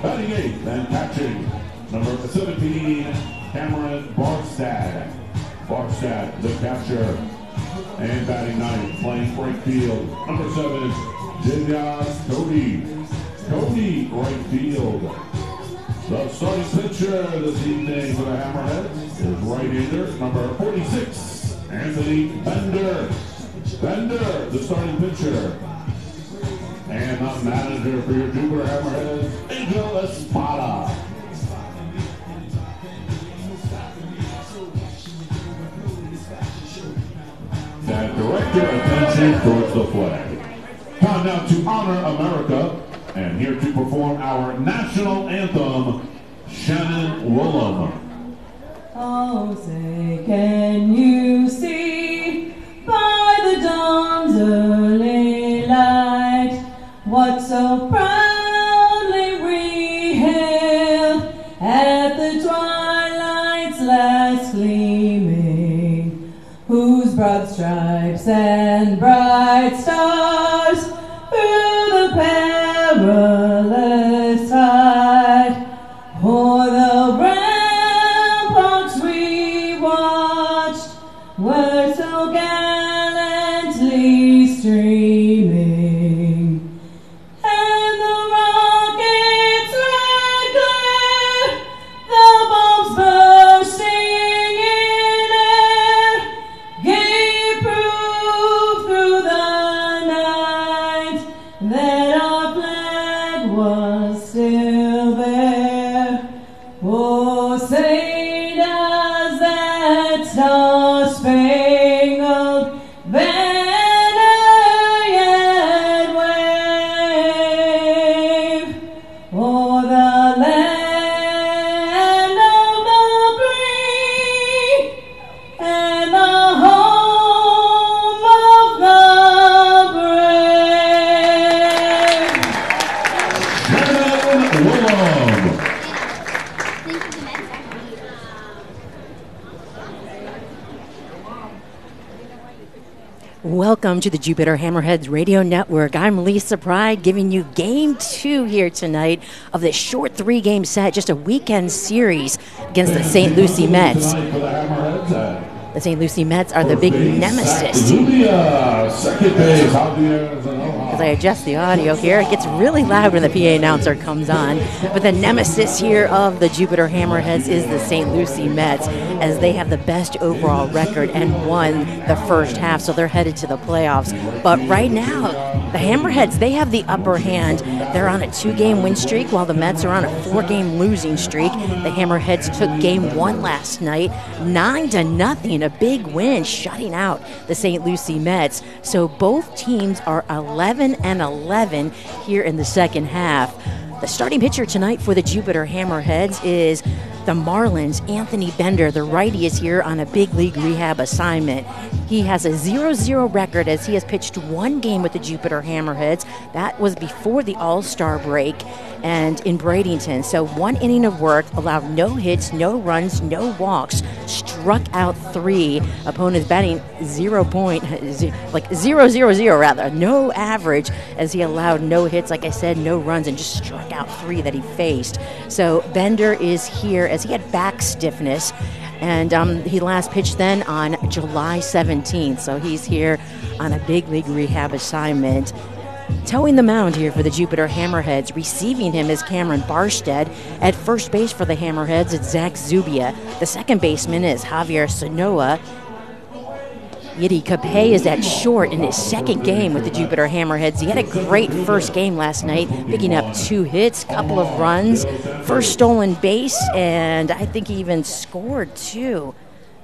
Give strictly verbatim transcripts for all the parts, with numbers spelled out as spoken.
Batting eighth and catching, number seventeen, Cameron Barstad. Barstad, the catcher. And batting ninth, playing right field, number seven, Jayas Cody. Cody, right field. The starting pitcher this evening for the Hammerheads is right-hander, number forty-six, Anthony Bender. Bender, the starting pitcher. And the manager for your Jupiter Hammerheads, Angel Espada. And direct your attention towards the flag. Time now to honor America, and here to perform our national anthem, Shannon Woolham. Oh, say, can you see by the dawn's early light what so proudly we hailed at the twilight's last gleaming, whose broad stripes and bright stars through the perilous tide o'er the ramparts we watched were so gallantly streaming, and the rockets' red glare, the bombs bursting in air, gave proof through the night that our flag was still there. Oh, say does that star-spangled banner yet wave o'er the land of the free and the home of the brave? Shannon Woolham. Welcome to the Jupiter Hammerheads Radio Network. I'm Lisa Pride, giving you game two here tonight of this short three-game set, just a weekend series against the Saint Lucie Mets. The Saint Lucie Mets are the big nemesis. As I adjust the audio here, it gets really loud when the P A announcer comes on. But the nemesis here of the Jupiter Hammerheads is the Saint Lucie Mets, as they have the best overall record and won the first half, so they're headed to the playoffs. But right now, the Hammerheads, they have the upper hand. They're on a two-game win streak, while the Mets are on a four-game losing streak. The Hammerheads took game one last night, nine to nothing, a big win, shutting out the Saint Lucie Mets. So both teams are eleven and eleven here in the second half. The starting pitcher tonight for the Jupiter Hammerheads is the Marlins' Anthony Bender. The righty is here on a big league rehab assignment. He has a zero zero record as he has pitched one game with the Jupiter Hammerheads. That was before the All-Star break and in Bradenton. So one inning of work, allowed no hits, no runs, no walks, struck out three. Opponents batting zero point, like zero zero zero rather, no average, as he allowed no hits, like I said, no runs, and just struck out three that he faced. So Bender is here as he had back stiffness. And um, he last pitched then on July seventeenth. So he's here on a big league rehab assignment. Towing the mound here for the Jupiter Hammerheads, receiving him is Cameron Barstead. At first base for the Hammerheads, it's Zach Zubia. The second baseman is Javier Sanoa. Yiddy Capay is at short in his second game with the Jupiter Hammerheads. He had a great first game last night, picking up two hits, couple of runs, first stolen base, and I think he even scored too.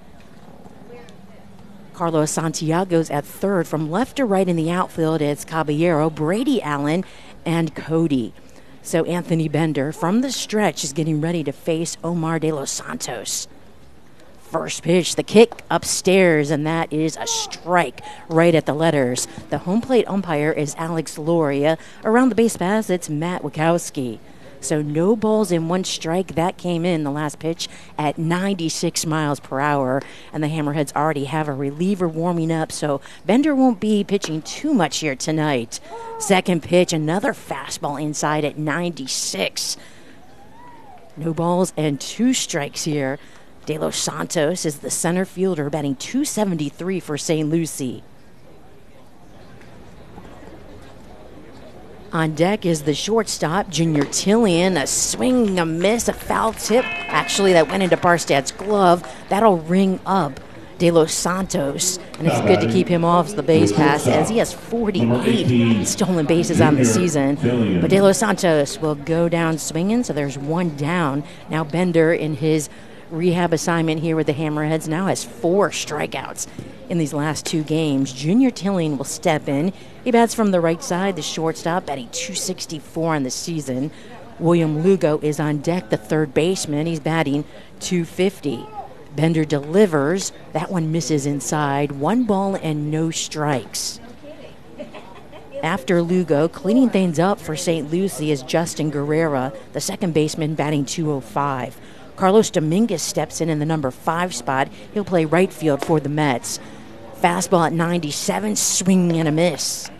Carlos Santiago's at third. From left to right in the outfield, it's Caballero, Brady Allen, and Cody. So Anthony Bender from the stretch is getting ready to face Omar De Los Santos. First pitch, the kick upstairs, and that is a strike right at the letters. The home plate umpire is Alex Loria. Around the base paths, it's Matt Wachowski. So no balls in one strike. That came in the last pitch at ninety-six miles per hour. And the Hammerheads already have a reliever warming up, so Bender won't be pitching too much here tonight. Second pitch, another fastball inside at ninety-six. No balls and two strikes here. De Los Santos is the center fielder, batting two seventy-three for Saint Lucie. On deck is the shortstop, Junior Tillian. A swing, a miss, a foul tip. Actually, that went into Barstad's glove. That'll ring up De Los Santos, and it's good to keep him off the base pass as he has forty-eight stolen bases on the season. But De Los Santos will go down swinging, so there's one down. Now Bender in his rehab assignment here with the Hammerheads now has four strikeouts in these last two games. Junior Tillian will step in. He bats from the right side, the shortstop, batting two sixty-four on the season. William Lugo is on deck, the third baseman. He's batting two fifty. Bender delivers. That one misses inside. One ball and no strikes. After Lugo, cleaning things up for Saint Lucie is Justin Guerrera, the second baseman, batting two oh five. Carlos Dominguez steps in in the number five spot. He'll play right field for the Mets. Fastball at ninety-seven, swing and a miss.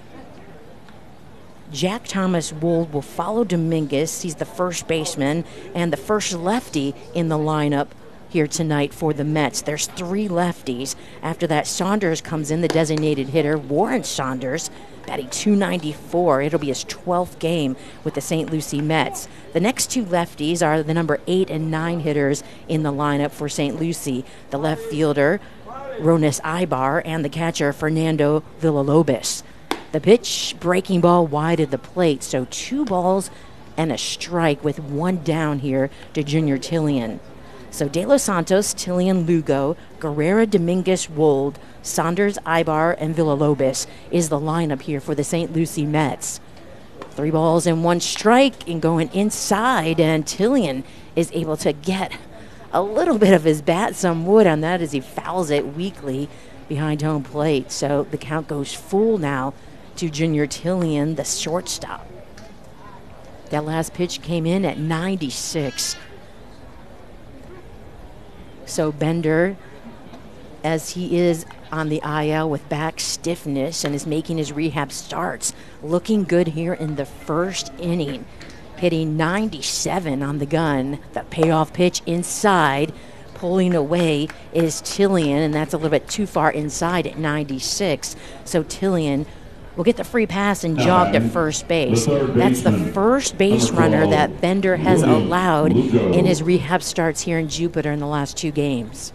Jack Thomas Wold will follow Dominguez. He's the first baseman and the first lefty in the lineup here tonight for the Mets. There's three lefties. After that, Saunders comes in, the designated hitter. Warren Saunders, batting two ninety-four. It'll be his twelfth game with the Saint Lucie Mets. The next two lefties are the number eight and nine hitters in the lineup for Saint Lucie. The left fielder, Ronis Ibar, and the catcher, Fernando Villalobos. The pitch, breaking ball wide of the plate, so two balls and a strike with one down here to Junior Tillian. So De Los Santos, Tillian, Lugo, Guerrera, Dominguez, Wold, Saunders, Ibar, and Villalobos is the lineup here for the Saint Lucie Mets. Three balls and one strike and going inside, and Tillian is able to get a little bit of his bat, some wood on that as he fouls it weakly behind home plate. So the count goes full now to Junior Tillian, the shortstop. That last pitch came in at ninety-six. So Bender, as he is on the I L with back stiffness and is making his rehab starts, looking good here in the first inning, hitting ninety-seven on the gun. The payoff pitch inside, pulling away is Tillian, and that's a little bit too far inside at ninety-six. So Tillian will get the free pass and jog to first base. That's the first base runner that Bender has allowed in his rehab starts here in Jupiter in the last two games.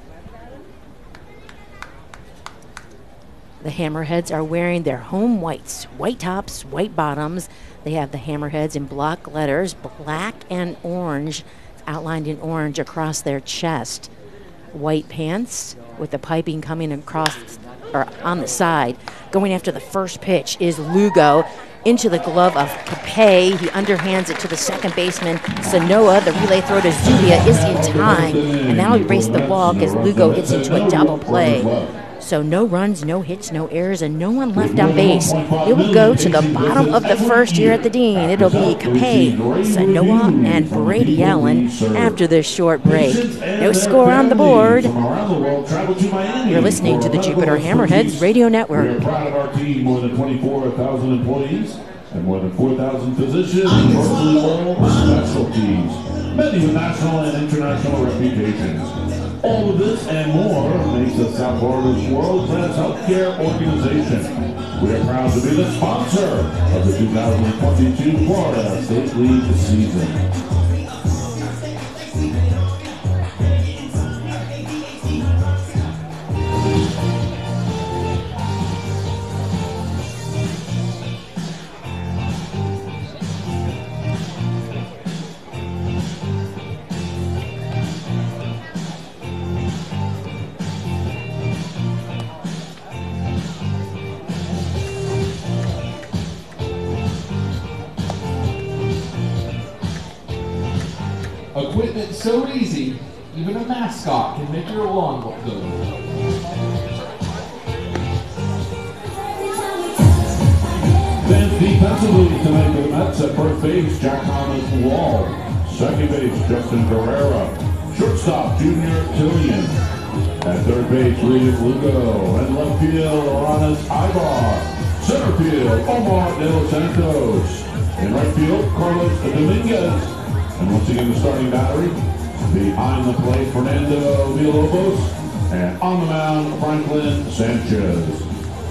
The Hammerheads are wearing their home whites, white tops, white bottoms. They have the Hammerheads in block letters, black and orange, outlined in orange across their chest. White pants with the piping coming across or on the side. Going after the first pitch is Lugo into the glove of Capay. He underhands it to the second baseman, Sanoa. The relay throw to Zubia is in time, and now he raced the walk as Lugo hits into a double play. So no runs, no hits, no errors, and no one left on base. It will go to the bottom of the first here at the Dean. It'll be Capay, Sanoa, and Brady Allen after this short break. No score on the board. You're listening to the Jupiter Hammerheads Radio Network. We are proud of our team, more than twenty-four thousand employees and more than four thousand physicians and virtually all specialties, many with national and international reputations. All of this and more makes us South Florida's world-class healthcare organization. We are proud to be the sponsor of the two thousand twenty-two Florida State League season. Equipment so easy, even a mascot can make your lawn look good. Then defensively tonight for the Mets at first base, Jack Thomas Wall. Second base, Justin Guerrera. Shortstop, Junior Tillian. At third base, William Lugo. And left field, Ronis Ibar. Center field, Omar De Los Santos. In right field, Carlos Dominguez. And once again, the starting battery, behind the plate, Fernando Villalobos, and on the mound, Franklin Sanchez.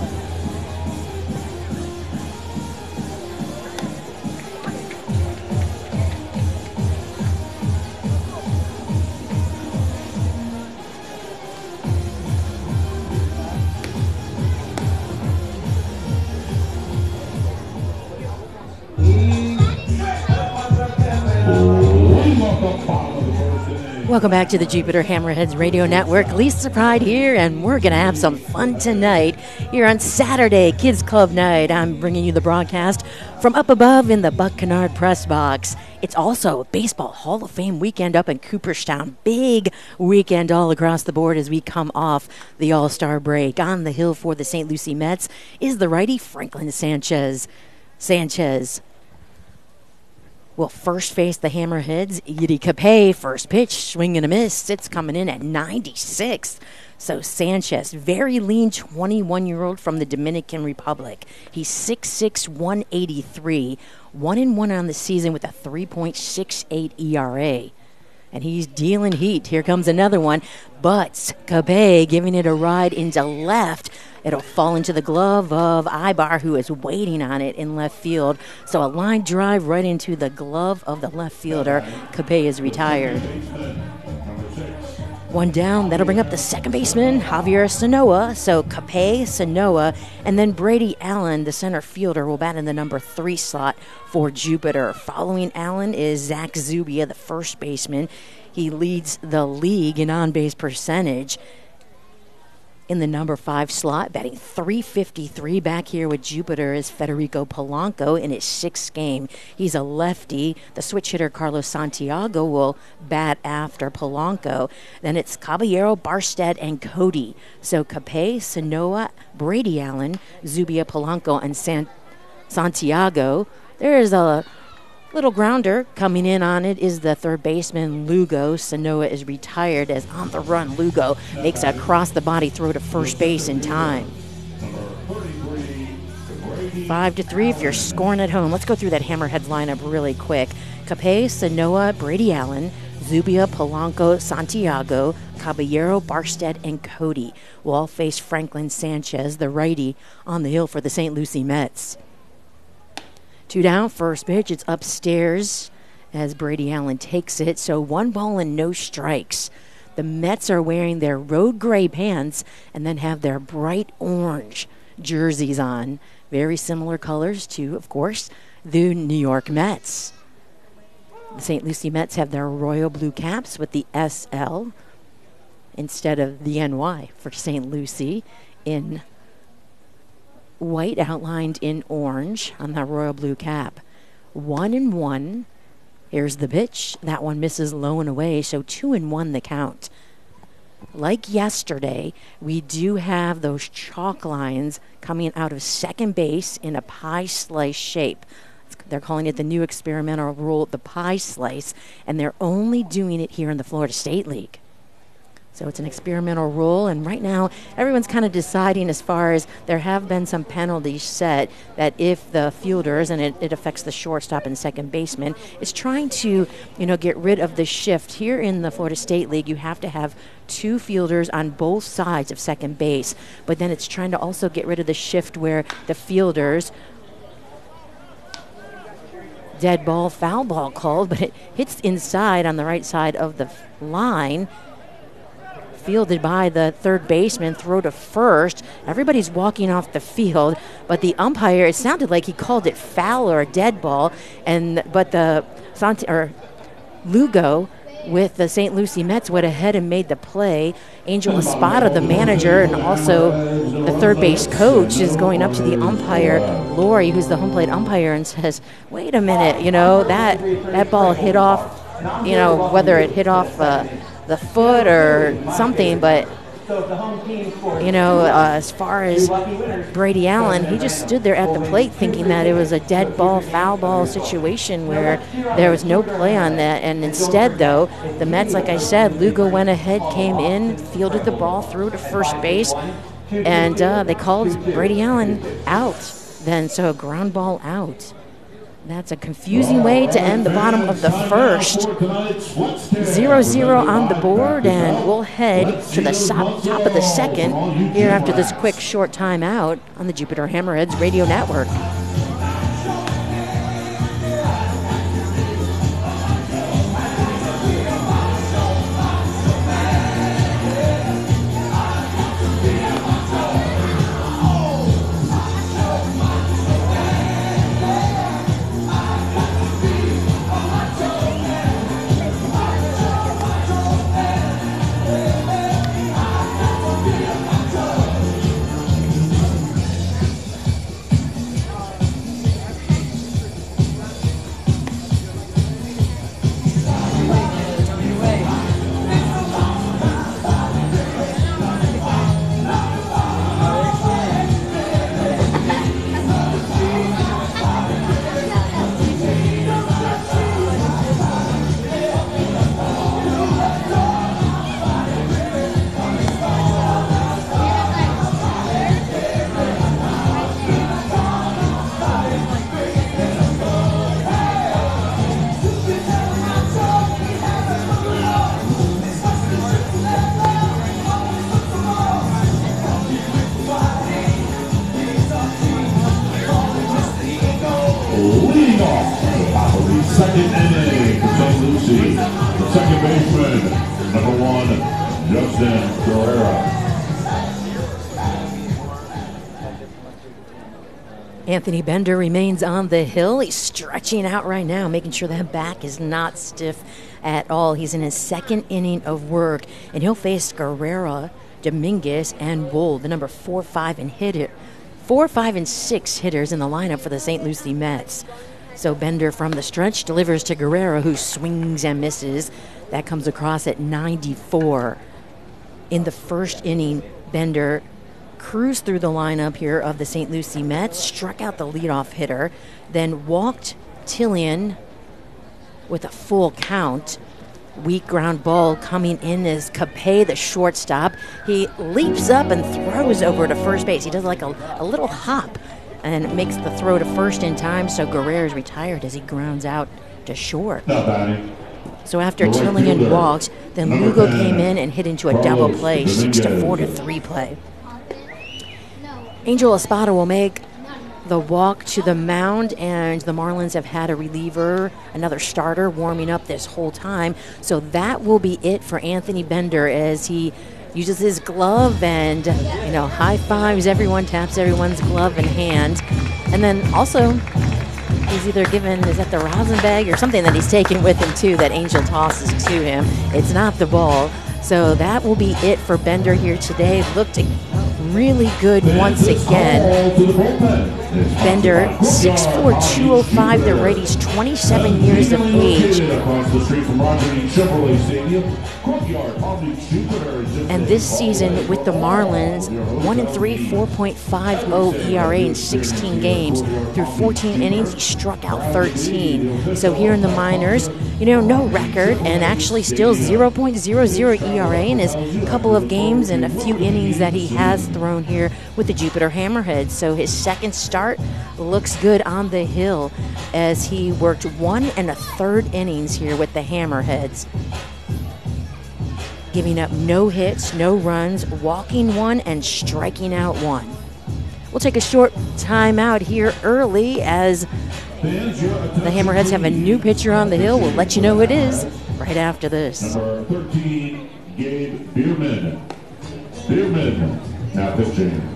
Welcome back to the Jupiter Hammerheads Radio Network. Lisa Pride here, and we're going to have some fun tonight here on Saturday, Kids Club Night. I'm bringing you the broadcast from up above in the Buck Kennard Press Box. It's also a Baseball Hall of Fame weekend up in Cooperstown. Big weekend all across the board as we come off the All-Star break. On the hill for the Saint Lucie Mets is the righty Franklin Sanchez. Sanchez will first face the Hammerheads. Yiddy Capay, first pitch, swing and a miss. It's coming in at ninety-six. So Sanchez, very lean twenty-one-year-old from the Dominican Republic. He's six six, one eighty-three, one and one on the season with a three point six eight E R A. And he's dealing heat. Here comes another one. But Capay giving it a ride into left. It'll fall into the glove of Ibar, who is waiting on it in left field. So a line drive right into the glove of the left fielder. Capay is retired. One down. That'll bring up the second baseman, Javier Sanoa. So Capay, Sanoa, and then Brady Allen, the center fielder, will bat in the number three slot for Jupiter. Following Allen is Zach Zubia, the first baseman. He leads the league in on-base percentage. In the number five slot, batting three fifty-three back here with Jupiter is Federico Polanco in his sixth game. He's a lefty. The switch hitter Carlos Santiago will bat after Polanco. Then it's Caballero, Barstead, and Cody. So Capay, Sanoa, Brady Allen, Zubia, Polanco, and San- Santiago. There is a little grounder. Coming in on it is the third baseman, Lugo. Sanoa is retired as on the run. Lugo makes a cross-the-body throw to first base in time. Five to three if you're scoring at home. Let's go through that Hammerheads lineup really quick. Capay, Sanoa, Brady Allen, Zubia, Polanco, Santiago, Caballero, Barstead, and Cody will all face Franklin Sanchez, the righty, on the hill for the Saint Lucie Mets. Two down, first pitch. It's upstairs as Brady Allen takes it. So one ball and no strikes. The Mets are wearing their road gray pants and then have their bright orange jerseys on. Very similar colors to, of course, the New York Mets. The Saint Lucie Mets have their royal blue caps with the S L instead of the N Y for Saint Lucie in white outlined in orange on that royal blue cap. One and one. Here's the pitch. That one misses low and away, so two and one the count. Like yesterday, we do have those chalk lines coming out of second base in a pie slice shape. They're calling it the new experimental rule, the pie slice, and they're only doing it here in the Florida State League. So it's an experimental rule, and right now everyone's kind of deciding as far as there have been some penalties set that if the fielders, and it, it affects the shortstop and second baseman, is trying to, you know, get rid of the shift. Here in the Florida State League, you have to have two fielders on both sides of second base, but then it's trying to also get rid of the shift where the fielders, dead ball, foul ball called, but it hits inside on the right side of the line. Fielded by the third baseman, throw to first. Everybody's walking off the field, but the umpire, it sounded like he called it foul or a dead ball, and but the Sant- or Lugo with the Saint Lucie Mets went ahead and made the play. Angel Espada, the manager, and also the third base coach, is going up to the umpire, Lori, who's the home plate umpire, and says, wait a minute, you know, that that ball hit off, you know, whether it hit off uh, the foot or something, but you know, uh, as far as Brady Allen, he just stood there at the plate thinking that it was a dead ball, foul ball situation where there was no play on that. And instead, though, the Mets, like I said, Lugo went ahead, came in, fielded the ball, threw it to first base, and uh, they called Brady Allen out then. So a ground ball out. That's a confusing way to end the bottom of the first. zero zero on the board, and we'll head to the top, top of the second here after this quick short timeout on the Jupiter Hammerheads Radio Network. Second inning for Saint Lucie. The second baseman, number one, Justin Guerrera. Anthony Bender remains on the hill. He's stretching out right now, making sure that back is not stiff at all. He's in his second inning of work, and he'll face Guerrera, Dominguez, and Wold, the number four, five, and hitter. Four, five, and six hitters in the lineup for the Saint Lucie Mets. So Bender from the stretch delivers to Guerrera, who swings and misses. That comes across at ninety-four. In the first inning, Bender cruised through the lineup here of the Saint Lucie Mets, struck out the leadoff hitter, then walked Tillian with a full count. Weak ground ball coming in is Capay, the shortstop. He leaps up and throws over to first base. He does like a, a little hop and makes the throw to first in time, so Guerrera is retired as he grounds out to short. So after Tillian walked, then Lugo came in and hit into a double play, six to four to three play. Angel Espada will make the walk to the mound, and the Marlins have had a reliever, another starter, warming up this whole time. So that will be it for Anthony Bender as he uses his glove and, you know, high fives everyone, taps everyone's glove and hand. And then also, he's either given, is that the rosin bag or something that he's taken with him too that Angel tosses to him. It's not the ball. So that will be it for Bender here today. Looked really good once again. Bender, six four, two oh five, the righty's twenty-seven years of age. And this season with the Marlins, one and three, four point five oh E R A in sixteen games. Through fourteen innings, he struck out thirteen. So here in the minors, you know, no record, and actually still zero point zero zero E R A in his couple of games and a few innings that he has thrown here with the Jupiter Hammerheads. So his second start looks good on the hill as he worked one and a third innings here with the Hammerheads, giving up no hits, no runs, walking one, and striking out one. We'll take a short time out here early as the Hammerheads have a new pitcher on the hill. We'll let you know who it is right after this. Number thirteen, Gabe Bierman. Bierman now pitching.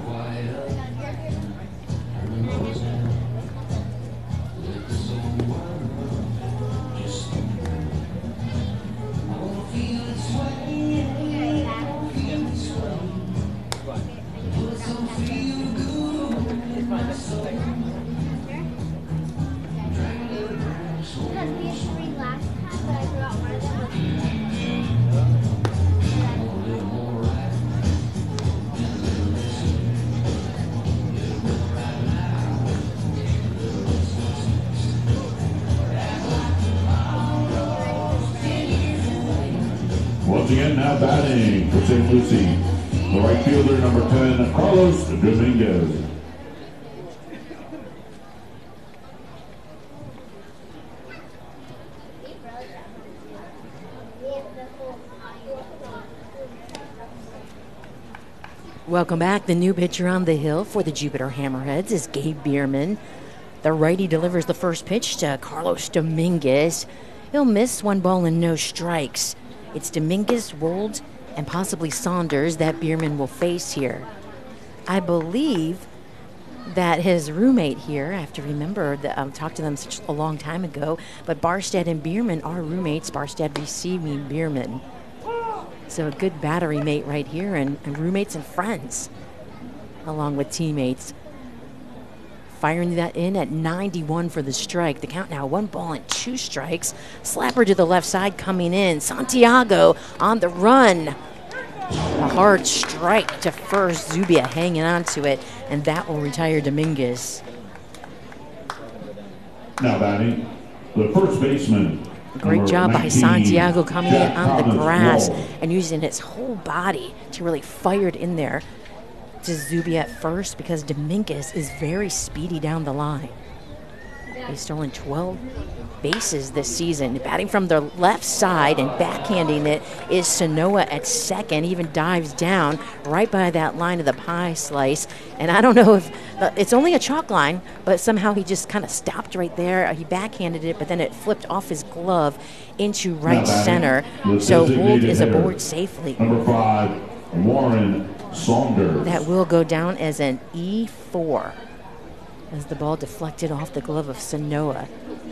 Once again, now batting for Saint Lucie, the right fielder, number ten, Carlos Dominguez. Welcome back. The new pitcher on the hill for the Jupiter Hammerheads is Gabe Bierman. The righty delivers the first pitch to Carlos Dominguez. He'll miss one ball and no strikes. It's Dominguez, Wold, and possibly Saunders that Bierman will face here. I believe that his roommate here, I have to remember that I talked to them such a long time ago, but Barstead and Bierman are roommates. Barstead receiving Bierman. So a good battery mate right here, and, and roommates and friends, along with teammates. Firing that in at ninety-one for the strike. The count now one ball and two strikes. Slapper to the left side coming in. Santiago on the run. A hard strike to first. Zubia hanging on to it, and that will retire Dominguez. Now batting, the first baseman. Great job by Santiago coming in on the grass Wall. and using his whole body to really fire it in there to Zubia at first, because Dominguez is very speedy down the line. He's stolen twelve bases this season. Batting from the left side and backhanding it is Sanoa at second. He even dives down right by that line of the pie slice. And I don't know if uh, it's only a chalk line, but somehow he just kind of stopped right there. He backhanded it, but then it flipped off his glove into right center. So Wold is aboard safely. Number five, Warren Saunders. That will go down as an E four as the ball deflected off the glove of Sanoa.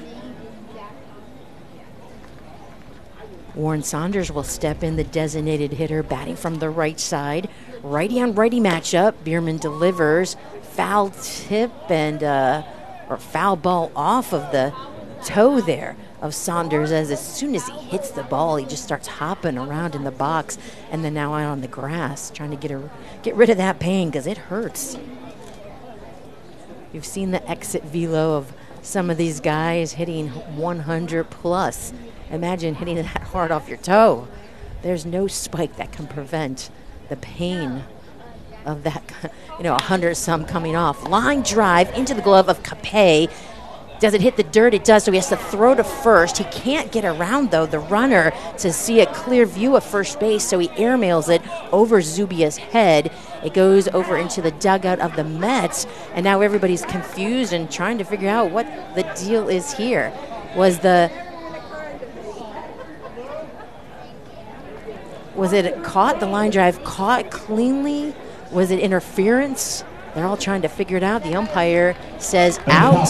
Warren Saunders will step in, the designated hitter, batting from the right side. Righty on righty matchup. Bierman delivers. Foul tip and uh, or foul ball off of the toe there of Saunders, as as soon as he hits the ball, he just starts hopping around in the box, and then now out on the grass, trying to get a, get rid of that pain because it hurts. You've seen the exit velo of some of these guys hitting one hundred plus. Imagine hitting that hard off your toe. There's no spike that can prevent the pain of that, you know, one hundred some coming off. Line drive into the glove of Capay. Does it hit the dirt? It does, so he has to throw to first. He can't get around, though, the runner to see a clear view of first base, so he airmails it over Zubia's head. It goes over into the dugout of the Mets, and now everybody's confused and trying to figure out what the deal is here. Was the Was it caught, the line drive caught cleanly? Was it interference? They're all trying to figure it out. The umpire says out.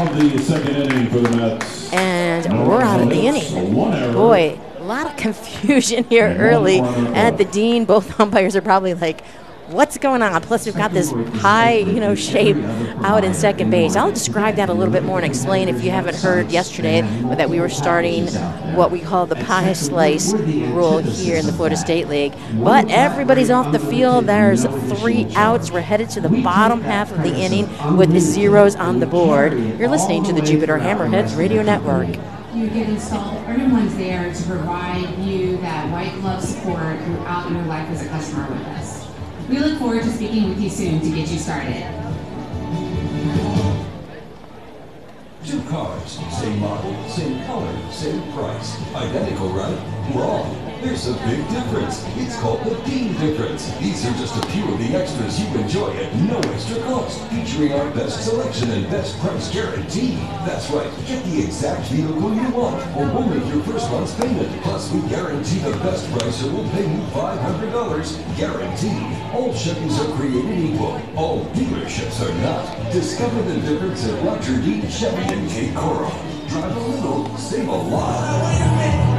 And we're out of the inning. Boy, a lot of confusion here early at the Dean. Both umpires are probably like, what's going on? Plus, we've got this high, you know, shape out in second base. I'll describe that a little bit more and explain, if you haven't heard yesterday, that we were starting what we call the pie slice rule here in the Florida State League. But everybody's off the field. There's three outs. We're headed to the bottom half of the inning with the zeros on the board. You're listening to the Jupiter Hammerheads Radio Network. You get installed. Everyone's there to provide you that white glove support throughout your life as a customer with us. We look forward to speaking with you soon to get you started. Two cars, same model, same color, same price. Identical, right? Wrong. There's a big difference. It's called the Dean Difference. These are just a few of the extras you enjoy at no extra cost, featuring our best selection and best price guarantee. That's right. Get the exact vehicle you want, or we'll make your first month's payment. Plus, we guarantee the best price, or we'll pay you five hundred dollars. Guaranteed. All Chevys are created equal. All dealerships are not. Discover the difference at Roger Dean Chevy in Cape Coral. Drive a little, save a lot.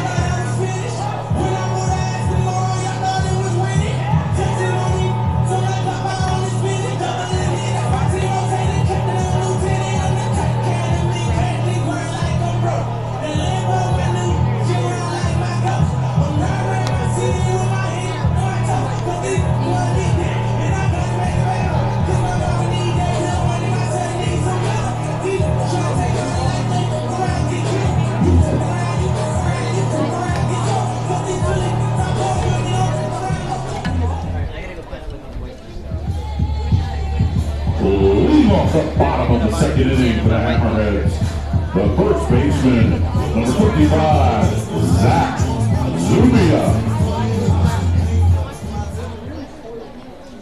Off the bottom of the second inning for the Hammerheads. The first baseman, number fifty-five, Zach Zubia.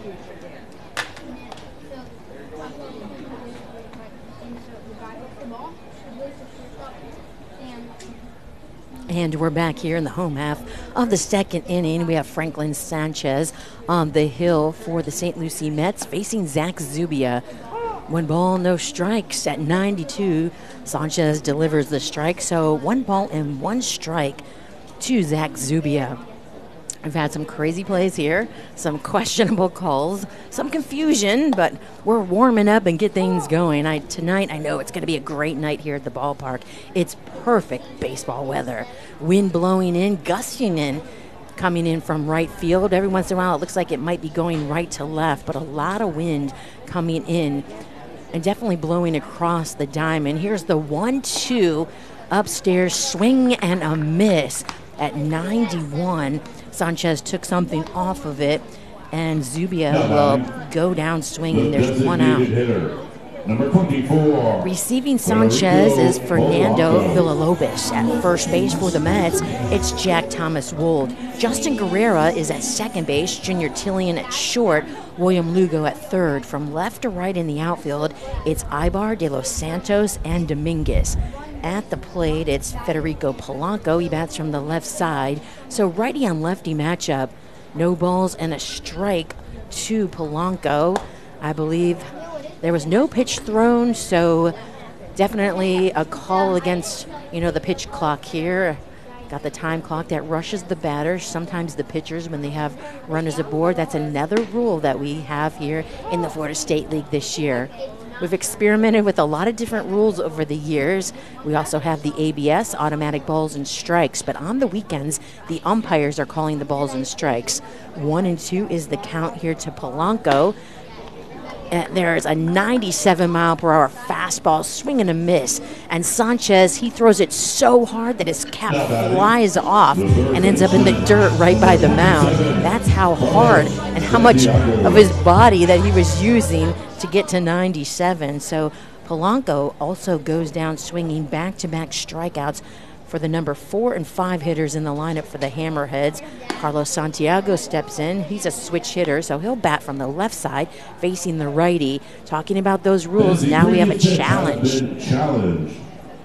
And we're back here in the home half of the second inning. We have Franklin Sanchez on the hill for the Saint Lucie Mets facing Zach Zubia. One ball, no strikes at ninety-two. Sanchez delivers the strike, so one ball and one strike to Zach Zubia. We've had some crazy plays here, some questionable calls, some confusion, but we're warming up and get things going. I, tonight, I know it's going to be a great night here at the ballpark. It's perfect baseball weather. Wind blowing in, gusting in, coming in from right field. Every once in a while, it looks like it might be going right to left, but a lot of wind coming in and definitely blowing across the diamond. Here's the one two upstairs, swing and a miss at ninety-one. Sanchez took something off of it, and Zubia will go down swinging. There's one out. Number twenty-four. Receiving Sanchez is Fernando Villalobos. At first base for the Mets, it's Jack Thomas Wold. Justin Guerrera is at second base, Junior Tillian at short, William Lugo at third. From left to right in the outfield, it's Ibar, De Los Santos, and Dominguez. At the plate, it's Federico Polanco. He bats from the left side. So righty on lefty matchup. No balls and a strike to Polanco. I believe there was no pitch thrown, so definitely a call against, you know, the pitch clock here. Got the time clock that rushes the batter. Sometimes the pitchers, when they have runners aboard, that's another rule that we have here in the Florida State League this year. We've experimented with a lot of different rules over the years. We also have the A B S, automatic balls and strikes, but on the weekends, the umpires are calling the balls and strikes. One and two is the count here to Polanco. And there's a ninety-seven mile per hour fastball, swing and a miss. And Sanchez, he throws it so hard that his cap flies off and ends up in the dirt right by the mound. That's how hard and how much of his body that he was using to get to ninety-seven. So Polanco also goes down swinging, back-to-back strikeouts for the number four and five hitters in the lineup for the Hammerheads. Carlos Santiago steps in. He's a switch hitter, so he'll bat from the left side, facing the righty. Talking about those rules, now we have a challenge. Challenge.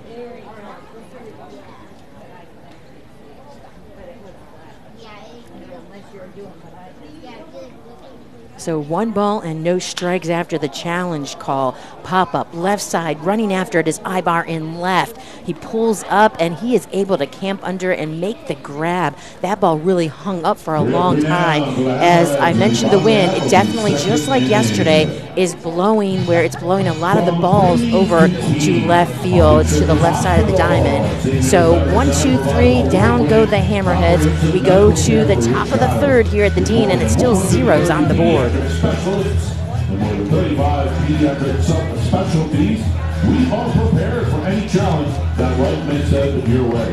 So one ball and no strikes after the challenge call. Pop up left side, running after it is Ibar in left. He pulls up and he is able to camp under and make the grab. That ball really hung up for a long time. As I mentioned, the wind, it definitely, just like yesterday, is blowing where it's blowing a lot of the balls over to left field, to the left side of the diamond. So one, two, three, down go the Hammerheads. We go to the top of the third here at the Dean, and it's still zeros on the board. Specialists and more than thirty-five pediatric specialties, we are prepared for any challenge that life may send your way.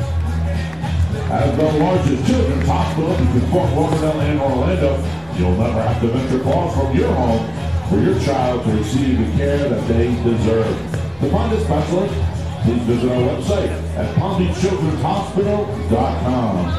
As the largest children's hospital between Fort Lauderdale and Orlando, you'll never have to venture far from your home for your child to receive the care that they deserve. To find a specialist, please visit our website at palm beach children's hospital dot com.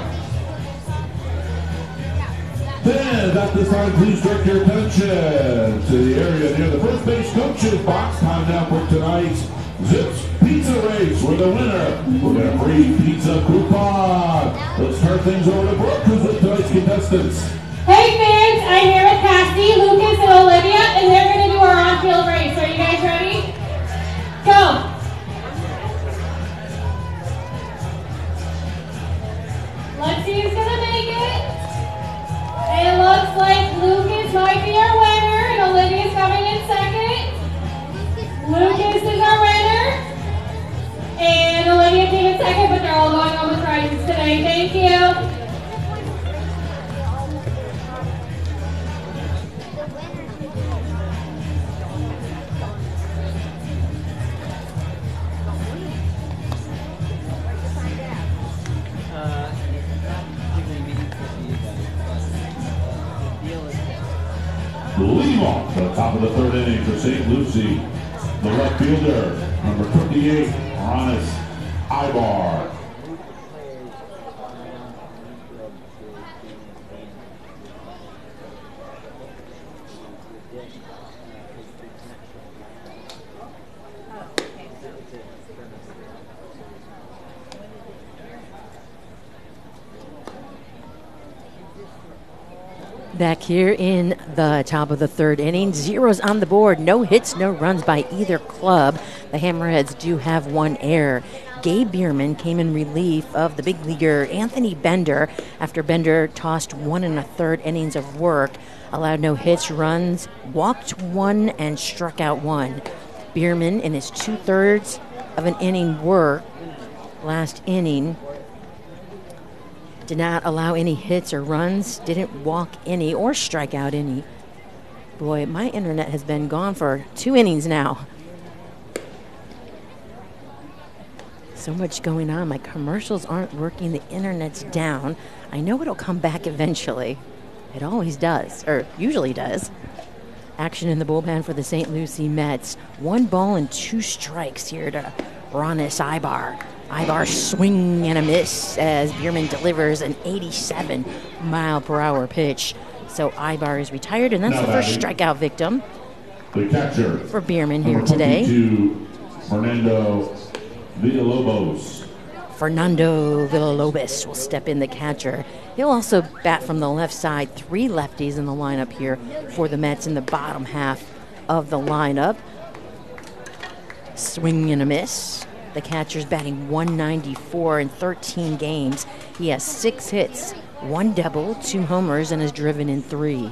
Then, at this time, please direct your attention to the area near the first base coaches box. Time now for tonight's Zips Pizza Race. We're the winner. We'll get a free pizza coupon. Let's turn things over to Brooke, who's with tonight's contestants. Hey fans, I'm here with Cassie, Lucas, and Olivia, and they're going to do our on-field race. Are you guys ready? Go! Let's see who's going to make it. It looks like Lucas might be our winner, and Olivia's coming in second. Lucas is our winner, and Olivia came in second, but they're all going home with prizes today. Thank you. Leave off the top of the third inning for Saint Lucie. The left fielder, number fifty-eight, Ronis Ibar. Back here in the top of the third inning, zeros on the board, no hits, no runs by either club. The Hammerheads do have one error. Gabe Bierman came in relief of the big leaguer Anthony Bender after Bender tossed one and a third innings of work, allowed no hits, runs, walked one, and struck out one. Bierman, in his two-thirds of an inning work last inning, did not allow any hits or runs, didn't walk any or strike out any. Boy, my internet has been gone for two innings now. So much going on. My commercials aren't working. The internet's down. I know it'll come back eventually. It always does, or usually does. Action in the bullpen for the Saint Lucie Mets. One ball and two strikes here to Ronis Ibar. Ibar swing and a miss as Bierman delivers an eighty-seven mile per hour pitch. So Ibar is retired, and that's Now the first batting, strikeout victim The catcher. for Bierman here number today. twenty-two, Fernando Villalobos. Fernando Villalobos will step in, the catcher. He'll also bat from the left side. Three lefties in the lineup here for the Mets in the bottom half of the lineup. Swing and a miss. The catcher's batting one ninety-four in thirteen games. He has six hits, one double, two homers, and has driven in three.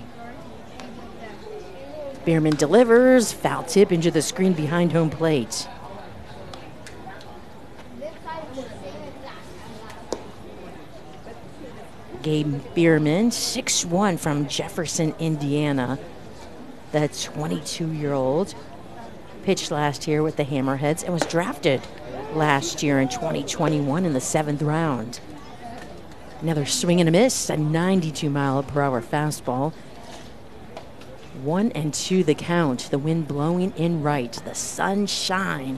Bierman delivers, foul tip into the screen behind home plate. Gabe Bierman, six one from Jefferson, Indiana. The twenty-two-year-old pitched last year with the Hammerheads and was drafted last year in twenty twenty-one in the seventh round. Another swing and a miss, a ninety-two mile per hour fastball. One and two the count, the wind blowing in right, the sunshine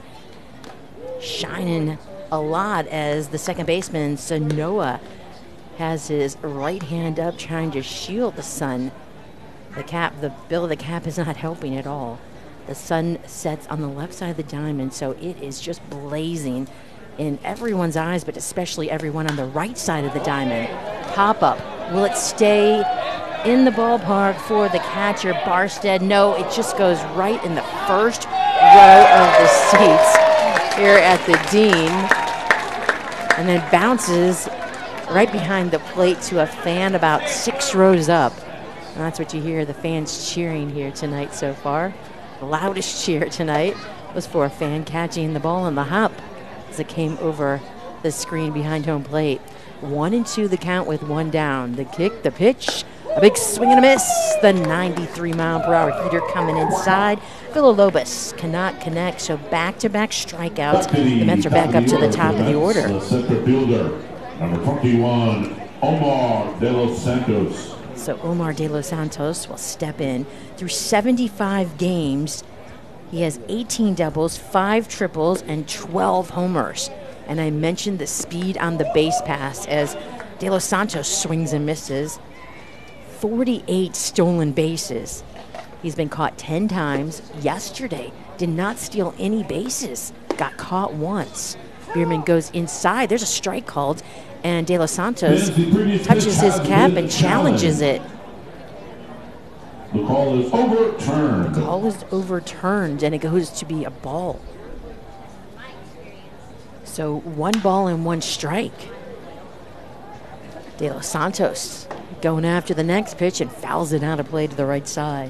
shining a lot as the second baseman, Sanoa, has his right hand up trying to shield the sun. The cap, the bill of the cap is not helping at all. The sun sets on the left side of the diamond, so it is just blazing in everyone's eyes, but especially everyone on the right side of the diamond. Pop up. Will it stay in the ballpark for the catcher, Barstead? No, it just goes right in the first row of the seats here at the Dean, and then bounces right behind the plate to a fan about six rows up. And that's what you hear, the fans cheering here tonight so far. The loudest cheer tonight was for a fan catching the ball on the hop as it came over the screen behind home plate. One and two the count with one down. The kick, the pitch, a big swing and a miss. The ninety-three mile per hour heater coming inside. Villalobos cannot connect, so back-to-back strikeouts. The Mets are back up to the top of the order. The center fielder, number twenty-one, Omar De Los Santos. So Omar De Los Santos will step in. Through seventy-five games, he has eighteen doubles, five triples, and twelve homers. And I mentioned the speed on the base pass as De Los Santos swings and misses. forty-eight stolen bases. He's been caught ten times. Yesterday, did not steal any bases. Got caught once. Bierman goes inside. There's a strike called, and De Los Santos touches his cap and challenges it. The call is overturned. The call is overturned, and it goes to be a ball. So one ball and one strike. De Los Santos going after the next pitch and fouls it out of play to the right side.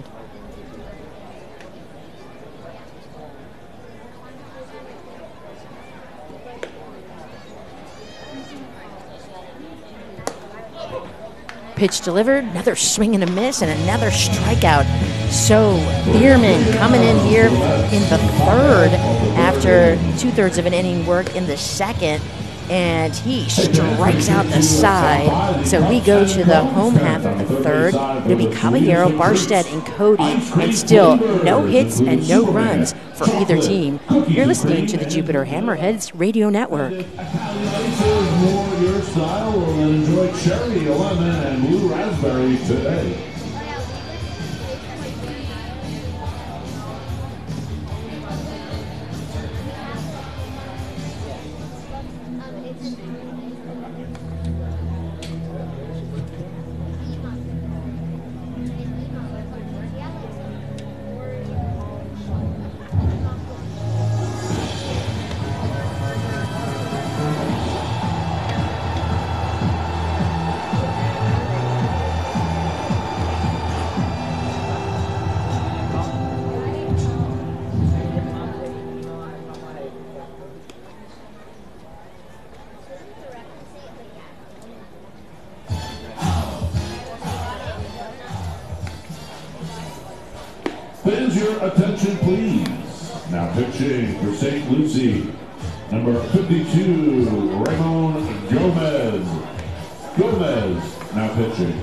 Pitch delivered, another swing and a miss, and another strikeout. So Bierman coming in here in the third after two-thirds of an inning work in the second, and he strikes out the side. So we go to the home half of the third. It'll be Caballero, Barstead, and Cody, and still no hits and no runs for either team. You're listening to the Jupiter Hammerheads Radio Network. More your style and enjoy cherry, lemon, and blue raspberry today. Fans, your attention, please. Now pitching for Saint Lucie, number fifty-two, Ramon Gomez. Gomez now pitching.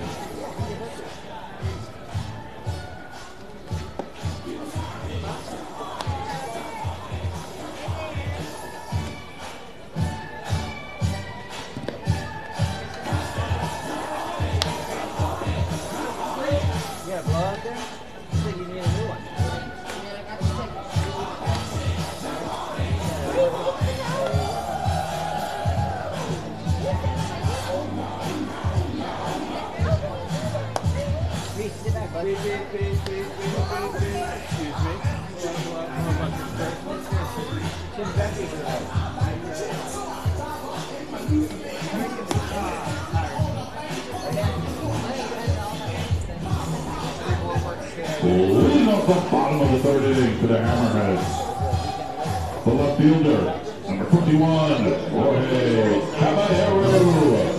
Leading off the bottom of the third inning for the Hammerheads, the left fielder, number twenty-one, Jorge Caballero.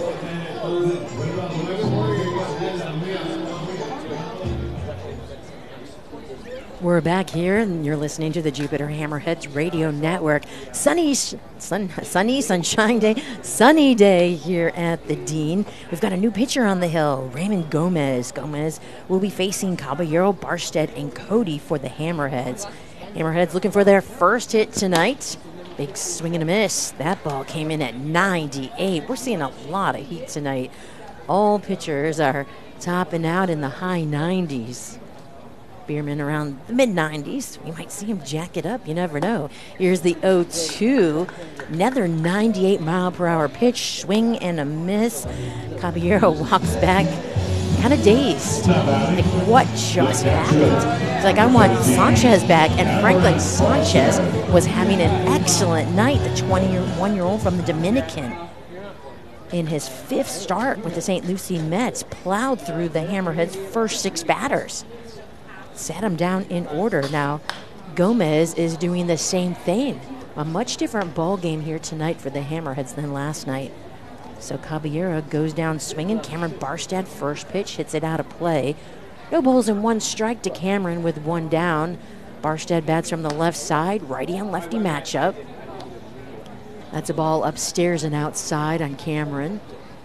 We're back here, and you're listening to the Jupiter Hammerheads Radio Network. Sunny, sun, sunny, sunshine day, sunny day here at the Dean. We've got a new pitcher on the hill, Raymond Gomez. Gomez will be facing Caballero, Barstead, and Cody for the Hammerheads. Hammerheads looking for their first hit tonight. Big swing and a miss. That ball came in at ninety-eight. We're seeing a lot of heat tonight. All pitchers are topping out in the high nineties. Bierman around the mid nineties. We might see him jack it up. You never know. Here's the oh two. Another ninety-eight mile per hour pitch. Swing and a miss. Caballero walks back kind of dazed. Like, what just happened? It's like, I want Sanchez back. And Franklin Sanchez was having an excellent night. The twenty-one-year-old from the Dominican, in his fifth start with the Saint Lucie Mets, plowed through the Hammerheads' first six batters. Sat him down in order. Now, Gomez is doing the same thing. A much different ball game here tonight for the Hammerheads than last night. So Caballero goes down swinging. Cameron Barstead, first pitch, hits it out of play. No balls and one strike to Cameron with one down. Barstead bats from the left side, righty and lefty matchup. That's a ball upstairs and outside on Cameron.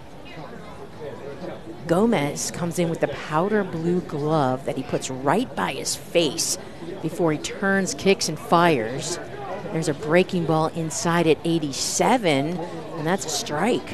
Gomez comes in with the powder blue glove that he puts right by his face before he turns, kicks, and fires. There's a breaking ball inside at eighty-seven, and that's a strike.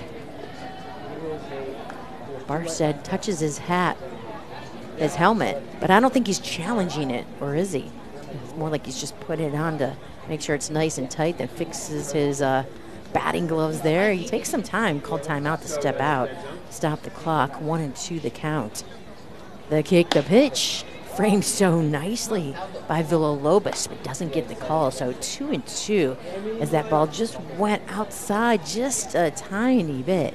Barstead touches his hat, his helmet, but I don't think he's challenging it, or is he? It's more like he's just putting it on to make sure it's nice and tight, then fixes his uh, batting gloves there. He takes some time, called timeout to step out. Stop the clock, one and two the count. The kick, the pitch, framed so nicely by Villalobos, but doesn't get the call. So two and two as that ball just went outside just a tiny bit.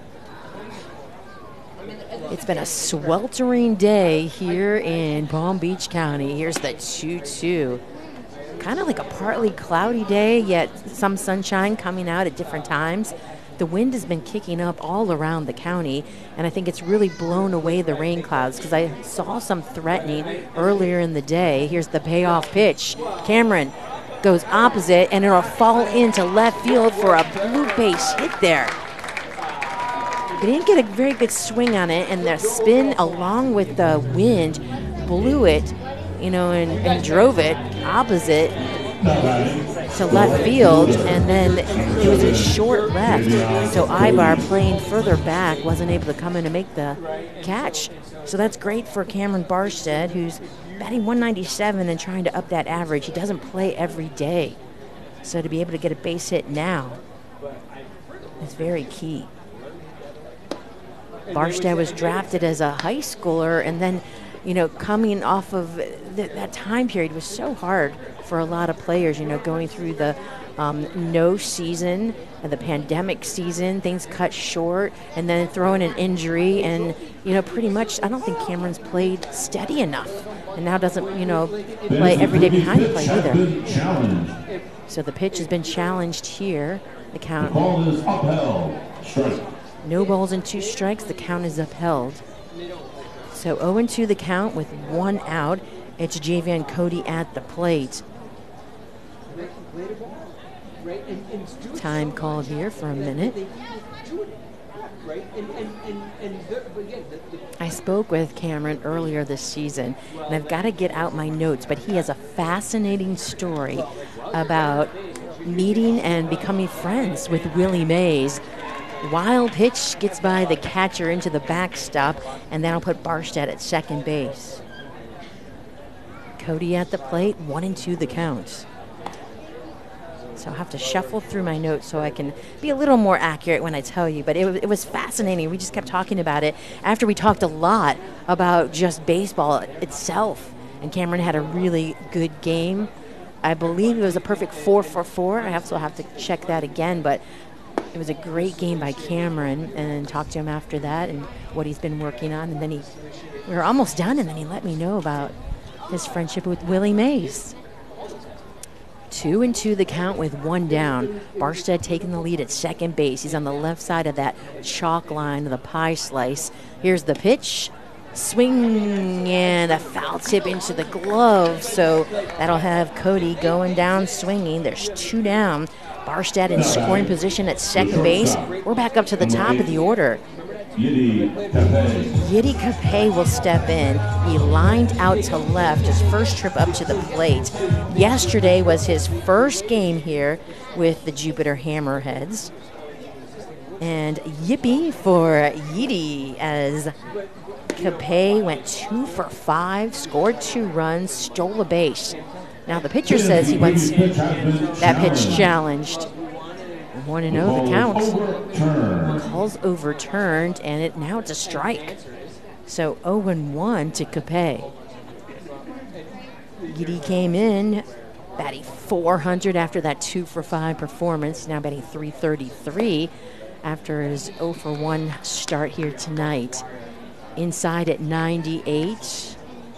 It's been a sweltering day here in Palm Beach County. Here's the two two. Kind of like a partly cloudy day, yet some sunshine coming out at different times. The wind has been kicking up all around the county, and I think it's really blown away the rain clouds because I saw some threatening earlier in the day. Here's the payoff pitch. Cameron goes opposite, and it'll fall into left field for a blue base hit there. He didn't get a very good swing on it, and the spin along with the wind blew it, you know, and, and drove it opposite to left field, and then it was a short left, so Ibar, playing further back, wasn't able to come in and make the catch. So that's great for Cameron Barstead, who's batting one ninety-seven and trying to up that average. He doesn't play every day, so to be able to get a base hit now is very key. Barstead was drafted as a high schooler, and then, you know, coming off of th- that time period was so hard for a lot of players, you know, going through the um, no season and the pandemic season, things cut short, and then throwing an injury, and, you know, pretty much I don't think Cameron's played steady enough, and now doesn't, you know, play every day behind the plate either. So the pitch has been challenged here. The count. The ball is upheld. Strike. No balls and two strikes. The count is upheld. So oh and two the count with one out. It's Javian Cody at the plate. Time called here for a minute. I spoke with Cameron earlier this season, and I've got to get out my notes, but he has a fascinating story about meeting and becoming friends with Willie Mays. Wild pitch gets by the catcher into the backstop, and that'll put Barstad at second base. Cody at the plate, one and two the count. So I'll have to shuffle through my notes so I can be a little more accurate when I tell you. But it, it was fascinating. We just kept talking about it after we talked a lot about just baseball itself. And Cameron had a really good game. I believe it was a perfect four for four. I also have to check that again. But it was a great game by Cameron, and talked to him after that and what he's been working on. And then he, we were almost done, and then he let me know about his friendship with Willie Mays. Two and two the count with one down. Barstad taking the lead at second base. He's on the left side of that chalk line of the pie slice. Here's the pitch. Swing and a foul tip into the glove. So that'll have Cody going down swinging. There's two down. Barstad in scoring position at second base. We're back up to the top of the order. Yiddy Capay. Yiddy Capay will step in. He lined out to left, his first trip up to the plate. Yesterday was his first game here with the Jupiter Hammerheads. And yippee for Yiddy as Capay went two for five, scored two runs, stole a base. Now the pitcher says he wants that pitch challenged. one and oh the count. Overturned. Call's overturned, and it now it's a strike. So oh and one to Capay. Giddy came in batting four hundred after that two for five performance, now batting three thirty-three after his oh for one start here tonight. Inside at ninety-eight.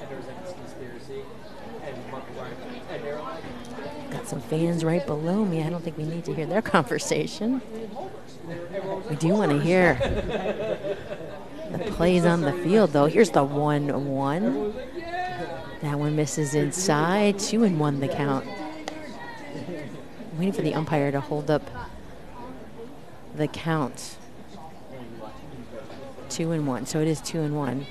Got some fans right below me. I don't think we need to hear their conversation. We do want to hear the plays on the field, though. Here's the one one. That one misses inside. Two and one the count. Waiting for the umpire to hold up the count. Two and one. So it is two and one.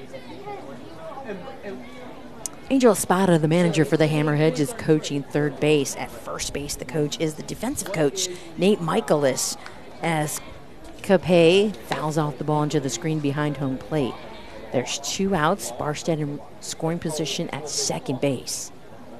Angel Espada, the manager for the Hammerheads, is coaching third base. At first base, the coach is the defensive coach, Nate Michaelis, as Capay fouls off the ball into the screen behind home plate. There's two outs. Barstad in scoring position at second base.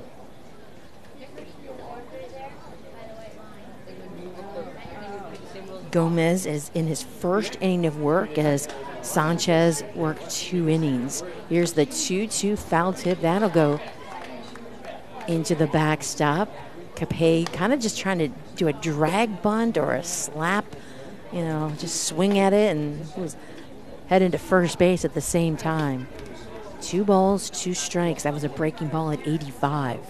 Gomez is in his first inning of work as Sanchez worked two innings. Here's the two two foul tip. That'll go into the backstop. Capay kind of just trying to do a drag bunt or a slap, you know, just swing at it and was heading to first base at the same time. Two balls, two strikes. That was a breaking ball at eighty-five.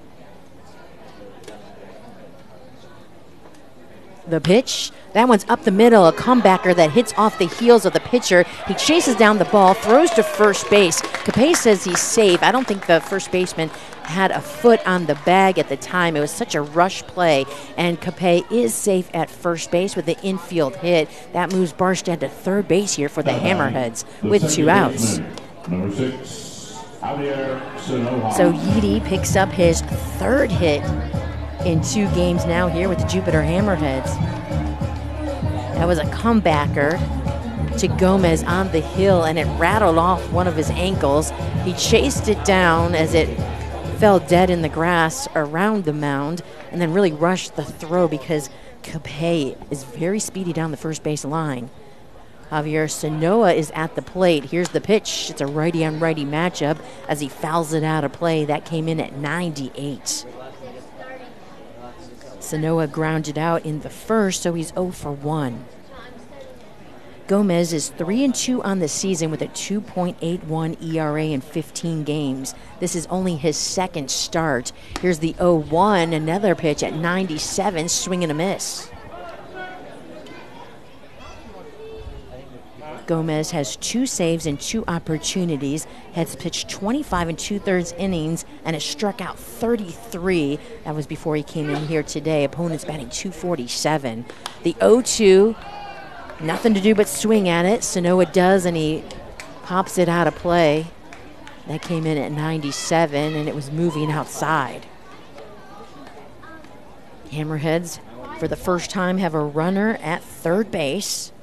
The pitch, that one's up the middle, a comebacker that hits off the heels of the pitcher. He chases down the ball, throws to first base. Capay says he's safe. I don't think the first baseman had a foot on the bag at the time. It was such a rush play, and Capay is safe at first base with the infield hit. That moves Barstad to third base here for the Hammerheads with two outs. Number six, Javier Sanoja. So Yiddy picks up his third hit in two games now here with the Jupiter Hammerheads. That was a comebacker to Gomez on the hill, and it rattled off one of his ankles. He chased it down as it fell dead in the grass around the mound, and then really rushed the throw because Capay is very speedy down the first base line. Javier Sanoja is at the plate. Here's the pitch. It's a righty-on-righty matchup as he fouls it out of play. That came in at ninety-eight. Sanoja grounded out in the first, so he's oh for one. Gomez is three and two on the season with a two point eight one E R A in fifteen games. This is only his second start. Here's the oh one, another pitch at ninety-seven, swing and a miss. Gomez has two saves and two opportunities, has pitched twenty-five and two-thirds innings, and has struck out thirty-three. That was before he came in here today. Opponents batting two forty-seven. The oh two, nothing to do but swing at it. Sanoa does, and he pops it out of play. That came in at ninety-seven, and it was moving outside. Hammerheads, for the first time, have a runner at third base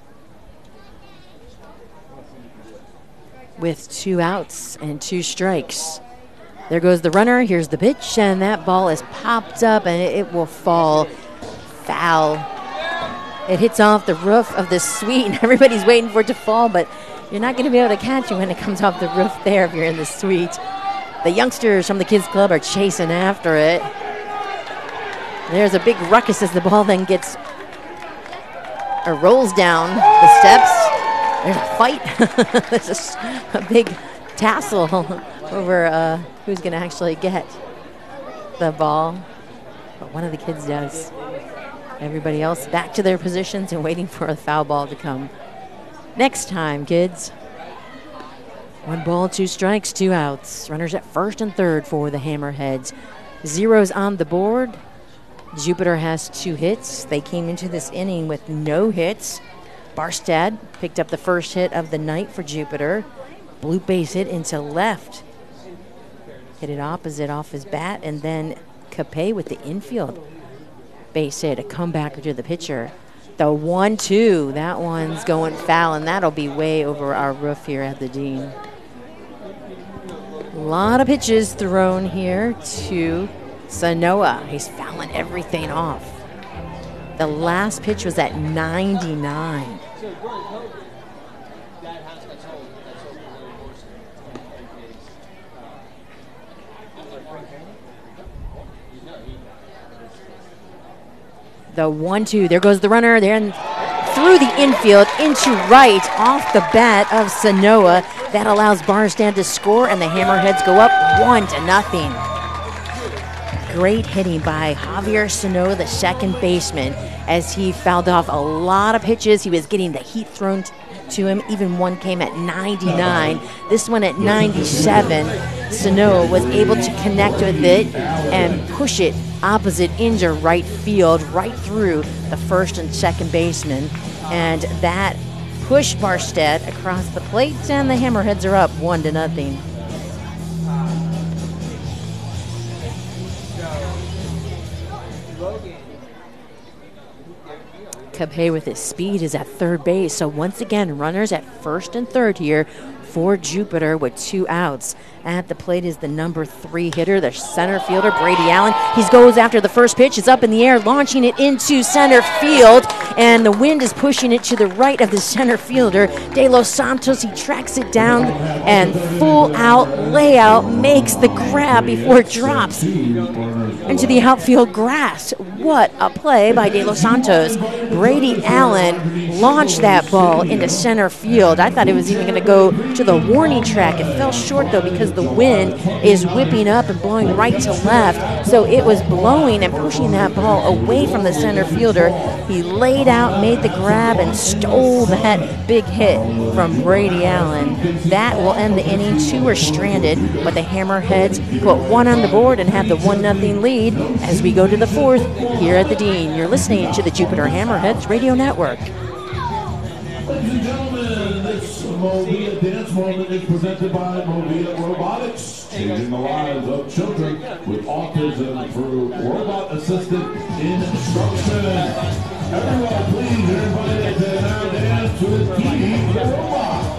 with two outs and two strikes. There goes the runner. Here's the pitch, and that ball is popped up, and it, it will fall foul. It hits off the roof of the suite, and everybody's waiting for it to fall, but you're not going to be able to catch it when it comes off the roof there if you're in the suite. The youngsters from the kids club are chasing after it. There's a big ruckus as the ball then gets or rolls down the steps. There's a fight. There's a, a big tassel over uh, who's going to actually get the ball. But one of the kids does. Everybody else back to their positions and waiting for a foul ball to come. Next time, kids. One ball, two strikes, two outs. Runners at first and third for the Hammerheads. Zeros on the board. Jupiter has two hits. They came into this inning with no hits. Barstad picked up the first hit of the night for Jupiter. Blue base hit into left. Hit it opposite off his bat, and then Capet with the infield base hit, a comebacker to the pitcher. The one two, that one's going foul, and that'll be way over our roof here at the Dean. A lot of pitches thrown here to Sanoa. He's fouling everything off. The last pitch was at ninety-nine. The one two, there goes the runner, then through the infield into right off the bat of Sanoa. That allows Barstad to score, and the Hammerheads go up one to nothing. Great hitting by Javier Sanoa, the second baseman, as he fouled off a lot of pitches. He was getting the heat thrown t- to him. Even one came at ninety-nine. This one at ninety-seven. Sanoa was able to connect with it and push it opposite into right field, right through the first and second baseman. And that pushed Barstad across the plate, and the Hammerheads are up one to nothing. Capet with his speed is at third base. So once again, runners at first and third here for Jupiter with two outs. At the plate is the number three hitter, the center fielder, Brady Allen. He goes after the first pitch. It's up in the air, launching it into center field, and the wind is pushing it to the right of the center fielder, De Los Santos. He tracks it down, and full out layout makes the grab before it drops into the outfield grass. What a play by De Los Santos. Brady Allen launched that ball into center field. I thought it was even going to go to the warning track. It fell short, though, because the wind is whipping up and blowing right to left. So it was blowing and pushing that ball away from the center fielder. He laid out, made the grab, and stole that big hit from Brady Allen. That will end the inning. Two are stranded, but the Hammerheads put one on the board and have the one nothing lead as we go to the fourth here at the Dean. You're listening to the Jupiter Hammerheads Radio Network. Ladies and gentlemen, this Movia Dance Moment is presented by Movia Robotics, changing the lives of children with autism through robot-assisted instruction. Everyone, please, you're invited to now dance with Kiki the Robot.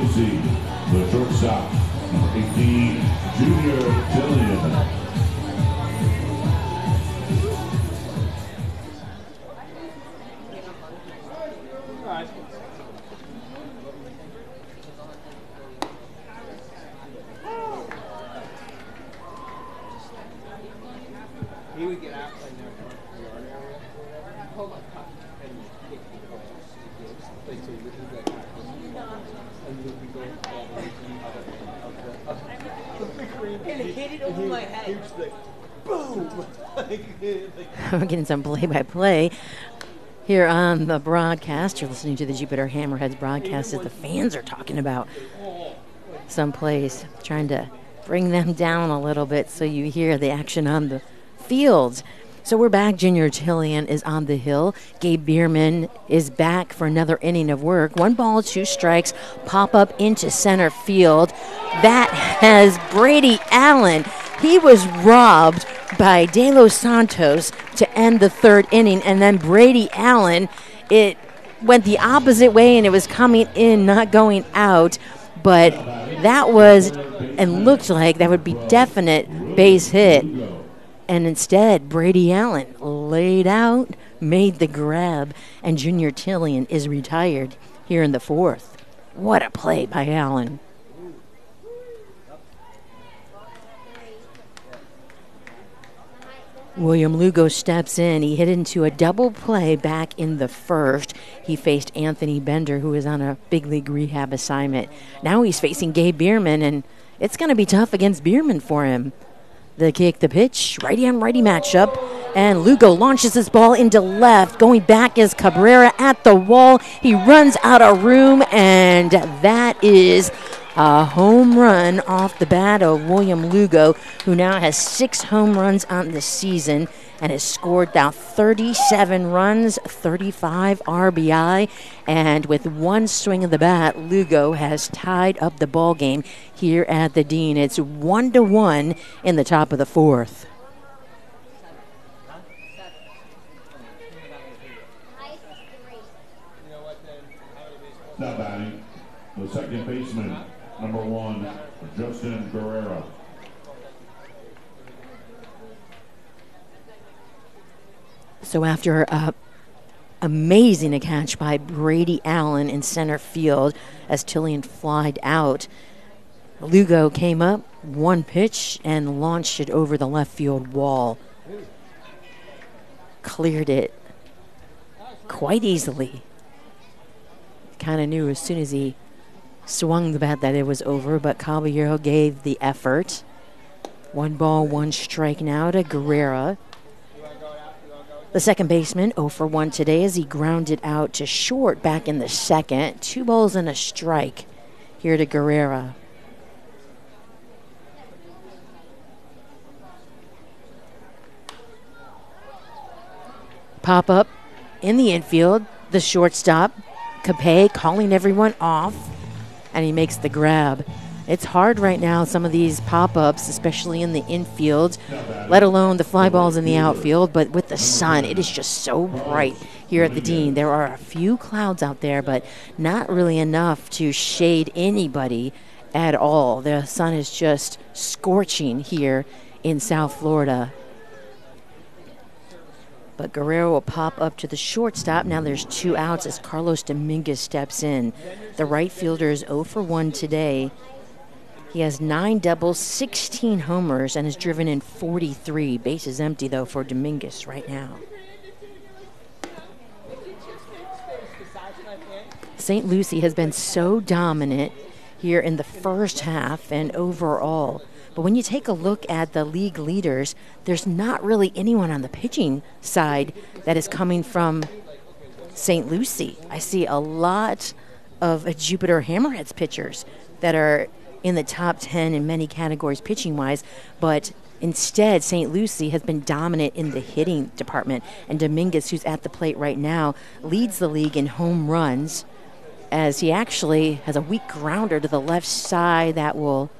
Lucy. The shortstop, number eighteen, Junior Tillian. He would get out in there from the yard area. Hold my cup and kick the ball. Like so, we can go back and we can go all the way to the other end of the of the green. And it hit it over my head. He was like, boom! Like, We're getting some play-by-play here on the broadcast. You're listening to the Jupiter Hammerheads broadcast as the fans are talking about some plays, trying to bring them down a little bit so you hear the action on the field. So we're back. Junior Tillian is on the hill. Gabe Bierman is back for another inning of work. One ball, two strikes, pop up into center field. That has Brady Allen. He was robbed by De Los Santos to end the third inning, and then Brady Allen, it went the opposite way, and it was coming in, not going out. But that was and looked like that would be definite base hit. And instead, Brady Allen laid out, made the grab, and Junior Tillian is retired here in the fourth. What a play by Allen. William Lugo steps in. He hit into a double play back in the first. He faced Anthony Bender, who is on a big league rehab assignment. Now he's facing Gabe Bierman, and it's going to be tough against Bierman for him. The kick, the pitch, righty on righty matchup, and Lugo launches his ball into left. Going back is Cabrera at the wall. He runs out of room, and that is a home run off the bat of William Lugo, who now has six home runs on the season and has scored now thirty-seven runs, thirty-five R B I, and with one swing of the bat, Lugo has tied up the ball game here at the Dean. It's one to one in the top of the fourth. Now batting, the second baseman, number one, Justin Guerrero. So after a amazing a catch by Brady Allen in center field as Tillian flied out, Lugo came up, one pitch, and launched it over the left field wall. Cleared it quite easily. Kind of knew as soon as he swung the bat that it was over, but Caballero gave the effort. One ball, one strike now to Guerrero. The second baseman, oh for one today as he grounded out to short back in the second. Two balls and a strike here to Guerrero. Pop up in the infield, the shortstop, Capay calling everyone off, and he makes the grab. It's hard right now, some of these pop-ups, especially in the infield, let alone the fly balls in the outfield. But with the sun, it is just so bright here at the Dean. There are a few clouds out there, but not really enough to shade anybody at all. The sun is just scorching here in South Florida. But Guerrero will pop up to the shortstop. Now there's two outs as Carlos Dominguez steps in. The right fielder is oh for one today. He has nine doubles, sixteen homers, and has driven in forty-three. Bases empty, though, for Dominguez right now. Saint Lucie has been so dominant here in the first half and overall. But when you take a look at the league leaders, there's not really anyone on the pitching side that is coming from Saint Lucie. I see a lot of Jupiter Hammerheads pitchers that are in the top ten in many categories pitching-wise, but instead Saint Lucie has been dominant in the hitting department, and Dominguez, who's at the plate right now, leads the league in home runs as he actually has a weak grounder to the left side that will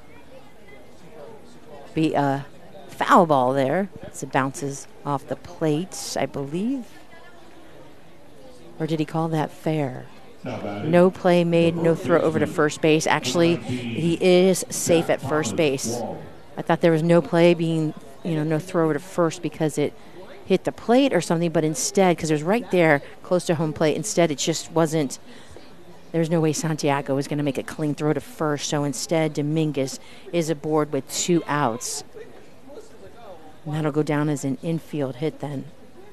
be a foul ball there as it bounces off the plate, I believe. Or did he call that fair? No play made, no throw over to first base. Actually, he is safe at first base. I thought there was no play being, you know, no throw over to first because it hit the plate or something, but instead, because it was right there close to home plate, instead it just wasn't, there's no way Santiago was going to make a clean throw to first, so instead Dominguez is aboard with two outs. And that'll go down as an infield hit then.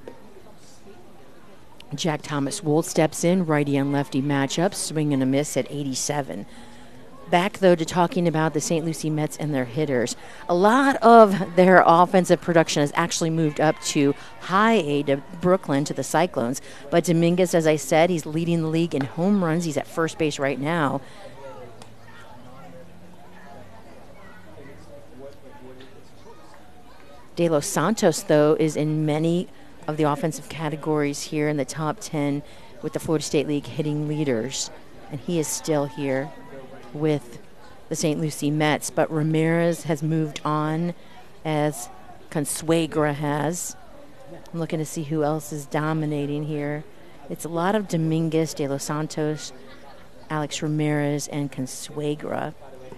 Jack Thomas Wold steps in, righty and lefty matchup, swing and a miss at eighty-seven. Back, though, to talking about the Saint Lucie Mets and their hitters. A lot of their offensive production has actually moved up to high A to Brooklyn, to the Cyclones. But Dominguez, as I said, he's leading the league in home runs. He's at first base right now. De Los Santos, though, is in many of the offensive categories here in the top ten with the Florida State League hitting leaders. And he is still here with the Saint Lucie Mets. But Ramirez has moved on, as Consuegra has. I'm looking to see who else is dominating here. It's a lot of Dominguez, De Los Santos, Alex Ramirez, and Consuegra.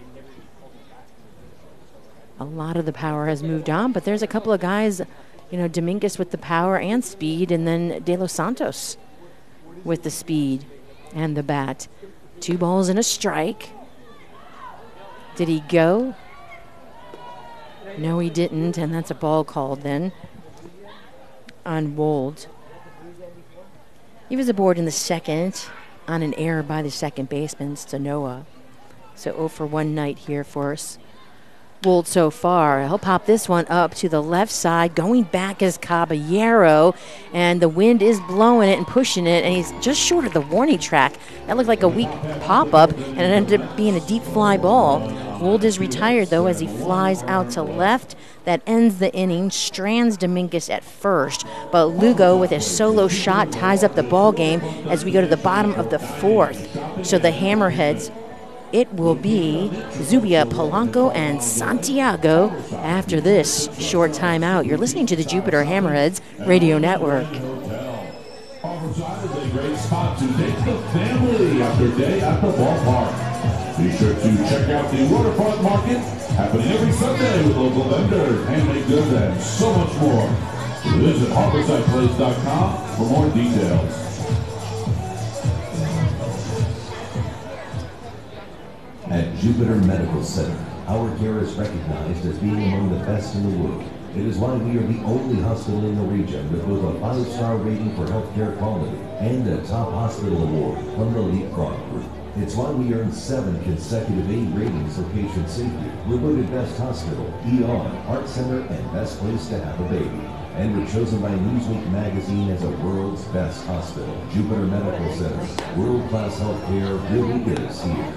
A lot of the power has moved on, but there's a couple of guys, you know, Dominguez with the power and speed, and then De Los Santos with the speed and the bat. Two balls and a strike. Did he go? No, he didn't, and that's a ball called then on Wold. He was aboard in the second on an error by the second baseman, Stanoa. So oh for one night here for us. Wold so far. He'll pop this one up to the left side. Going back is Caballero, and the wind is blowing it and pushing it, and he's just short of the warning track. That looked like a weak pop-up, and it ended up being a deep fly ball. Wold is retired, though, as he flies out to left. That ends the inning. Strands Dominguez at first, but Lugo with his solo shot ties up the ball game as we go to the bottom of the fourth. So the Hammerheads, it will be Zubia, Polanco, and Santiago after this short timeout. You're listening to the Jupiter Hammerheads Radio Network. Harborside is a great spot to take the family after day at the ballpark. Be sure to check out the Waterfront Market, happening every Sunday with local vendors, handmade goods, and so much more. Visit harborside place dot com for more details. At Jupiter Medical Center, our care is recognized as being among the best in the world. It is why we are the only hospital in the region with both a five-star rating for healthcare quality and a top hospital award from the Leapfrog Group. It's why we earned seven consecutive A ratings for patient safety. We're voted Best Hospital, E R, Heart Center, and Best Place to Have a Baby. And we're chosen by Newsweek magazine as a world's best hospital. Jupiter Medical Center, world-class healthcare really is here.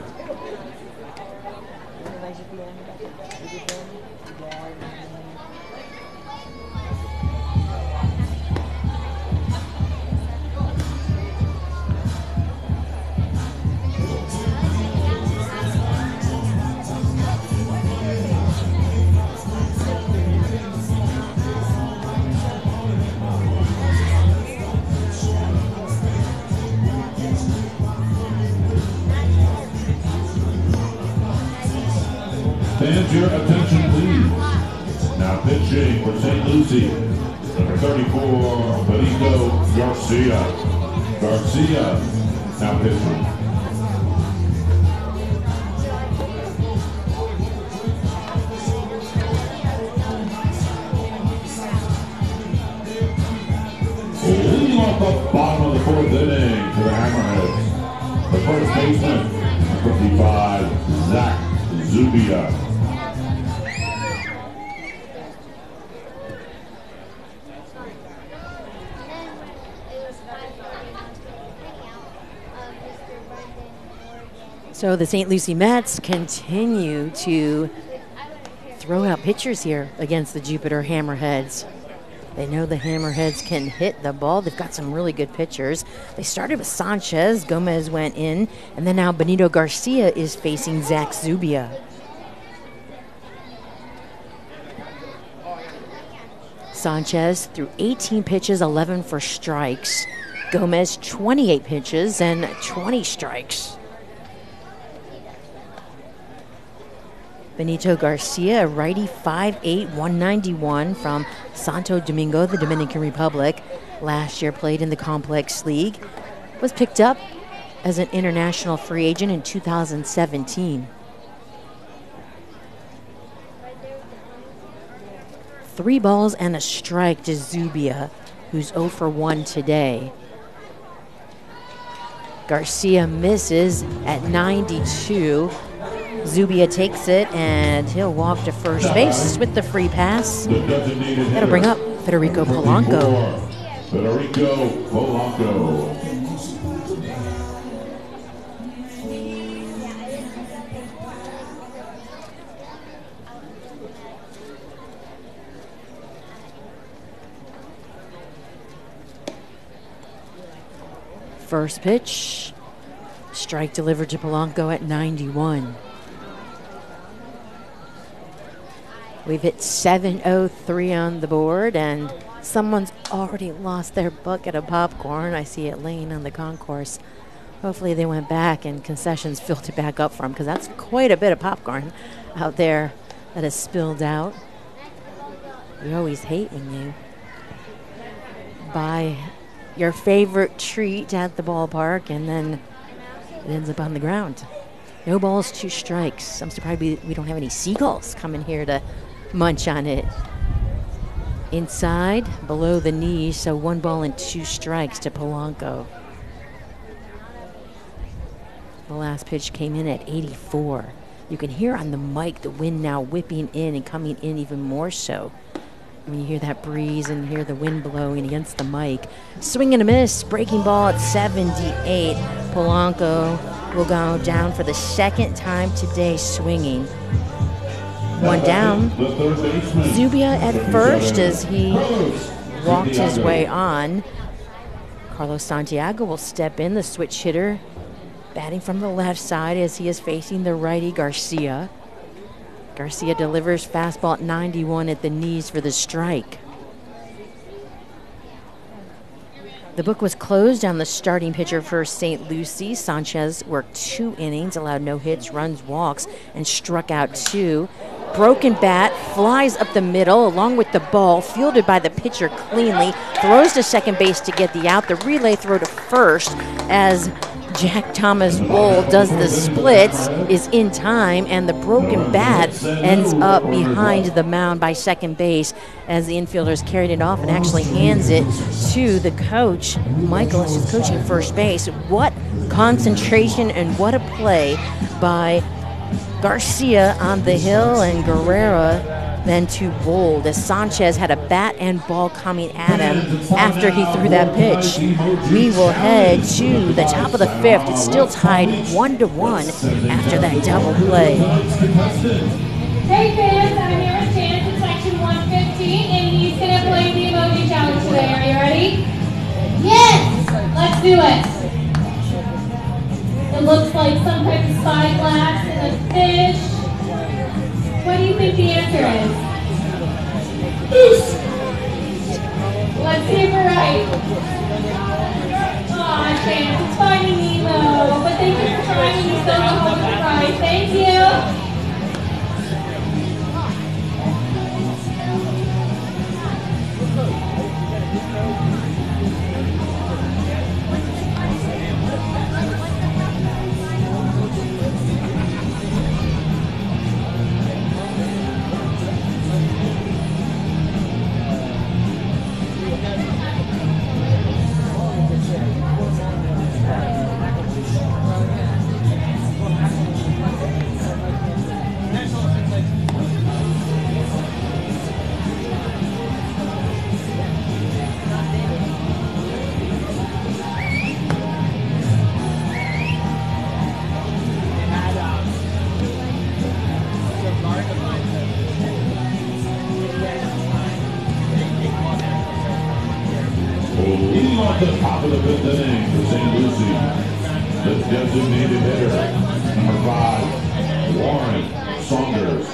Fans, your attention, please. Now pitching for Saint Lucie, number thirty-four, Benito Garcia. Garcia now pitching. Leading off the bottom of the fourth inning for the Hammerheads, the first baseman, fifty-five, Zach Zubia. So the Saint Lucie Mets continue to throw out pitchers here against the Jupiter Hammerheads. They know the Hammerheads can hit the ball. They've got some really good pitchers. They started with Sanchez. Gomez went in. And then now Benito Garcia is facing Zach Zubia. Sanchez threw eighteen pitches, eleven for strikes. Gomez, twenty-eight pitches and twenty strikes. Benito Garcia, a righty, five eight, one ninety-one from Santo Domingo, the Dominican Republic. Last year played in the Complex League. Was picked up as an international free agent in two thousand seventeen. Three balls and a strike to Zubia, who's oh for one today. Garcia misses at ninety-two. Zubia takes it, and he'll walk to first base with the free pass. That'll bring up Federico Polanco. Federico Polanco. First pitch, strike delivered to Polanco at ninety-one. We've hit seven oh three on the board, and someone's already lost their bucket of popcorn. I see it laying on the concourse. Hopefully they went back and concessions filled it back up for them, because that's quite a bit of popcorn out there that has spilled out. We always hate when you buy your favorite treat at the ballpark and then it ends up on the ground. No balls, two strikes. I'm surprised we, we don't have any seagulls coming here to munch on it. Inside, below the knees, so one ball and two strikes to Polanco. The last pitch came in at eighty-four. You can hear on the mic the wind now whipping in and coming in even more so. When you hear that breeze and hear the wind blowing against the mic. Swing and a miss, breaking ball at seventy-eight. Polanco will go down for the second time today swinging. One down. Zubia at first as he walked his way on. Carlos Santiago will step in, the switch hitter, batting from the left side as he is facing the righty Garcia. Garcia delivers fastball at ninety-one at the knees for the strike. The book was closed on the starting pitcher for Saint Lucie. Sanchez worked two innings, allowed no hits, runs, walks, and struck out two. Broken bat, flies up the middle along with the ball, fielded by the pitcher cleanly, throws to second base to get the out. The relay throw to first as Jack Thomas Wohl does the splits, is in time, and the broken bat ends up behind the mound by second base as the infielders carried it off and actually hands it to the coach, Michael, who's coaching first base. What concentration and what a play by Garcia on the hill, and Guerrera then to Wohl as Sanchez had a bat and ball coming at him after he threw that pitch. We will head to the top of the fifth. It's still tied one to one after that double play. Hey fans, I'm here with Chance in section one fifteen, and he's going to play the emoji challenge today. Are you ready? Yes! Let's do it. It looks like some type of spyglass and a fish. What do you think the answer is? Fish. Let's see if we're right. Aw, Chance, it's Finding Nemo. But thank you for trying, and you still go home with the prize. Thank you. Leading off the top of the fifth inning for Saint Lucie, the designated hitter, number five, Warren Saunders.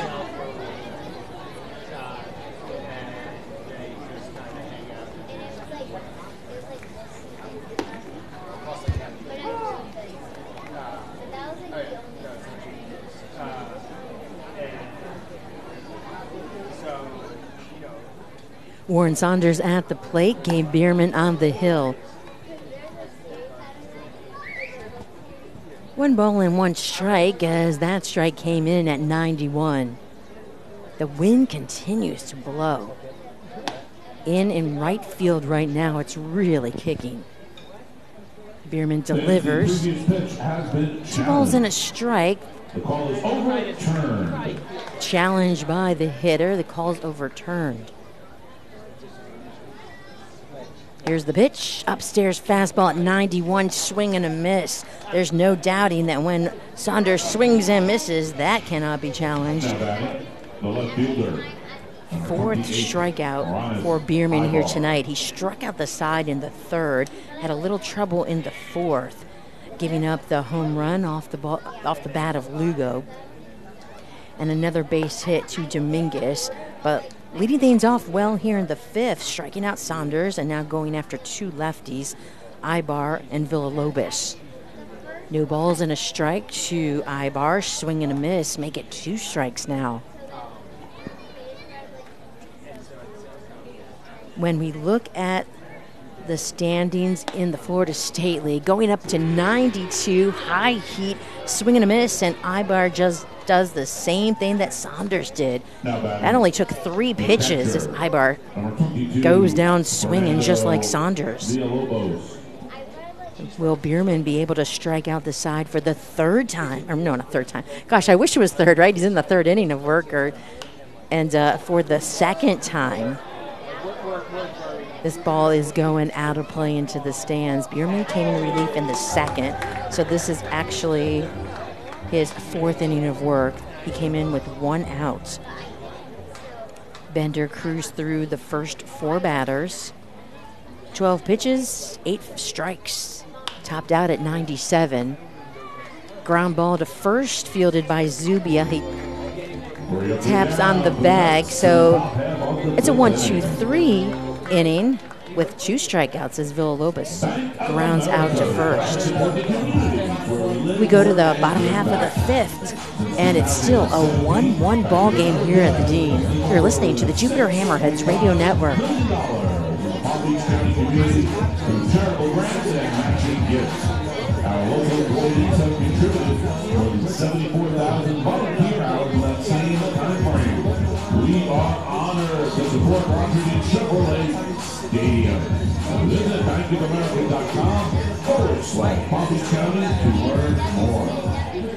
Warren Saunders at the plate, Gabe Bierman on the hill. One ball and one strike as that strike came in at ninety-one. The wind continues to blow. In in right field right now, it's really kicking. Bierman delivers. Two balls and a strike. The call is overturned. Challenged by the hitter. The call is overturned. Here's the pitch. Upstairs fastball at ninety-one. Swing and a miss. There's no doubting that when Saunders swings and misses, that cannot be challenged. Now batting, the left fielder. Fourth strikeout for Bierman here tonight. He struck out the side in the third, had a little trouble in the fourth, giving up the home run off the ball, off the bat of Lugo, and another base hit to Dominguez. But leading things off well here in the fifth, striking out Saunders and now going after two lefties, Ibar and Villalobos. No balls and a strike to Ibar. Swing and a miss, make it two strikes now. When we look at the standings in the Florida State League, going up to ninety-two, high heat, swing and a miss, and Ibar just does the same thing that Saunders did. That only took three pitches as Ibar goes down swinging just like Saunders. Will Bierman be able to strike out the side for the third time? Or no, not third time. Gosh, I wish it was third, right? He's in the third inning of work. Or, and uh, for the second time, this ball is going out of play into the stands. Bierman came in relief in the second, so this is actually his fourth inning of work. He came in with one out. Bender cruised through the first four batters. twelve pitches, eight strikes. Topped out at ninety-seven. Ground ball to first, fielded by Zubia. He taps on the bag, so it's a one two three inning with two strikeouts as Villalobos grounds out to first. We go to the bottom half of the fifth, and it's still a one one ball game here at the Dean. You're listening to the Jupiter Hammerheads Radio Network. Our local employees have contributed more than seventy-four thousand volunteer hours in that same time frame. We are honored to support Washington Chevrolet Stadium. Visit bank of america dot com forward slash Palm Beach County to learn more.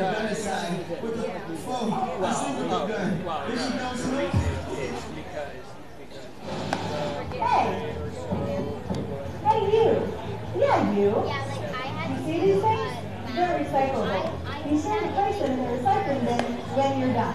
Hey! Hey, you! Yeah, you! You see these things? They're recyclable. You should replace them in the recycling bin when you're done.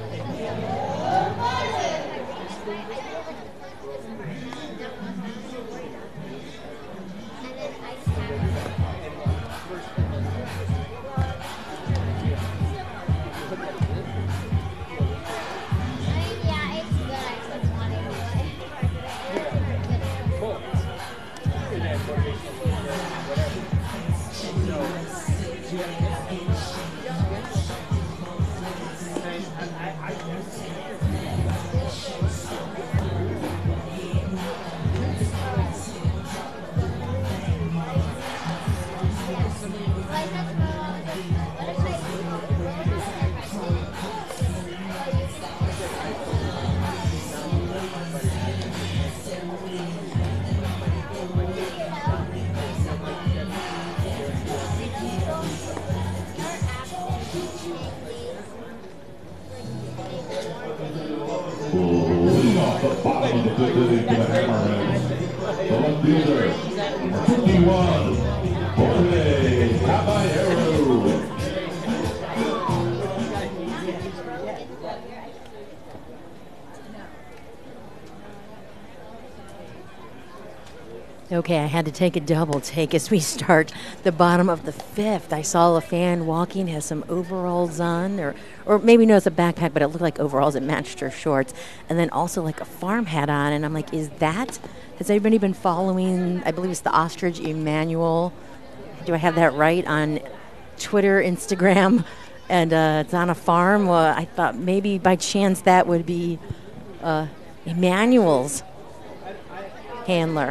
Leading off the bottom of the fifth inning for the Hammerheads, the left fielder, fifty-one, Jorge Caballero. Okay, I had to take a double take as we start the bottom of the fifth. I saw a fan walking, has some overalls on, or or maybe no, it's a backpack, but it looked like overalls. It matched her shorts. And then also like a farm hat on. And I'm like, is that, has anybody been following, I believe it's the Ostrich Emmanuel. Do I have that right? On Twitter, Instagram, and uh, it's on a farm. Well, I thought maybe by chance that would be uh, Emmanuel's handler.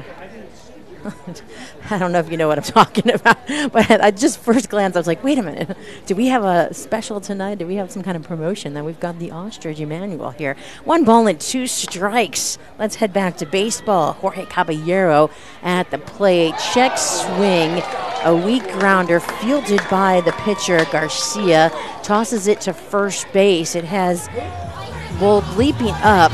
I don't know if you know what I'm talking about, but I just first glance, I was like, wait a minute. Do we have a special tonight? Do we have some kind of promotion? That we've got the ostrich Emmanuel here. One ball and two strikes. Let's head back to baseball. Jorge Caballero at the plate. Check swing. A weak grounder fielded by the pitcher, Garcia. Tosses it to first base. It has Wolf leaping up,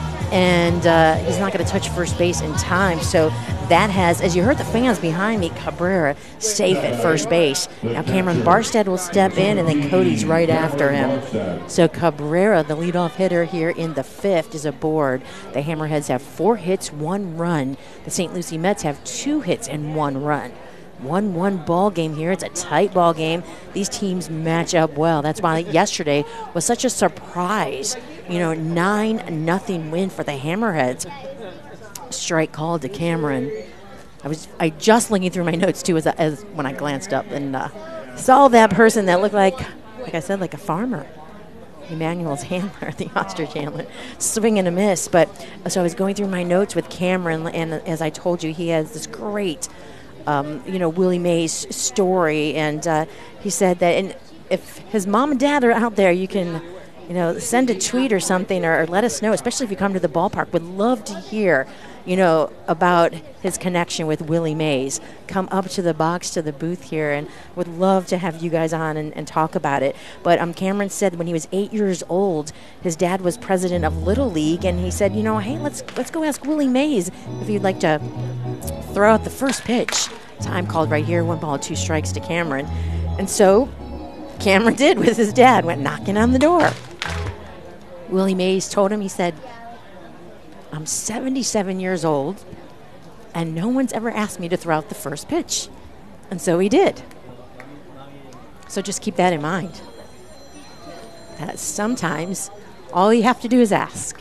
and uh, he's not going to touch first base in time. So that has, as you heard the fans behind me, Cabrera safe at first base. Now Cameron Barstead will step in, and then Cody's right after him. So Cabrera, the leadoff hitter here in the fifth, is aboard. The Hammerheads have four hits, one run. The Saint Lucie Mets have two hits and one run. one one ball game here. It's a tight ball game. These teams match up well. That's why yesterday was such a surprise. You know, nine nothing win for the Hammerheads. Strike called to Cameron. I was I just looking through my notes too as, as when I glanced up and uh, saw that person that looked like, like I said, like a farmer. Emmanuel's handler, the ostrich handler, swing and a miss. But so I was going through my notes with Cameron, and as I told you, he has this great, um, you know, Willie Mays story, and uh, he said that, and if his mom and dad are out there, you can, you know, send a tweet or something, or, or let us know, especially if you come to the ballpark. Would love to hear, you know, about his connection with Willie Mays. Come up to the box, to the booth here, and would love to have you guys on and, and talk about it. But um, Cameron said when he was eight years old, his dad was president of Little League, and he said, you know, hey, let's let's go ask Willie Mays if he'd like to throw out the first pitch. Time called right here, one ball, two strikes to Cameron. And so Cameron did with his dad, went knocking on the door. Willie Mays told him, he said, I'm seventy-seven years old, and no one's ever asked me to throw out the first pitch. And so he did. So just keep that in mind. That sometimes all you have to do is ask.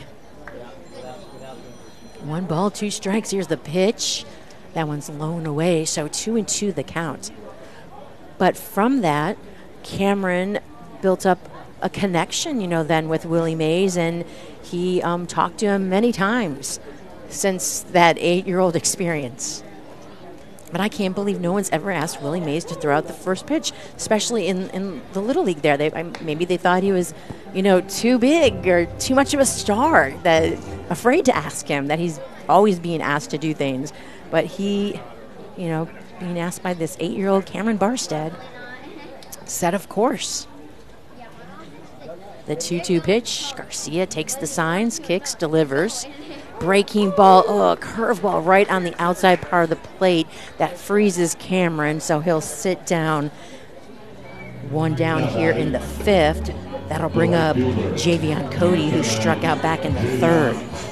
One ball, two strikes. Here's the pitch. That one's low and away, so two and two the count. But from that, Cameron built up a connection, you know, then with Willie Mays, and he um, talked to him many times since that eight-year-old experience. But I can't believe no one's ever asked Willie Mays to throw out the first pitch, especially in, in the Little League there. They, maybe they thought he was, you know, too big or too much of a star, that afraid to ask him, that he's always being asked to do things. But he, you know, being asked by this eight-year-old Cameron Barstead, said of course. The two two pitch, Garcia takes the signs, kicks, delivers. Breaking ball, oh, a curveball right on the outside part of the plate. That freezes Cameron, so he'll sit down. One down here in the fifth. That'll bring up Javion Cody, who struck out back in the third.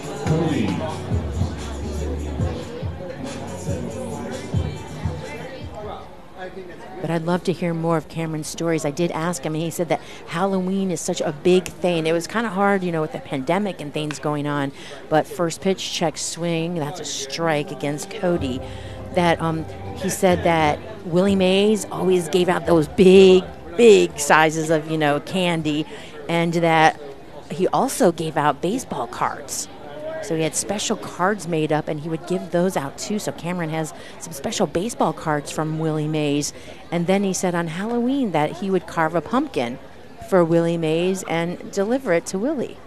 But I'd love to hear more of Cameron's stories. I did ask him, and he said that Halloween is such a big thing. It was kind of hard, you know, with the pandemic and things going on. But first pitch, check swing, that's a strike against Cody. That um, he said that Willie Mays always gave out those big, big sizes of, you know, candy, and that he also gave out baseball cards. So he had special cards made up, and he would give those out too. So Cameron has some special baseball cards from Willie Mays. And then he said on Halloween that he would carve a pumpkin for Willie Mays and deliver it to Willie.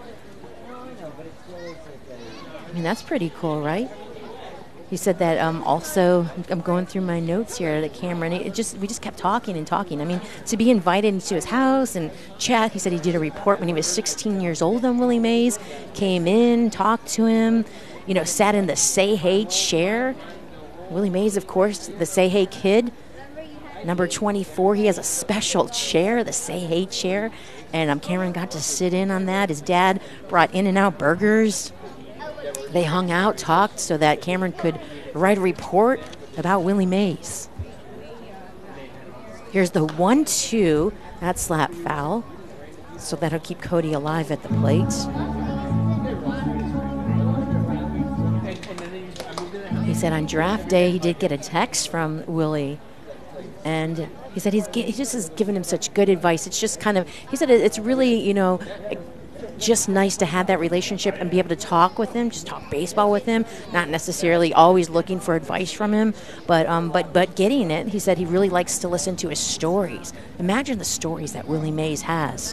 I mean, that's pretty cool, right? He said that um, also, I'm going through my notes here, that Cameron, it just we just kept talking and talking. I mean, to be invited into his house and chat, he said he did a report when he was sixteen years old on Willie Mays, came in, talked to him, you know, sat in the Say Hey chair. Willie Mays, of course, the Say Hey kid, number twenty-four, he has a special chair, the Say Hey chair, and um, Cameron got to sit in on that. His dad brought In-N-Out burgers. They hung out, talked, so that Cameron could write a report about Willie Mays. Here's the one two, that slap foul, so that'll keep Cody alive at the plate. He said on draft day he did get a text from Willie, and he said he's he just has given him such good advice. It's just kind of, he said it's really, you know, just nice to have that relationship and be able to talk with him, just talk baseball with him, not necessarily always looking for advice from him, but um, but but getting it. He said he really likes to listen to his stories. Imagine the stories that Willie Mays has.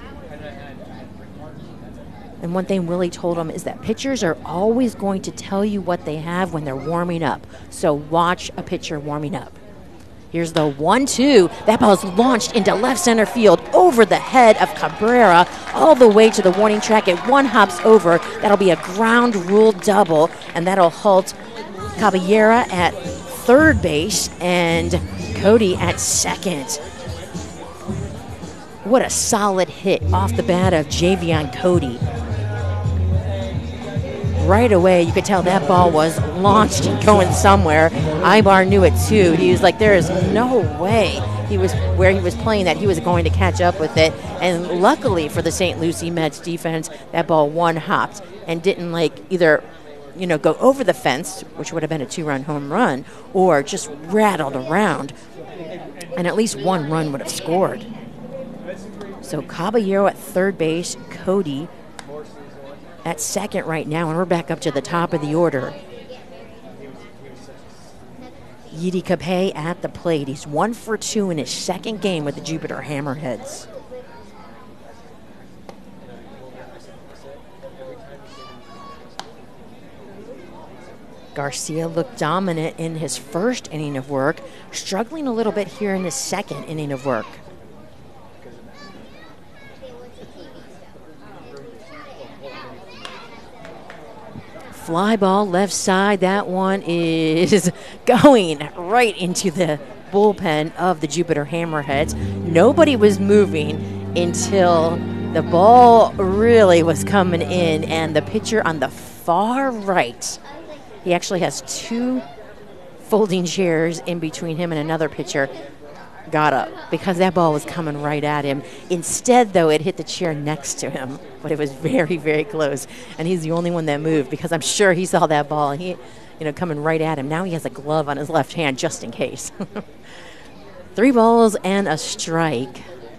And one thing Willie told him is that pitchers are always going to tell you what they have when they're warming up. So watch a pitcher warming up. Here's the one two. That ball is launched into left center field over the head of Cabrera all the way to the warning track. It one hops over. That'll be a ground rule double, and that'll halt Caballera at third base and Cody at second. What a solid hit off the bat of Javion Cody. Right away, you could tell that ball was launched and going somewhere. Ibar knew it too. He was like, there is no way he was where he was playing that he was going to catch up with it. And luckily for the Saint Lucie Mets defense, that ball one hopped and didn't like either, you know, go over the fence, which would have been a two-run home run, or just rattled around. And at least one run would have scored. So Caballero at third base, Cody at second right now, and we're back up to the top of the order. Yidi Capay at the plate. He's one for two in his second game with the Jupiter Hammerheads. Garcia looked dominant in his first inning of work, struggling a little bit here in his second inning of work. Fly ball left side. That one is going right into the bullpen of the Jupiter Hammerheads. Nobody was moving until the ball really was coming in, and the pitcher on the far right, he actually has two folding chairs in between him and another pitcher, got up because that ball was coming right at him. Instead, though, it hit the chair next to him, but it was very, very close. And he's the only one that moved because I'm sure he saw that ball and he, you know, coming right at him. Now he has a glove on his left hand just in case. Three balls and a strike.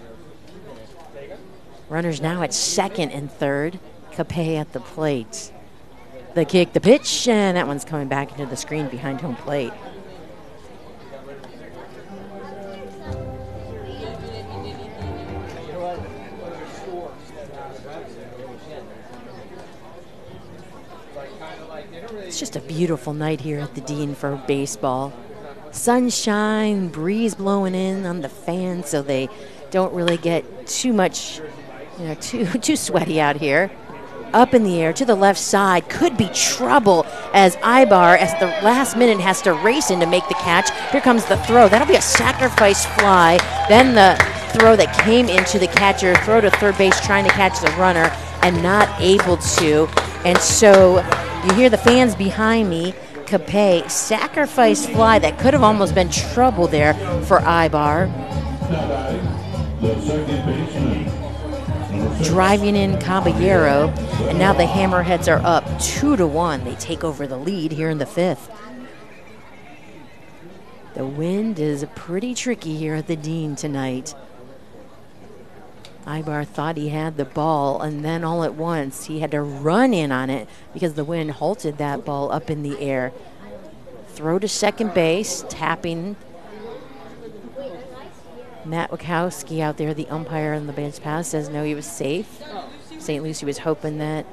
Runners now at second and third. Capay at the plate. The kick, the pitch, and that one's coming back into the screen behind home plate. It's just a beautiful night here at the Dean for baseball. Sunshine, breeze blowing in on the fans so they don't really get too much, you know, too too sweaty out here. Up in the air to the left side, could be trouble as Ibar, as the last minute, has to race in to make the catch. Here comes the throw. That'll be a sacrifice fly. Then the throw that came into the catcher, throw to third base trying to catch the runner and not able to. And so you hear the fans behind me. Capay, sacrifice fly that could have almost been trouble there for Ibar. The second baseman. Driving in Caballero, and now the Hammerheads are up two to one. They take over the lead here in the fifth. The wind is pretty tricky here at the Dean tonight. Ibar thought he had the ball, and then all at once he had to run in on it because the wind halted that ball up in the air. Throw to second base, tapping. Matt Wachowski out there, the umpire on the bench pass, says no, he was safe. Saint Lucie was hoping that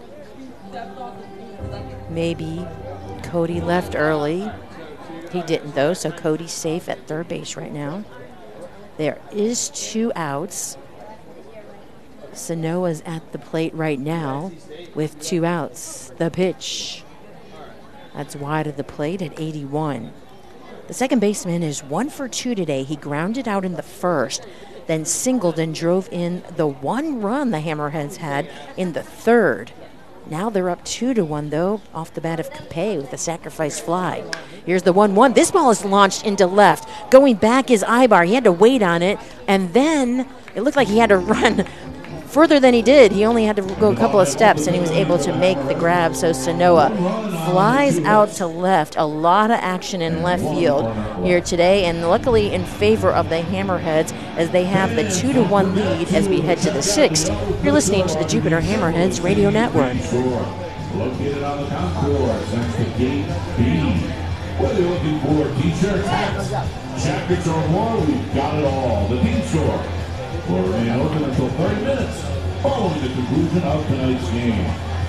maybe Cody left early. He didn't, though, so Cody's safe at third base right now. There is two outs. Sanoa's at the plate right now with two outs. The pitch. That's wide of the plate at eighty-one. The second baseman is one for two today. He grounded out in the first, then singled and drove in the one run the Hammerheads had in the third. Now they're up two to one, though, off the bat of Capay with a sacrifice fly. Here's the one one. This ball is launched into left. Going back is Ibar. He had to wait on it, and then it looked like he had to run further than he did. He only had to go a couple of steps, and he was able to make the grab. So Sanoa flies out to left. A lot of action in left field here today, and luckily in favor of the Hammerheads as they have the two to one lead as we head to the sixth. You're listening to the Jupiter Hammerheads Radio Network. Located on the concourse, that's the gate B. Whether you're looking for t-shirts, hats, jackets, or more, we've got it all. The Dean Store will remain open until thirty minutes following the conclusion of tonight's game.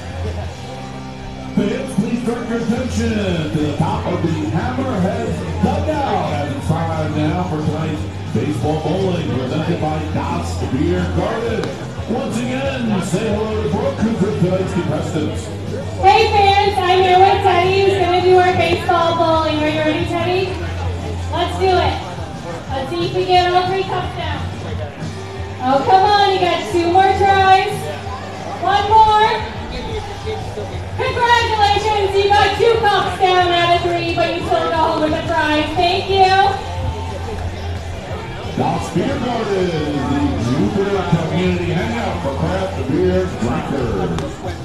Fans, please direct your attention to the top of the Hammerheads dugout as it's time now for tonight's baseball bowling presented by Dots Beer Garden. Once again, say hello to Brooke, who's with tonight's contestants. Hey fans, I'm here with Teddy, who's going to do our baseball bowling. Are you ready, Teddy? Let's do it. Let's see if we get all three cups down. Oh, come on, you got two more tries. One more. Congratulations, you got two cups down out of three, but you still go home with the prize. Thank you. Dots Beer Garden is the Jupiter Community Hangout for craft beer drinkers.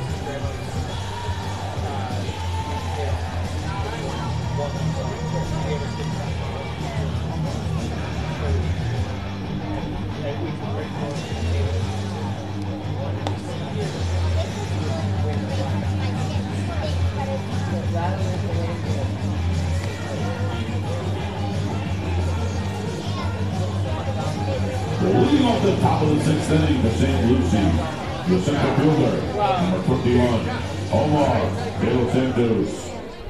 Leading off the top of the sixth inning for Saint Lucie, the center fielder, number twenty-one, Omar De Los Santos.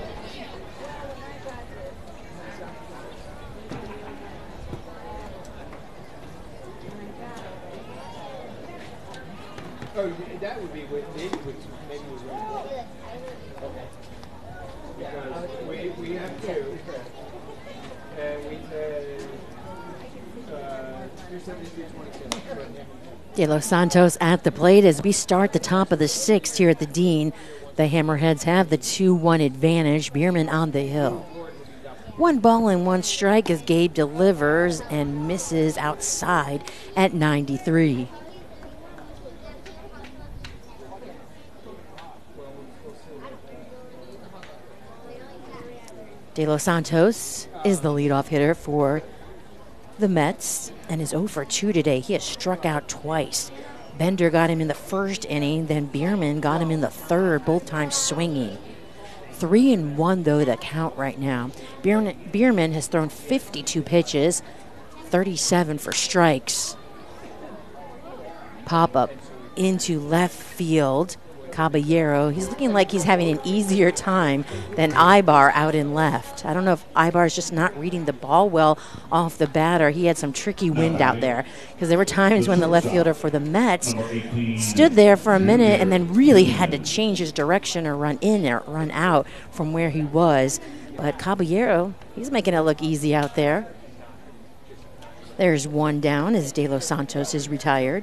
Oh, that would be what David would maybe was running. Okay. Because we, we have two, and we said uh, three seventy-two twenty-seven. De Los Santos at the plate as we start the top of the sixth here at the Dean. The Hammerheads have the two one advantage. Bierman on the hill. One ball and one strike as Gabe delivers and misses outside at ninety-three. De Los Santos is the leadoff hitter for the Mets and is oh for two today. He has struck out twice. Bender got him in the first inning, then Bierman got him in the third, both times swinging. Three and one, though, the count right now. Bierman, Bierman has thrown fifty-two pitches, thirty-seven for strikes. Pop-up into left field. Caballero, he's looking like he's having an easier time than Ibar out in left. I don't know if Ibar is just not reading the ball well off the bat, or he had some tricky wind out there, because there were times when the left fielder for the Mets stood there for a minute and then really had to change his direction or run in or run out from where he was. But Caballero, he's making it look easy out there. There's one down as De Los Santos is retired.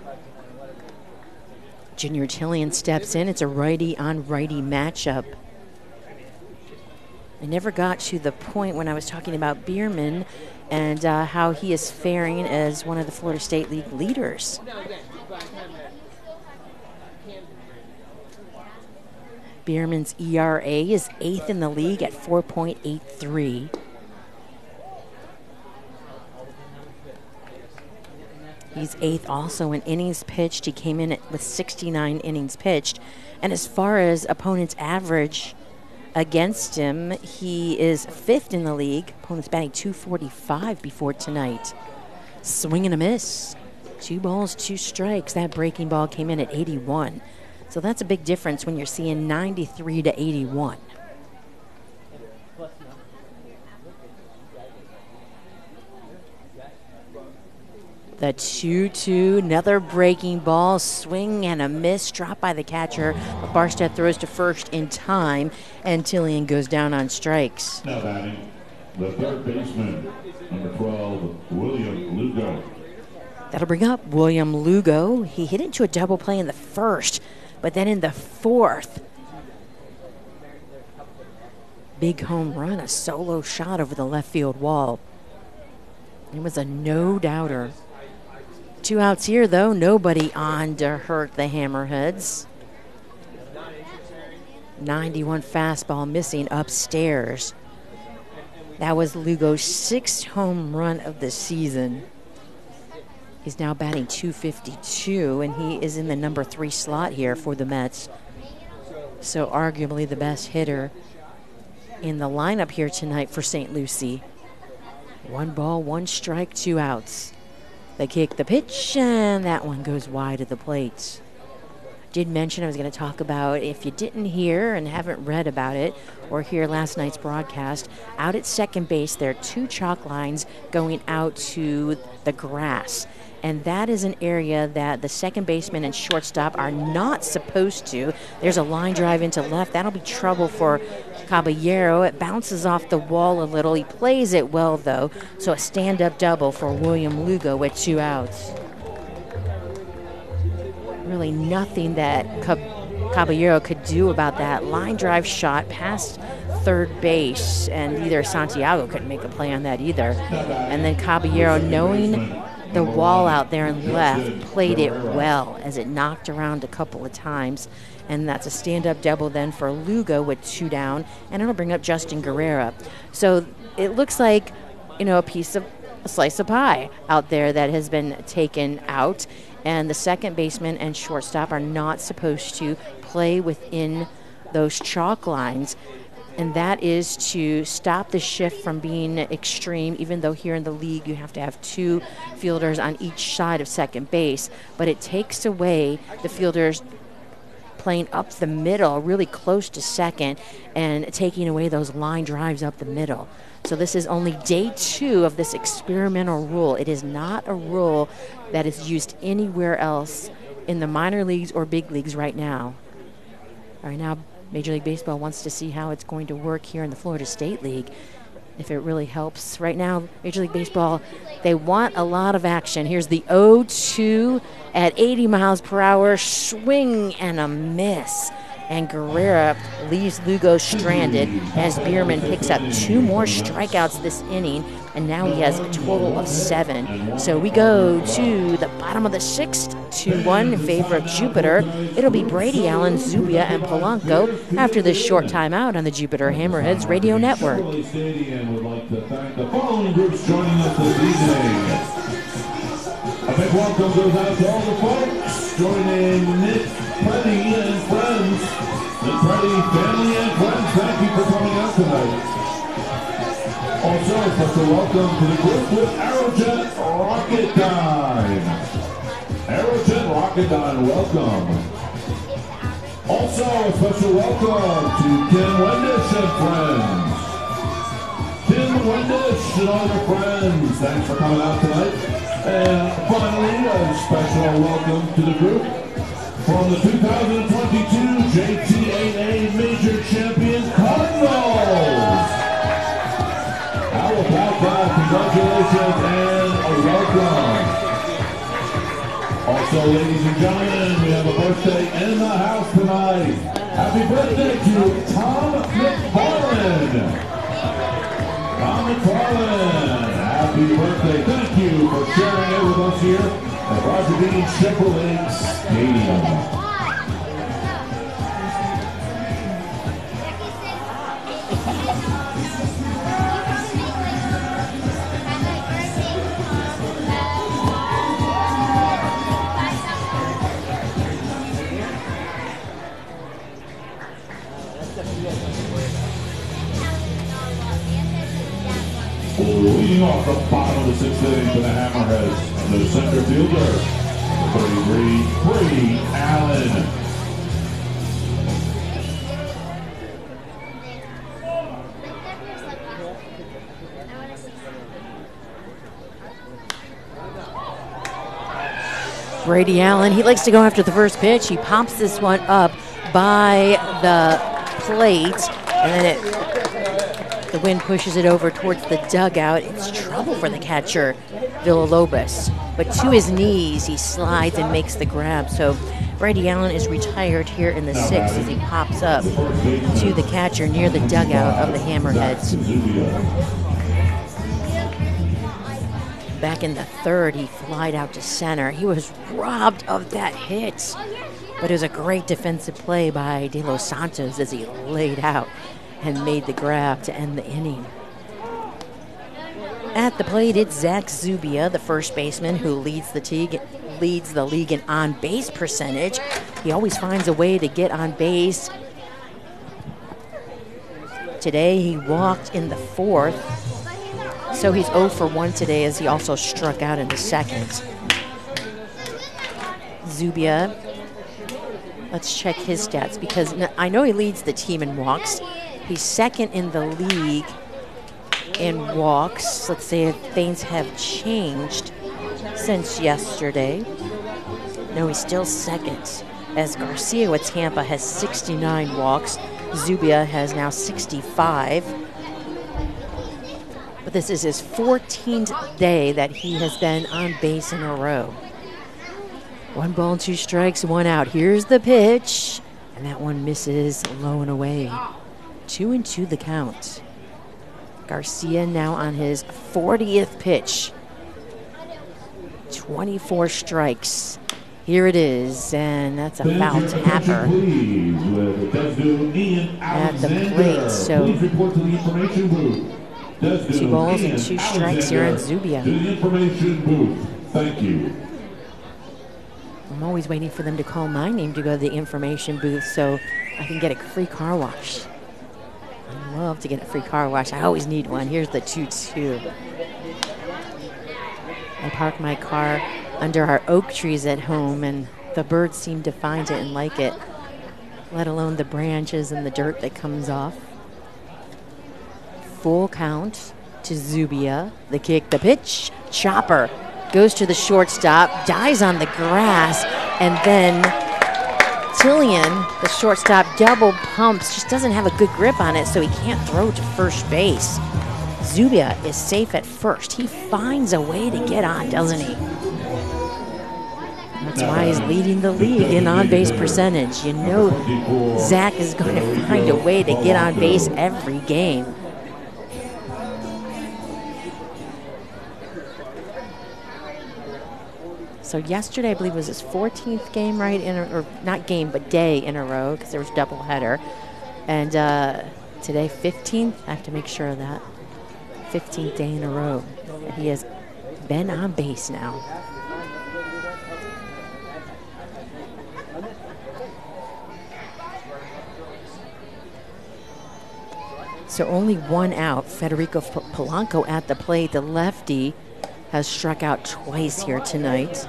Junior Tillian steps in. It's a righty-on-righty matchup. I never got to the point when I was talking about Bierman and uh, how he is faring as one of the Florida State League leaders. Bierman's E R A is eighth in the league at four point eight three. He's eighth also in innings pitched. He came in with sixty-nine innings pitched. And as far as opponents' average against him, he is fifth in the league. Opponents batting two forty-five before tonight. Swing and a miss. Two balls, two strikes. That breaking ball came in at eighty-one. So that's a big difference when you're seeing ninety-three to eighty-one. The two two, another breaking ball, swing and a miss, dropped by the catcher. But Barstead throws to first in time, and Tillian goes down on strikes. Now batting, the third baseman, number twelve, William Lugo. That'll bring up William Lugo. He hit into a double play in the first, but then in the fourth, big home run, a solo shot over the left field wall. It was a no-doubter. Two outs here, though. Nobody on to hurt the Hammerheads. ninety-one fastball missing upstairs. That was Lugo's sixth home run of the season. He's now batting two fifty-two, and he is in the number three slot here for the Mets. So arguably the best hitter in the lineup here tonight for Saint Lucie. One ball, one strike, two outs. They kick the pitch, and that one goes wide of the plate. Did mention I was going to talk about, if you didn't hear and haven't read about it or hear last night's broadcast, out at second base there are two chalk lines going out to the grass. And that is an area that the second baseman and shortstop are not supposed to. There's a line drive into left. That'll be trouble for Caballero. It bounces off the wall a little. He plays it well, though. So a stand-up double for William Lugo with two outs. Really nothing that Caballero could do about that. Line drive shot past third base, and either Santiago couldn't make a play on that either. And then Caballero, knowing the wall out there and left, played it well as it knocked around a couple of times. And that's a stand-up double then for Lugo with two down, and it'll bring up Justin Guerrera. So it looks like, you know, a piece of a slice of pie out there that has been taken out, and the second baseman and shortstop are not supposed to play within those chalk lines. And that is to stop the shift from being extreme, even though here in the league you have to have two fielders on each side of second base. But it takes away the fielders playing up the middle, really close to second, and taking away those line drives up the middle. So this is only day two of this experimental rule. It is not a rule that is used anywhere else in the minor leagues or big leagues right now. All right, now Major League Baseball wants to see how it's going to work here in the Florida State League, if it really helps. Right now, Major League Baseball, they want a lot of action. Here's the oh two at eighty miles per hour, swing and a miss. And Guerrera leaves Lugo stranded as Bierman picks up two more strikeouts this inning, and now he has a total of seven. So we go to the bottom of the sixth, two one in favor of Jupiter. It'll be Brady Allen, Zubia, and Polanco after this short timeout on the Jupiter Hammerheads Radio Network. Stadium would like to thank the following groups joining us this evening. A big welcome goes out to all the folks joining Nick Preddy and friends. Nick Preddy, family and friends, thank you for coming out tonight. Also, a special welcome to the group with Aerojet Rocketdyne. Aerojet Rocketdyne, welcome. Also, a special welcome to Ken Wendish and friends. Tim Wendish and all your friends, thanks for coming out tonight. And finally, a special welcome to the group from the two thousand twenty-two J T A A Major Champions Cardinals. How about that? Congratulations and a welcome. Also, ladies and gentlemen, we have a birthday in the house tonight. Happy birthday to Tom McFarland. Tom McFarland, happy birthday. Thank you for sharing it with us here at Roger Dean Chevrolet Stadium. Leading off the bottom of the sixth inning for the Hammerheads, the center fielder, thirty-three, Brady Allen. Brady Allen, he likes to go after the first pitch. He pops this one up by the plate, and then it the wind pushes it over towards the dugout. It's trouble for the catcher, Villalobos. But to his knees, he slides and makes the grab. So Brady Allen is retired here in the sixth as he pops up to the catcher near the dugout of the Hammerheads. Back in the third, he flied out to center. He was robbed of that hit. But it was a great defensive play by De Los Santos as he laid out and made the grab to end the inning. At the plate, it's Zach Zubia, the first baseman who leads the te- leads the league in on-base percentage. He always finds a way to get on base. Today, he walked in the fourth, so he's oh for one today as he also struck out in the second. Zubia, let's check his stats because I know he leads the team in walks. He's second in the league in walks. Let's see if things have changed since yesterday. No, he's still second, as Garcia with Tampa has sixty-nine walks. Zubia has now sixty-five. But this is his fourteenth day that he has been on base in a row. One ball, two strikes, one out. Here's the pitch, and that one misses low and away. Two and two the count. Garcia now on his fortieth pitch. twenty-four strikes. Here it is, and that's a foul tapper at the plate. So two balls and two strikes here on Zubia. Thank you. I'm always waiting for them to call my name to go to the information booth so I can get a free car wash. I love to get a free car wash. I always need one. Here's the two two. I park my car under our oak trees at home, and the birds seem to find it and like it, let alone the branches and the dirt that comes off. Full count to Zubia. The kick, the pitch, chopper. Goes to the shortstop, dies on the grass, and then Tillian, the shortstop, double pumps, just doesn't have a good grip on it, so he can't throw to first base. Zubia is safe at first. He finds a way to get on, doesn't he? That's why he's leading the league in on-base percentage. You know Zach is going to find a way to get on base every game. So yesterday, I believe, was his fourteenth game, right? In a, or not game, but day in a row, because there was doubleheader. And uh, today, fifteenth. I have to make sure of that. fifteenth day in a row. And he has been on base now. So only one out. Federico Polanco at the plate. The lefty has struck out twice here tonight.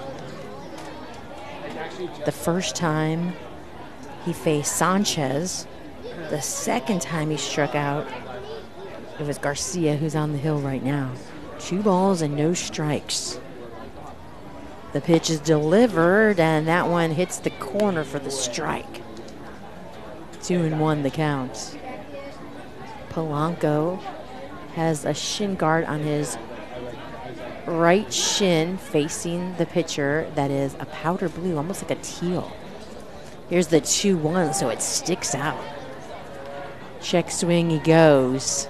The first time he faced Sanchez. The second time he struck out, it was Garcia, who's on the hill right now. Two balls and no strikes. The pitch is delivered, and that one hits the corner for the strike. Two and one the count. Polanco has a shin guard on his right shin facing the pitcher that is a powder blue, almost like a teal. Here's the two one, so it sticks out. Check swing, he goes.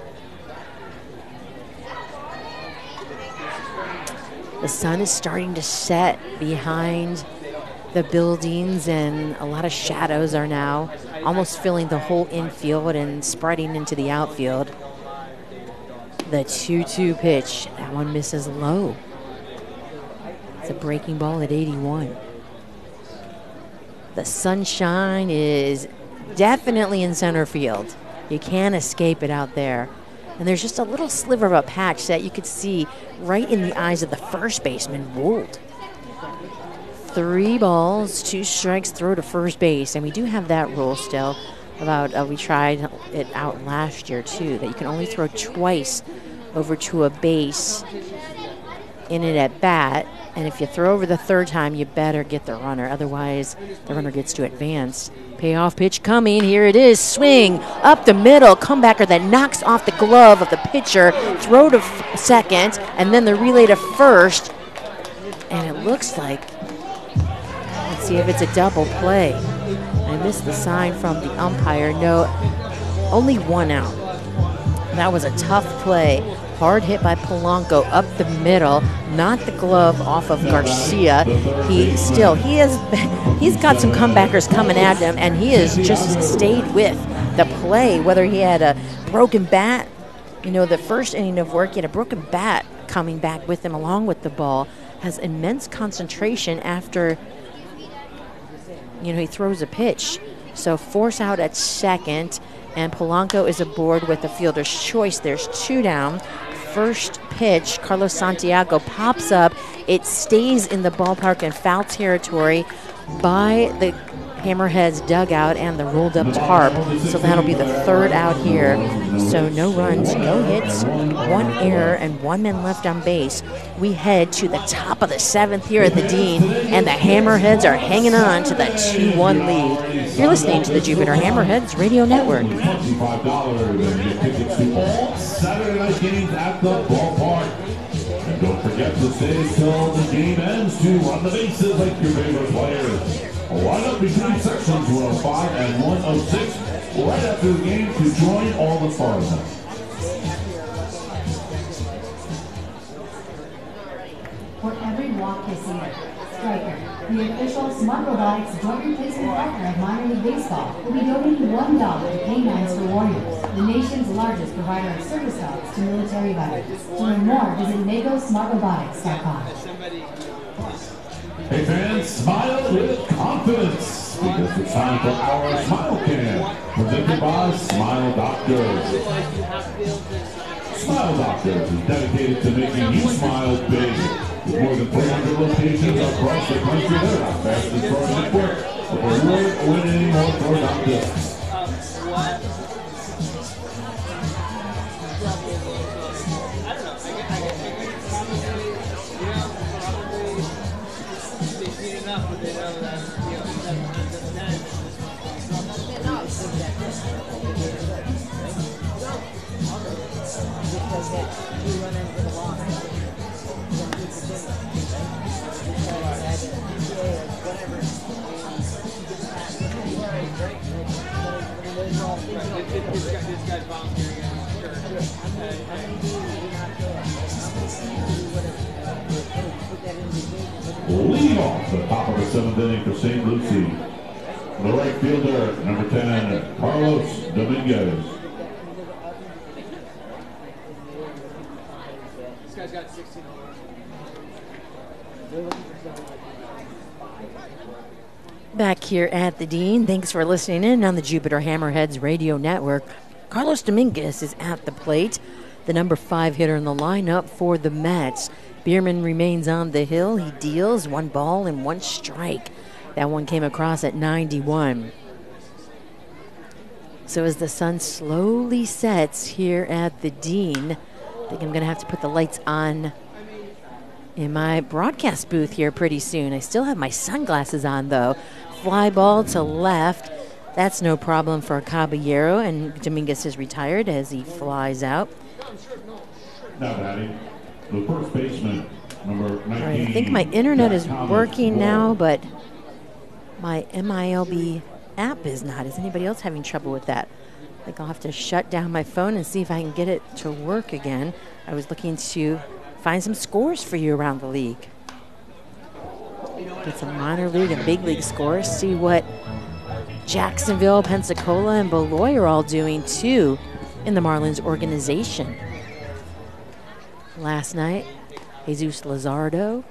The sun is starting to set behind the buildings, and a lot of shadows are now almost filling the whole infield and spreading into the outfield. The two two pitch, that one misses low. It's a breaking ball at eighty-one. The sunshine is definitely in center field. You can't escape it out there. And there's just a little sliver of a patch that you could see right in the eyes of the first baseman, Wold. Three balls, two strikes, throw to first base. And we do have that rule still about, uh, we tried it out last year too, that you can only throw twice over to a base in an at bat. And if you throw over the third time, you better get the runner. Otherwise, the runner gets to advance. Payoff pitch coming. Here it is. Swing up the middle. Comebacker that knocks off the glove of the pitcher. Throw to f- second. And then the relay to first. And it looks like, let's see if it's a double play. I missed the sign from the umpire. No, only one out. That was a tough play. hard hit by Polanco up the middle, not the glove off of Garcia. He still, he has, he's got some comebackers coming at him, and he has just stayed with the play, whether he had a broken bat. You know, the first inning of work, he had a broken bat coming back with him along with the ball, has immense concentration after, you know, he throws a pitch. So force out at second, and Polanco is aboard with the fielder's choice. There's two down. First pitch, Carlos Santiago pops up. It stays in the ballpark in foul territory by the Hammerheads dugout and the rolled up tarp. So that'll be the third out here. So no runs, no hits, one error, and one man left on base. We head to the top of the seventh here at the Dean, and the Hammerheads are hanging on to that two one lead. You're listening to the Jupiter Hammerheads Radio Network. twenty-five dollars and get tickets to all Saturday night games at the ballpark. And don't forget to stay till the game ends to run the bases like your favorite players. Line up between sections one oh five and one oh six right after the game to join all the fun. For every walk this year, Stryker, the official Smart Robotics joint replacement partner of minor league baseball, will be donating one dollar to Canines for Warriors, the nation's largest provider of service dogs to military veterans. To learn more, visit Mago Smart Robotics dot com. Hey fans, smile with confidence because it's time for our Smile Camp, presented by Smile Doctors. Smile Doctors is dedicated to making you smile big. With more than three hundred locations across the country, they're our fastest growing network with award-winning orthodontists. Leading off the top of the seventh inning for Saint Lucie, the right fielder, number ten, Carlos Dominguez. This guy's got sixteen homers. Back here at the Dean, thanks for listening in on the Jupiter Hammerheads Radio Network. Carlos Dominguez is at the plate, the number five hitter in the lineup for the Mets. Bierman remains on the hill. He deals one ball and one strike. That one came across at ninety-one. So as the sun slowly sets here at the Dean, I think I'm going to have to put the lights on in my broadcast booth here pretty soon. I still have my sunglasses on, though. Fly ball to left. That's no problem for Caballero, and Dominguez is retired as he flies out. Now batting, the first baseman, number nineteen. All right, I think my internet is working now, but my M I L B app is not. Is anybody else having trouble with that? I think I'll have to shut down my phone and see if I can get it to work again. I was looking to find some scores for you around the league. Get some minor league and big league scores. See what Jacksonville, Pensacola, and Beloit are all doing, too, in the Marlins organization. Last night, Jesus Luzardo,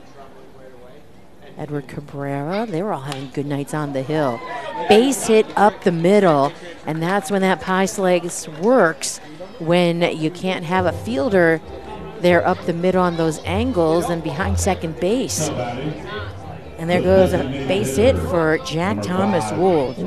Edward Cabrera, they were all having good nights on the hill. Base hit up the middle, and that's when that pie slice works, when you can't have a fielder there up the middle on those angles and behind second base. And there goes a base hit for Jack Thomas Wold.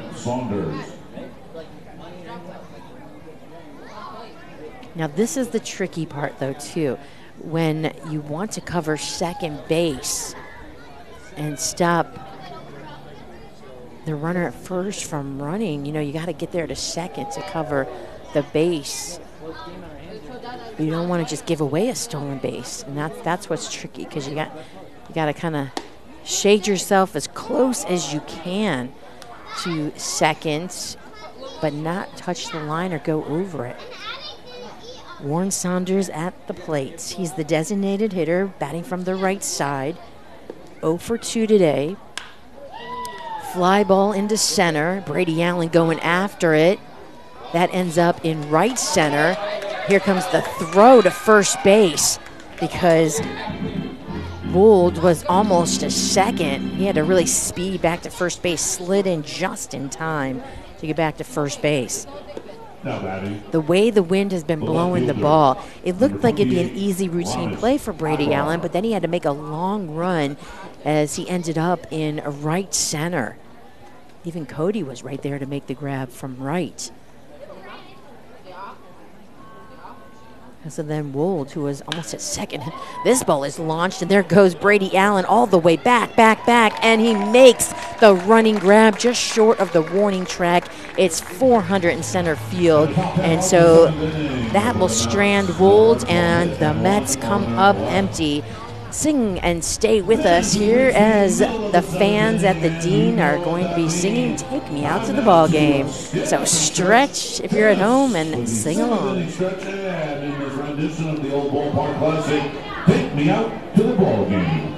Now this is the tricky part, though, too. When you want to cover second base and stop the runner at first from running, you know, you got to get there to second to cover the base. You don't want to just give away a stolen base, and that's that's what's tricky, because you got you got to kind of shade yourself as close as you can to second, but not touch the line or go over it. Warren Saunders at the plate. He's the designated hitter, batting from the right side. oh for two today. Fly ball into center. Brady Allen going after it. That ends up in right center. Here comes the throw to first base because Wold was almost a second. He had to really speed back to first base, slid in just in time to get back to first base. The way the wind has been blowing the ball, it looked like it'd be an easy routine play for Brady Allen, but then he had to make a long run as he ended up in right center. Even Cody was right there to make the grab from right. And so then Wold, who was almost at second, this ball is launched, and there goes Brady Allen all the way back, back, back, and he makes the running grab just short of the warning track. It's four hundred in center field, and so that will strand Wold, and the Mets come up empty. Sing and stay with us here as the fans at the Dean are going to be singing Take Me Out to the Ball Game. So stretch if you're at home and sing along. Stretch ahead in this rendition of the Old Ballpark Classic, Take Me Out to the Ball Game.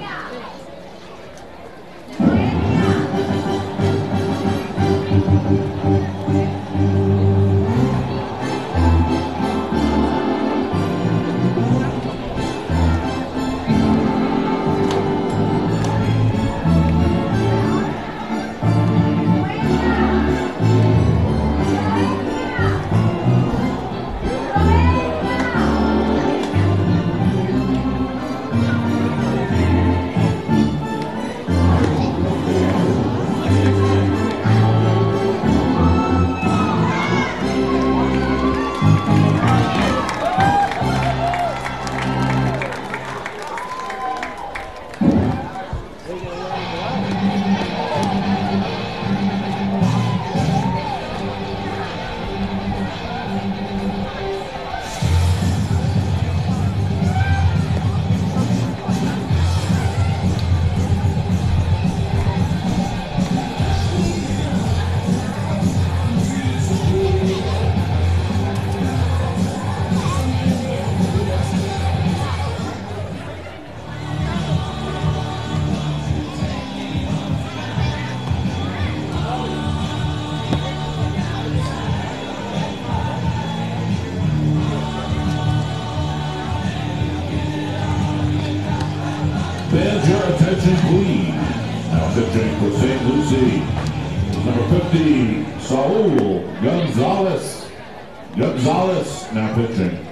Fans, your attention, please. Now pitching for Saint Lucie, number fifty, Saul Gonzalez. Gonzalez now pitching.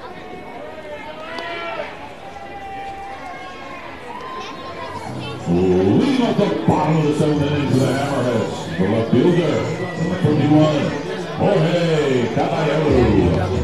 Leading off the bottom of the seventh inning for the Hammerheads, the left fielder, number fifty-one, Jorge Caballero.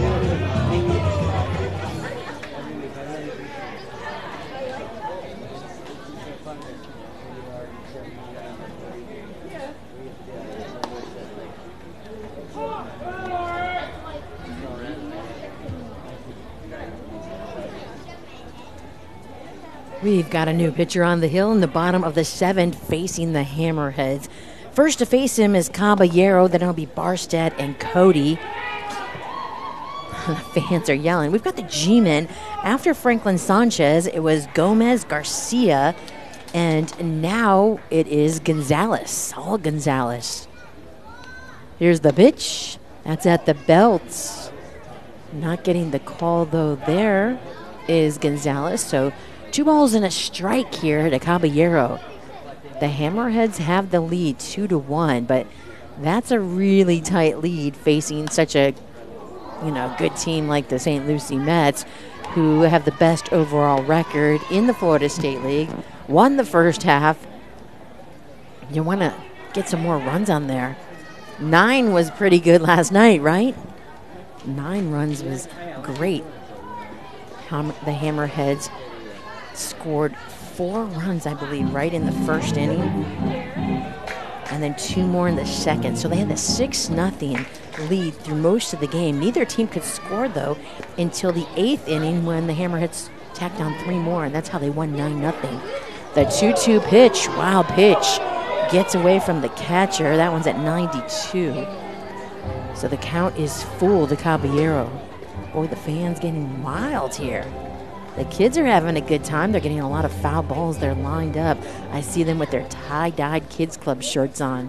We've got a new pitcher on the hill in the bottom of the seventh facing the Hammerheads. First to face him is Caballero, then it'll be Barstead and Cody. The fans are yelling. We've got the G-men. After Franklin Sanchez, it was Gomez Garcia, and now it is Gonzalez, Saul Gonzalez. Here's the pitch. That's at the belt. Not getting the call, though, there is Gonzalez, so two balls and a strike here to Caballero. The Hammerheads have the lead two to one, but that's a really tight lead facing such a, you know, good team like the Saint Lucie Mets, who have the best overall record in the Florida State League. Won the first half. You want to get some more runs on there. Nine was pretty good last night, right? Nine runs was great. Um, the Hammerheads scored four runs, I believe, right in the first inning, and then two more in the second. So they had a six nothing lead through most of the game. Neither team could score, though, until the eighth inning when the Hammerheads tacked on three more, and that's how they won nine nothing. The two two pitch, wild pitch, gets away from the catcher. That one's at ninety-two. So the count is full to Caballero. Boy, the fans getting wild here. The kids are having a good time. They're getting a lot of foul balls. They're lined up. I see them with their tie-dyed Kids Club shirts on.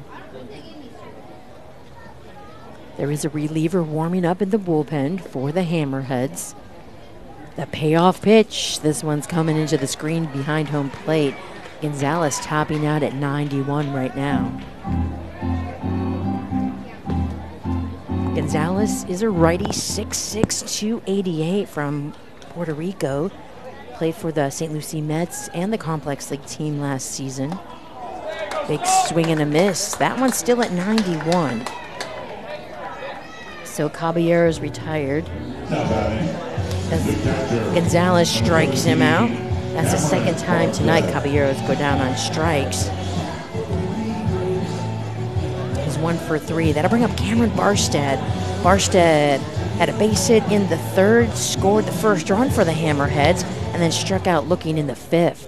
There is a reliever warming up in the bullpen for the Hammerheads. The payoff pitch. This one's coming into the screen behind home plate. Gonzalez topping out at ninety-one right now. Gonzalez is a righty, six six, two eighty-eight from Puerto Rico. Played for the Saint Lucie Mets and the Complex League team last season. Big swing and a miss. That one's still at ninety-one. So Caballero's retired. As Gonzalez strikes him out. That's the second time tonight Caballeros go down on strikes. He's one for three. That'll bring up Cameron Barstead. Barstead had a base hit in the third, scored the first run for the Hammerheads, and then struck out looking in the fifth.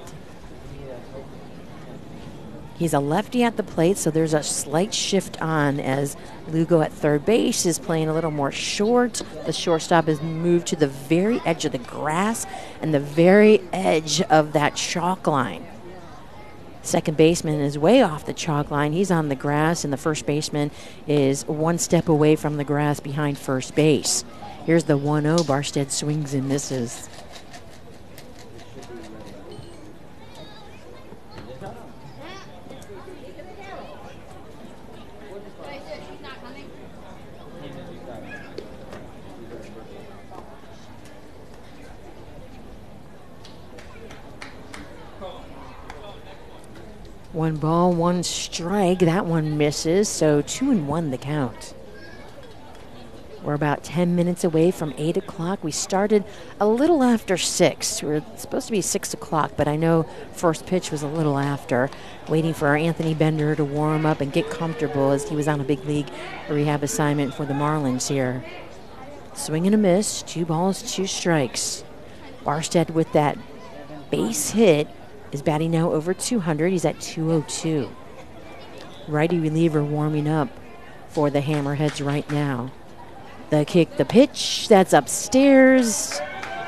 He's a lefty at the plate, so there's a slight shift on as Lugo at third base is playing a little more short. The shortstop is moved to the very edge of the grass and the very edge of that chalk line. Second baseman is way off the chalk line. He's on the grass, and the first baseman is one step away from the grass behind first base. Here's the one oh. Barstead swings and misses. One ball, one strike. That one misses, so two and one the count. We're about ten minutes away from eight o'clock. We started a little after six. We were supposed to be six o'clock, but I know first pitch was a little after, waiting for our Anthony Bender to warm up and get comfortable as he was on a big league rehab assignment for the Marlins here. Swing and a miss, two balls, two strikes. Barstead with that base hit is batting now over two hundred. He's at two oh two. Righty reliever warming up for the Hammerheads right now. The kick, the pitch, that's upstairs.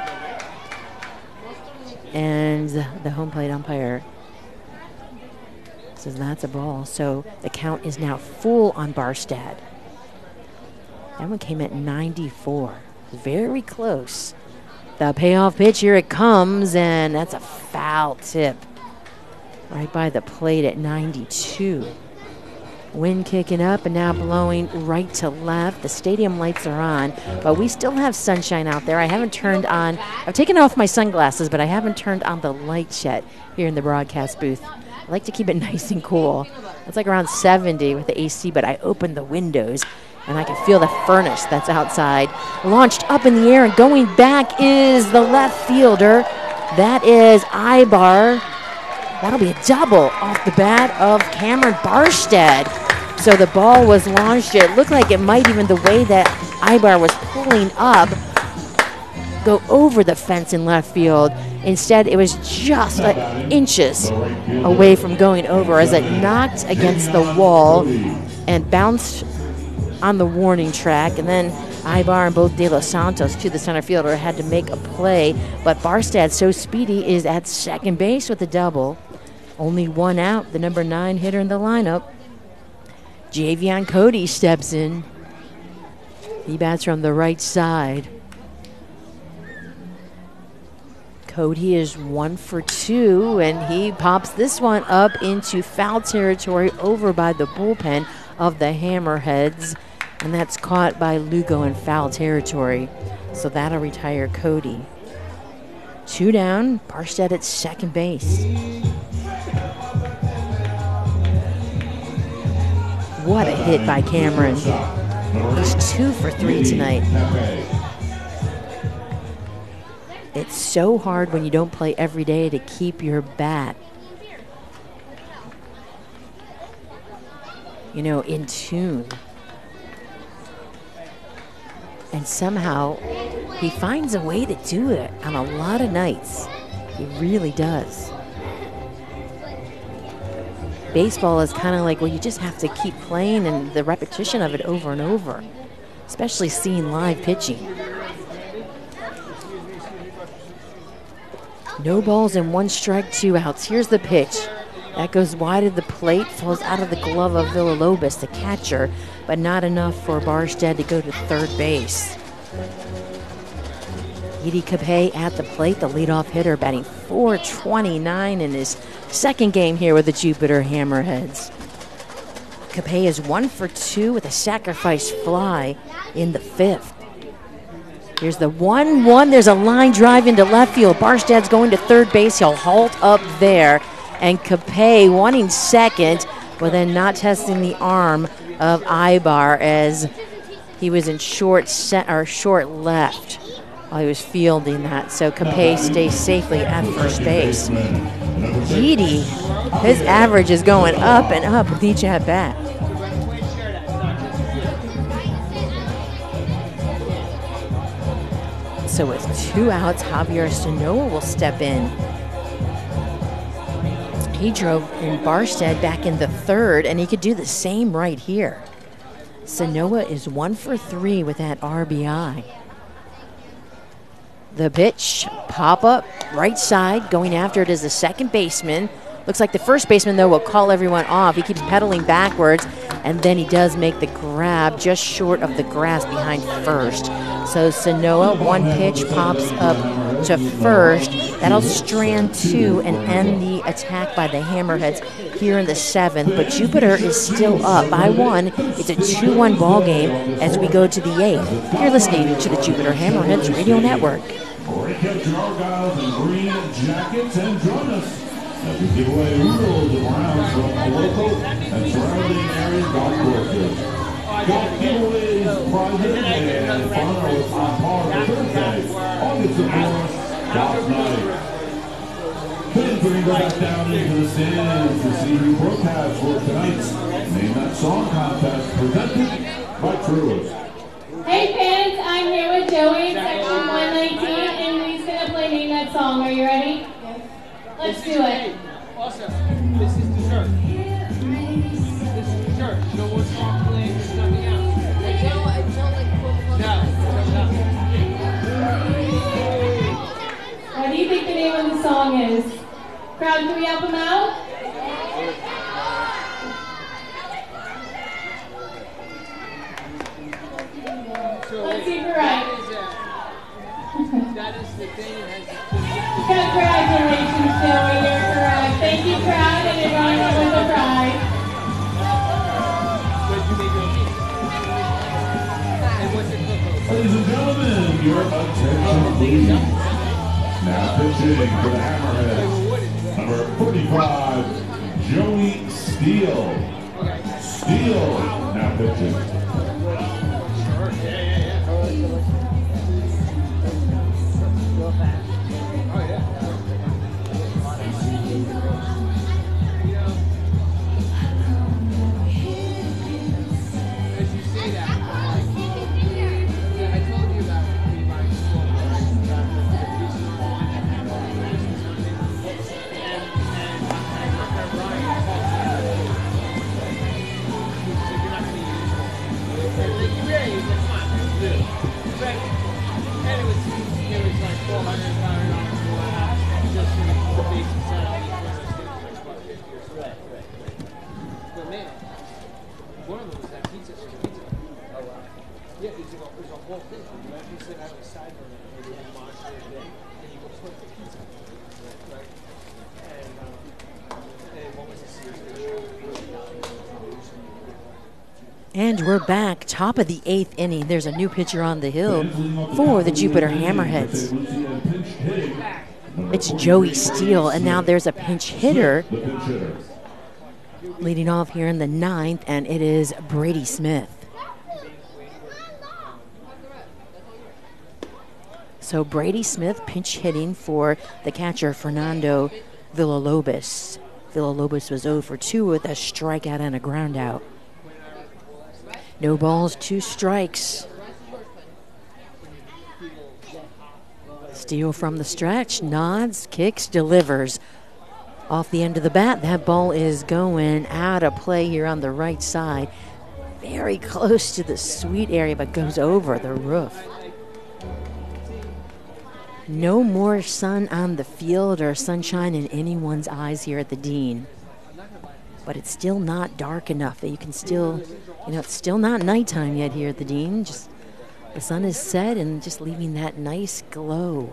And the home plate umpire says that's a ball. So the count is now full on Barstead. That one came at ninety-four. Very close. The payoff pitch, here it comes, and that's a foul tip. Right by the plate at ninety-two. Wind kicking up and now blowing right to left. The stadium lights are on, but we still have sunshine out there. I haven't turned on, I've taken off my sunglasses, but I haven't turned on the lights yet here in the broadcast booth. I like to keep it nice and cool. It's like around seventy with the A C, but I opened the windows and I can feel the furnace that's outside. Launched up in the air and going back is the left fielder. That is Ibar. That'll be a double off the bat of Cameron Barstead. So the ball was launched. It looked like it might even, the way that Ibar was pulling up, go over the fence in left field. Instead, it was just uh, inches away from going over as it knocked against the wall and bounced on the warning track. And then Ibar and both De Los Santos, to the center fielder, had to make a play. But Barstead, so speedy, is at second base with a double. Only one out, the number nine hitter in the lineup. Javion Cody steps in. He bats from the right side. Cody is one for two, and he pops this one up into foul territory over by the bullpen of the Hammerheads, and that's caught by Lugo in foul territory. So that'll retire Cody. Two down, Barstead at second base. What a hit by Cameron. He's two for three tonight. It's so hard when you don't play every day to keep your bat, you know, in tune. And somehow he finds a way to do it on a lot of nights. He really does. Baseball is kind of like, well, you just have to keep playing and the repetition of it over and over, especially seeing live pitching. No balls and one strike, two outs. Here's the pitch. That goes wide of the plate, falls out of the glove of Villalobos, the catcher, but not enough for Barstead to go to third base. Edie Capay at the plate, the leadoff hitter, batting four twenty-nine in his second game here with the Jupiter Hammerheads. Capay is one for two with a sacrifice fly in the fifth. Here's the one one. There's a line drive into left field. Barstad's going to third base. He'll halt up there. And Capay wanting second, but then not testing the arm of Ibar as he was in short set or short left while he was fielding that. So Capay stays safely at first base. Edie, his average is going up and up with each at bat. So with two outs, Javier Sanoa will step in. He drove in Barstead back in the third, and he could do the same right here. Sanoa is one for three with that R B I. The pitch, pop up, right side, going after it is the second baseman. Looks like the first baseman, though, will call everyone off. He keeps pedaling backwards, and then he does make the grab just short of the grass behind first. So Sanoa, one pitch, pops up to first. That'll strand two and end the attack by the Hammerheads here in the seventh. But Jupiter is still up by one. It's a two one ball game as we go to the eighth. You're listening to the Jupiter Hammerheads Radio Network. Break out your Argyles and green jackets and join us as we give away oodles of rounds from local and surrounding area golf courses. Golf giveaways, prizes, and fun with on par for Thursday, August the fourth, golf night. Fans are going to go back down into the stands to see who broadcasts for tonight's Name That Song contest presented by Truist. Hey fans, I'm here with Joey, section one nineteen, and he's going to play Name That Song. Are you ready? Yes. Let's do it. Awesome. This is dessert. This is dessert. No more song playing, there's nothing else. Until, until like No, What do you think the name of the song is? Crowd, can we help him out? Let's see if you're right. That is the thing that has Congratulations, Joey, you're correct. Thank you, crowd, and everyone with the prize. Ladies and gentlemen, your attention please. Now pitching for the Hammerheads, number forty-five, Joey Steele. Steele now pitching. And we're back, top of the eighth inning. There's a new pitcher on the hill for the Jupiter Hammerheads. It's Joey Steele, and now there's a pinch hitter leading off here in the ninth, and it is Brady Smith. So Brady Smith pinch hitting for the catcher, Fernando Villalobos. Villalobos was oh for two with a strikeout and a ground out. No balls, two strikes. Steele from the stretch, nods, kicks, delivers. Off the end of the bat, that ball is going out of play here on the right side. Very close to the sweet area, but goes over the roof. No more sun on the field or sunshine in anyone's eyes here at the Dean. But it's still not dark enough that you can still, you know, it's still not nighttime yet here at the Dean. Just the sun is set and just leaving that nice glow.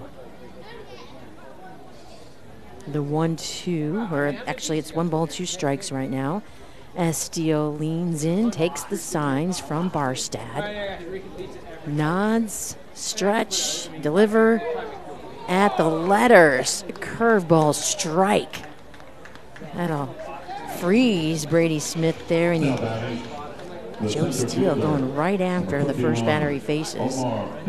The one, two, or actually it's one ball, two strikes right now. As Steele leans in, takes the signs from Barstad. Nods, stretch, deliver at the letters. Curveball strike. That'll freeze Brady Smith there, and he, Joey Steele going right after the first batter he faces.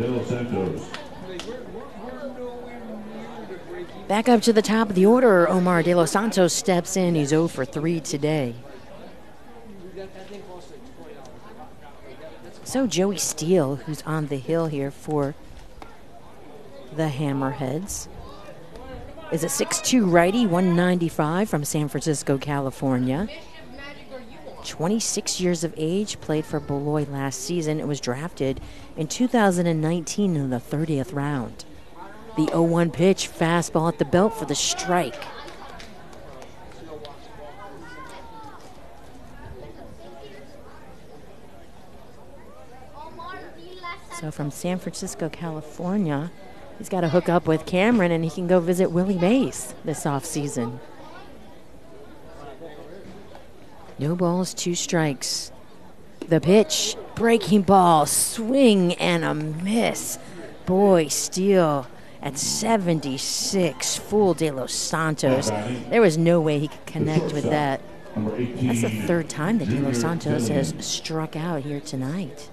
Back up to the top of the order, Omar De Los Santos steps in. He's oh for three today. So Joey Steele, who's on the hill here for the Hammerheads, is a six two righty, one ninety-five from San Francisco, California. twenty-six years of age, played for Beloit last season. It was drafted in two thousand nineteen in the thirtieth round. The oh one pitch, fastball at the belt for the strike. So from San Francisco, California, he's got to hook up with Cameron and he can go visit Willie Mays this offseason. No balls, two strikes. The pitch, breaking ball, swing and a miss. Boy, Steele at seventy-six, full De Los Santos. There was no way he could connect with that. That's the third time that De Los Santos has struck out here tonight.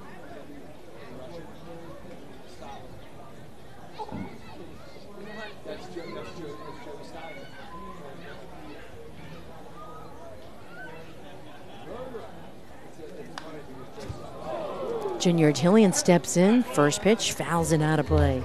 Junior Tillian steps in, first pitch, fouls it out of play.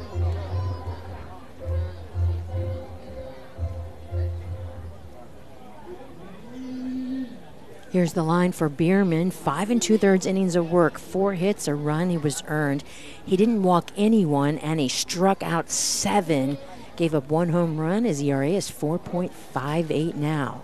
Here's the line for Bierman. Five and two-thirds innings of work, four hits, a run. He was earned. He didn't walk anyone, and he struck out seven. Gave up one home run. His E R A is four point five eight now.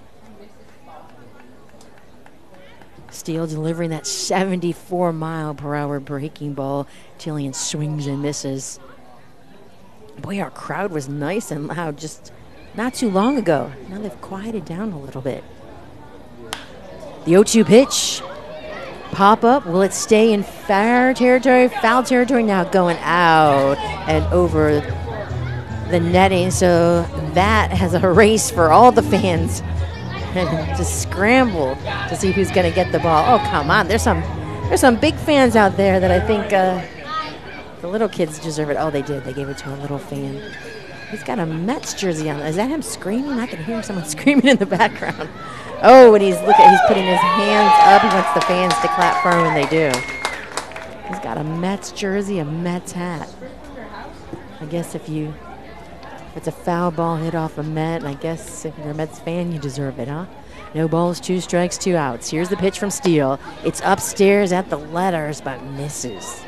Steele delivering that seventy-four mile per hour breaking ball. Tillian swings and misses. Boy, our crowd was nice and loud just not too long ago. Now they've quieted down a little bit. The oh two pitch. Pop up. Will it stay in foul territory? Foul territory now, going out and over the netting. So that has a race for all the fans. Just scramble to see who's going to get the ball. Oh, come on. There's some there's some big fans out there that I think uh, the little kids deserve it. Oh, they did. They gave it to a little fan. He's got a Mets jersey on. Is that him screaming? I can hear someone screaming in the background. Oh, and he's look at he's putting his hands up. He wants the fans to clap for him, and they do. He's got a Mets jersey, a Mets hat. I guess if you if it's a foul ball hit off a Met, I guess if you're a Mets fan, you deserve it, huh? No balls, two strikes, two outs. Here's the pitch from Steele. It's upstairs at the letters, but misses.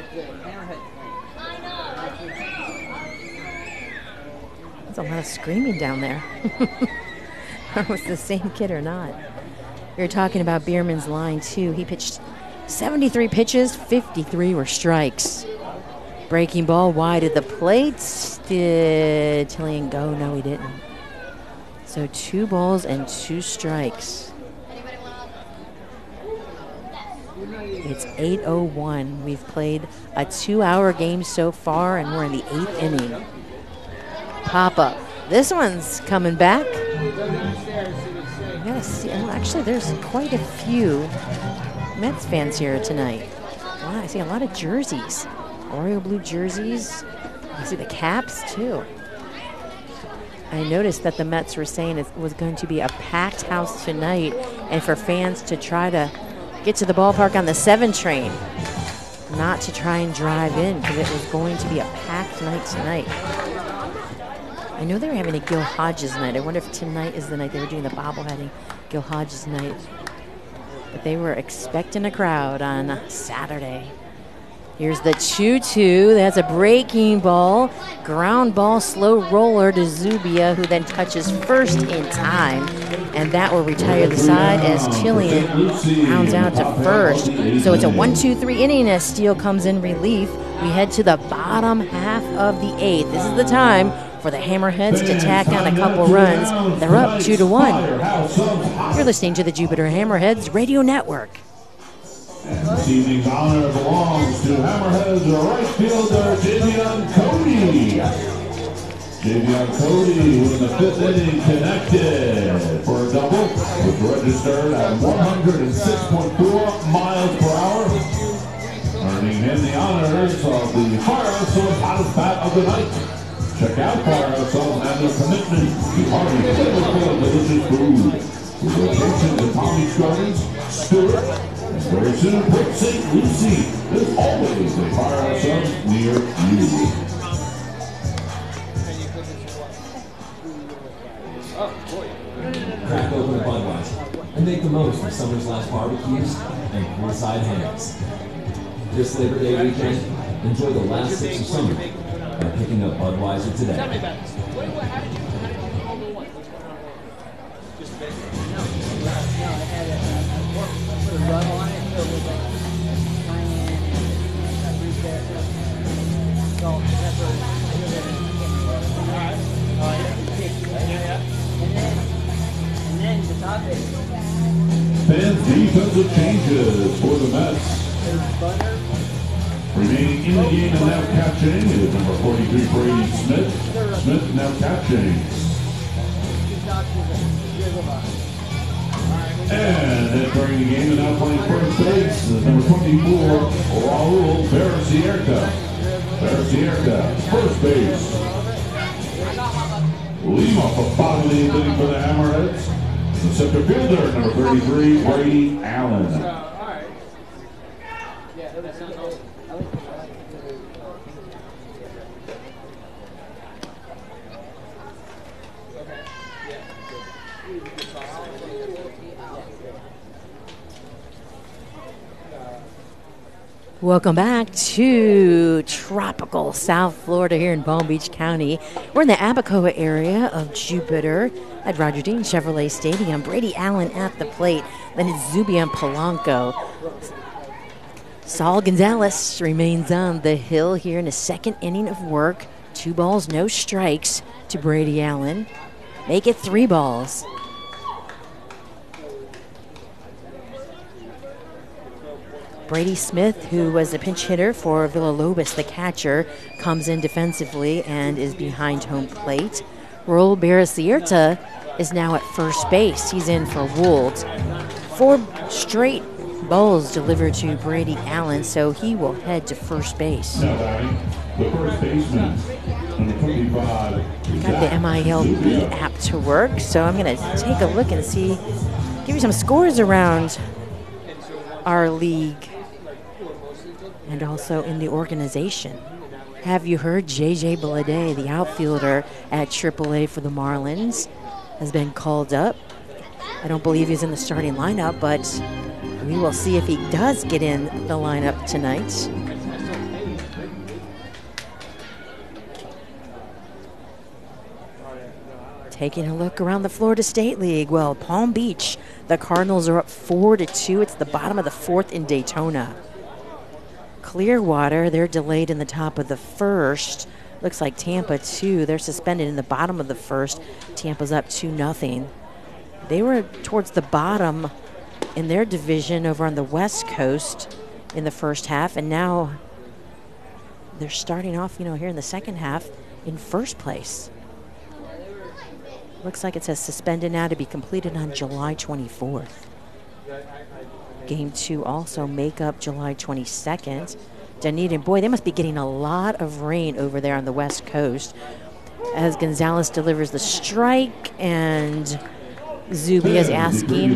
There's a lot of screaming down there. Or was the same kid or not? We were talking about Bierman's line, too. He pitched seventy-three pitches, fifty-three were strikes. Breaking ball wide of the plate. Did Tillian go? No, he didn't. So two balls and two strikes. It's eight oh one. We've played a two-hour game so far, and we're in the eighth inning. Pop-up. This one's coming back. I gotta see. Oh, actually, there's quite a few Mets fans here tonight. Wow, I see a lot of jerseys. Oriole blue jerseys. I see the caps, too. I noticed that the Mets were saying it was going to be a packed house tonight, and for fans to try to get to the ballpark on the seven train, not to try and drive in, because it was going to be a packed night tonight. I know they were having a Gil Hodges night. I wonder if tonight is the night they were doing the bobbleheading Gil Hodges night. But they were expecting a crowd on Saturday. Here's the two two. That's a breaking ball. Ground ball, slow roller to Zubia, who then touches first in time. And that will retire the side as Tillian rounds out to first. So it's a one two three inning as Steele comes in relief. We head to the bottom half of the eighth. This is the time for the Hammerheads to tack on a couple runs. They're up two to one. You're listening to the Jupiter Hammerheads Radio Network. And this evening's honor belongs to Hammerheads right fielder Javion Cody. Javion Cody, who in the fifth inning connected for a double, was registered at one hundred six point four miles per hour, earning him the honors of the Firehouse Subs hottest bat of the night. Check out Firehouse Subs and their commitment to hearty, flavorful, delicious food. With locations in Palm Beach Gardens, Stewart, and very soon Port Saint Lucie. There's always a Firehouse Subs near you. Crack open a Budweiser and make the most of summer's last barbecues and poolside hangouts. This Labor Day weekend, enjoy the last sips of summer by picking up Budweiser today. Tell me about this. What, what, how did you, how did you call the one? Just a bit. No, no, I had a, uh, put a rub on it, so it was like cayenne and paprika, salt, pepper, alright. Oh yeah, yeah, yeah. And then, and then to top it. Fans defensive changes for the Mets. Butter. Remaining in the game and now catching is number forty-three, Brady Smith. Smith now catching. And entering the game and now playing first base is number twenty-four, Raul Baracierta. Baracierta, first base. Leading off the bottom of the inning for the Hammerheads, the center fielder, number thirty-three, Brady Allen. Welcome back to tropical South Florida here in Palm Beach County. We're in the Abacoa area of Jupiter at Roger Dean Chevrolet Stadium. Brady Allen at the plate. Then it's Zubian Polanco. Saul Gonzalez remains on the hill here in the second inning of work. Two balls, no strikes to Brady Allen. Make it three balls. Brady Smith, who was the pinch hitter for Villalobos, the catcher, comes in defensively and is behind home plate. Raul Baracierta is now at first base. He's in for Wolves. Four straight balls delivered to Brady Allen, so he will head to first base. Now batting, the first baseman, number twenty-five. Got the M I L B app to work, so I'm going to take a look and see, give you some scores around our league and also in the organization. Have you heard J J Balade, the outfielder at triple A for the Marlins, has been called up? I don't believe he's in the starting lineup, but we will see if he does get in the lineup tonight. Taking a look around the Florida State League. Well, Palm Beach, the Cardinals are up four to two. It's the bottom of the fourth in Daytona. Clearwater, they're delayed in the top of the first. Looks like Tampa, too. They're suspended in the bottom of the first. Tampa's up two nothing. They were towards the bottom in their division over on the West Coast in the first half, and now they're starting off, you know, here in the second half in first place. Looks like it says suspended now to be completed on July twenty-fourth. Game two also make up July twenty-second. Dunedin, boy, they must be getting a lot of rain over there on the West Coast as Gonzalez delivers the strike, and Zuby is asking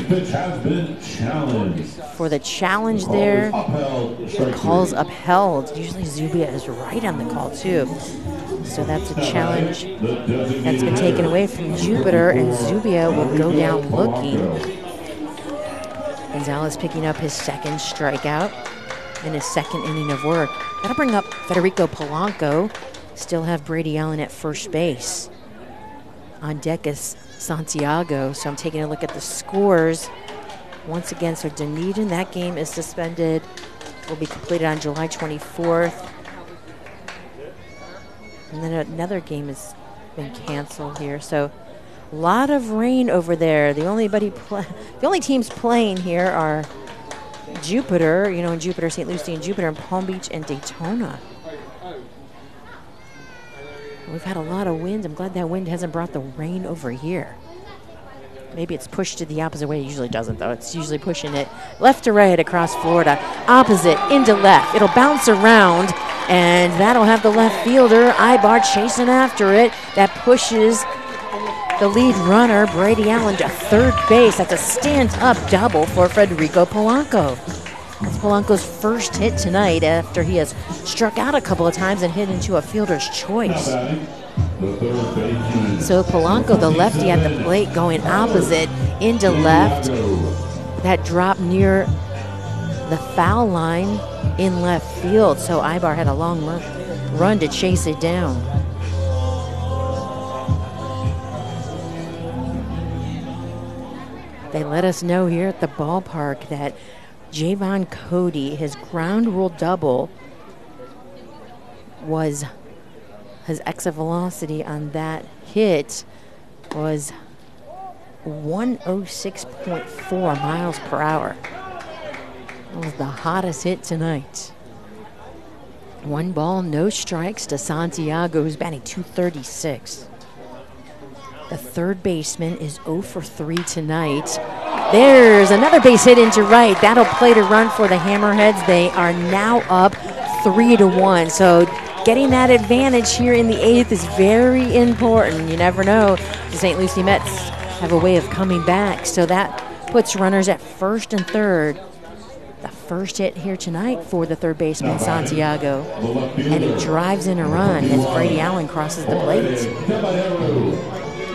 for the challenge there. The call's upheld. Usually Zubia is right on the call, too. So that's a challenge that's been taken away from Jupiter, and Zubia will go down looking. Gonzalez picking up his second strikeout. in his second inning of work. That'll bring up Federico Polanco. Still have Brady Allen at first base. On deck is Santiago. So I'm taking a look at the scores. Once again, so Dunedin, that game is suspended. Will be completed on July twenty-fourth. And then another game has been canceled here. So a lot of rain over there. The only, buddy pl- the only teams playing here are Jupiter, you know, in Jupiter, Saint Lucie and Jupiter, and Palm Beach and Daytona. We've had a lot of wind. I'm glad that wind hasn't brought the rain over here. Maybe it's pushed it the opposite way. It usually doesn't, though. It's usually pushing it left to right across Florida. Opposite, into left. It'll bounce around, and that'll have the left fielder, Ibar, chasing after it. That pushes the lead runner, Brady Allen, to third base. That's a stand-up double for Federico Polanco. That's Polanco's first hit tonight after he has struck out a couple of times and hit into a fielder's choice. So Polanco, the lefty at the plate, going opposite into left. That drop near the foul line in left field. So Ibar had a long run to chase it down. They let us know here at the ballpark that Javon Cody, his ground rule double, was his exit velocity on that hit was one oh six point four miles per hour. That was the hottest hit tonight. One ball, no strikes to Santiago, who's batting two thirty-six. The third baseman is oh for three tonight. There's another base hit into right. That'll play to run for the Hammerheads. They are now up three to one. So getting that advantage here in the eighth is very important. You never know. The Saint Lucie Mets have a way of coming back. So that puts runners at first and third. The first hit here tonight for the third baseman, Santiago. And he drives in a run as Brady Allen crosses the plate.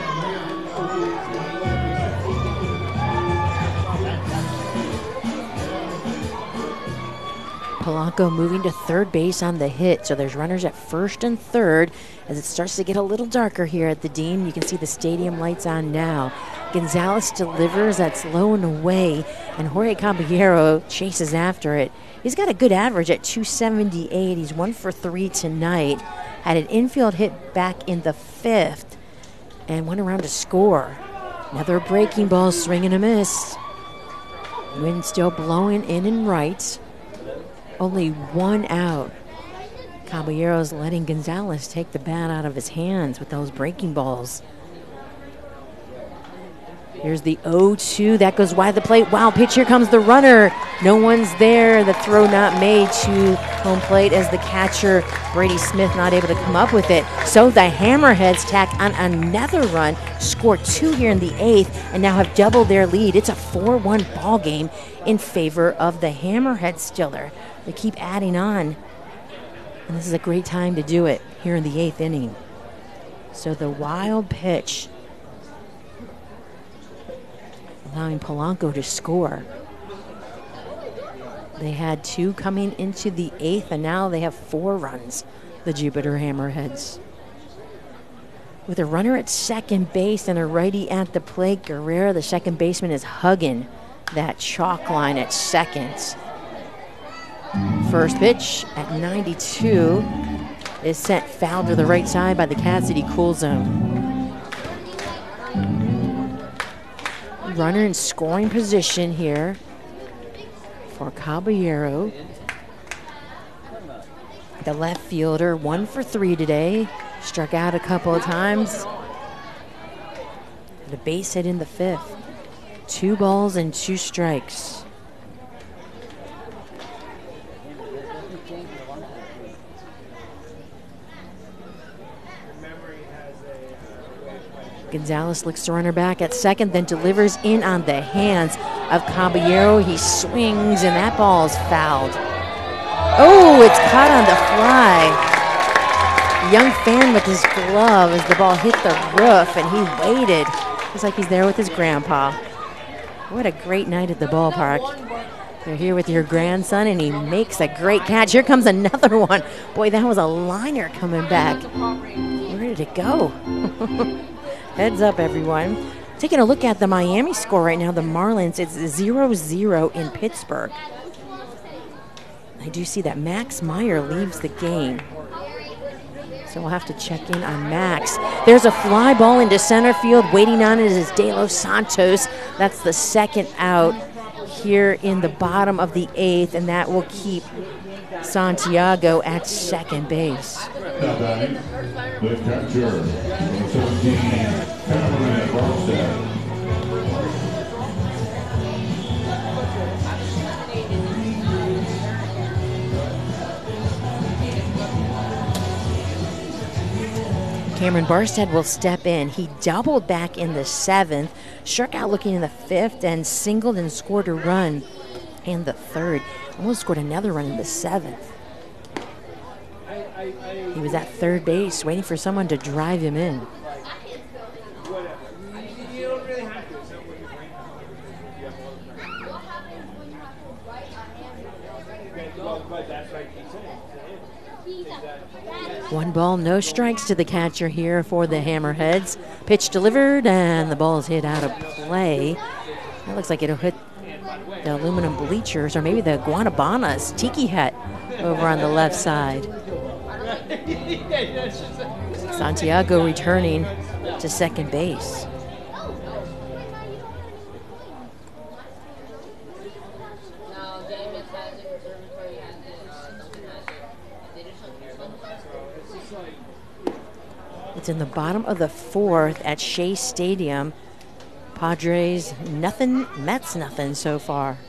Polanco moving to third base on the hit. So there's runners at first and third as it starts to get a little darker here at the Dean. You can see the stadium lights on now. Gonzalez delivers. That's low and away. And Jorge Caballero chases after it. He's got a good average at two seventy-eight. He's one for three tonight. Had an infield hit back in the fifth and went around to score. Another breaking ball, swing and a miss. Wind still blowing in and right. Only one out. Caballero's letting Gonzalez take the bat out of his hands with those breaking balls. Here's the oh two. That goes wide of the plate. Wow, pitch. Here comes the runner. No one's there. The throw not made to home plate as the catcher, Brady Smith, not able to come up with it. So the Hammerheads tack on another run, score two here in the eighth, and now have doubled their lead. It's a four one ball game in favor of the Hammerhead Stiller. They keep adding on, and this is a great time to do it here in the eighth inning. So the wild pitch, allowing Polanco to score. They had two coming into the eighth, and now they have four runs, the Jupiter Hammerheads. With a runner at second base and a righty at the plate, Guerrero, the second baseman, is hugging that chalk line at second. First pitch at ninety-two is sent foul to the right side by the Cassidy Cool Zone. Runner in scoring position here for Caballero. The left fielder, one for three today. Struck out a couple of times. And a base hit in the fifth. Two balls and two strikes. Gonzalez looks to runner back at second, then delivers in on the hands of Caballero. He swings, and that ball's fouled. Oh, it's caught on the fly. Young fan with his glove as the ball hit the roof, and he waited. Looks like he's there with his grandpa. What a great night at the ballpark. You're here with your grandson, and he makes a great catch. Here comes another one. Boy, that was a liner coming back. Where did it go? Heads up, everyone. Taking a look at the Miami score right now, the Marlins, it's zero zero in Pittsburgh. I do see that Max Meyer leaves the game. So we'll have to check in on Max. There's a fly ball into center field. Waiting on it is De Los Santos. That's the second out here in the bottom of the eighth, and that will keep Santiago at second base. Now batting, the catcher, number seventeen, Cameron Barstead. Cameron Barstead will step in. He doubled back in the seventh, struck out looking in the fifth, and singled and scored a run in the third. Almost scored another run in the seventh. He was at third base waiting for someone to drive him in. One ball, no strikes to the catcher here for the Hammerheads. Pitch delivered, and the ball's hit out of play. That looks like it'll hit the aluminum bleachers, or maybe the Guanabanas tiki hut over on the left side. Santiago returning to second base. It's in the bottom of the fourth at Shea Stadium. Padres nothing, Mets nothing so far.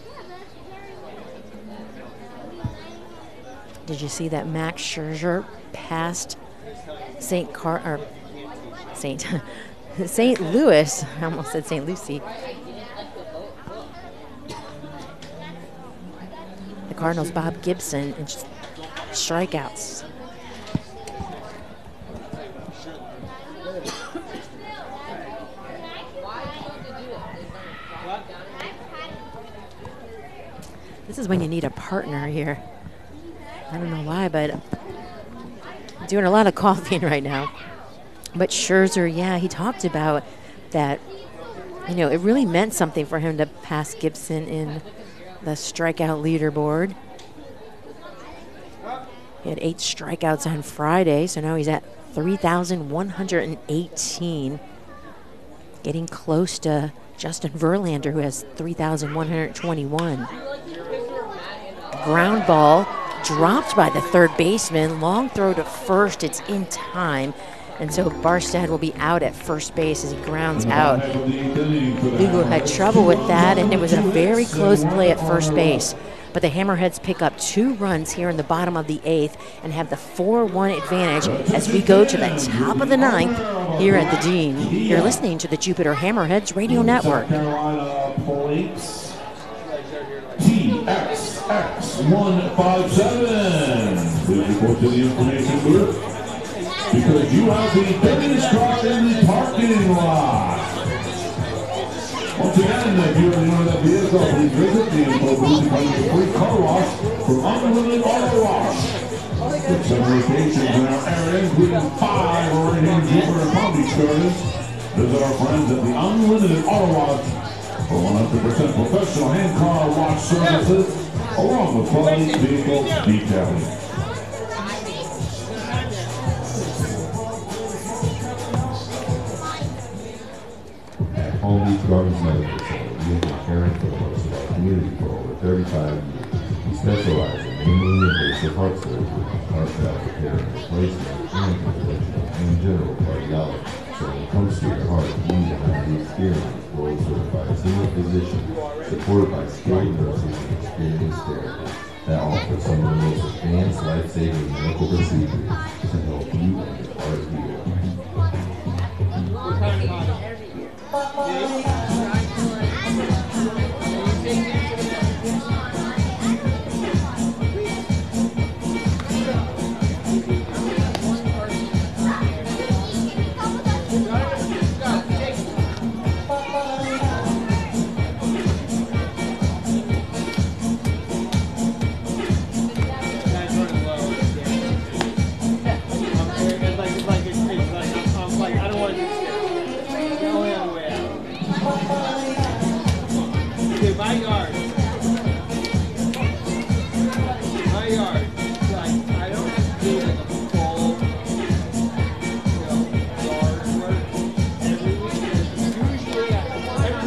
Did you see that Max Scherzer passed Saint Car or Saint Saint Louis? I almost said Saint Lucie. The Cardinals' Bob Gibson and strikeouts. This is when you need a partner here. I don't know why, but I'm doing a lot of coughing right now. But Scherzer, yeah, he talked about that, you know, it really meant something for him to pass Gibson in the strikeout leaderboard. He had eight strikeouts on Friday, so now he's at three thousand one hundred eighteen. Getting close to Justin Verlander, who has three thousand one hundred twenty-one. Ground ball dropped by the third baseman. Long throw to first. It's in time. And so Barstead will be out at first base as he grounds out. Lugo had trouble with that, and it was a very close play at first base. But the Hammerheads pick up two runs here in the bottom of the eighth and have the four one advantage as we go to the top of the ninth here at the Dean. You're listening to the Jupiter Hammerheads Radio Network. T X X one five seven. Please report to the information booth because you have the biggest car in the parking lot. Once again, if you're the owner of that vehicle, please visit the info booth to find a free car wash from Unlimited Auto Wash. With some locations in our area, including five right here in Jupiter and Palm Beach Gardens. Visit our friends at the Unlimited Auto Wash for one hundred percent professional hand car wash services, along with quality vehicle detailing. At Palm Beach Gardens Medical Center, we have been caring for the most of our community for over thirty-five years. We specialize in minimally invasive heart surgery, heart valve repair and replacement, and interventional and general cardiology. So when it comes to your heart, you need to have the experience, board certified senior physician, supported by skilled nurses and experienced therapists that offer some of the most advanced life-saving medical procedures to help you and your heart heal.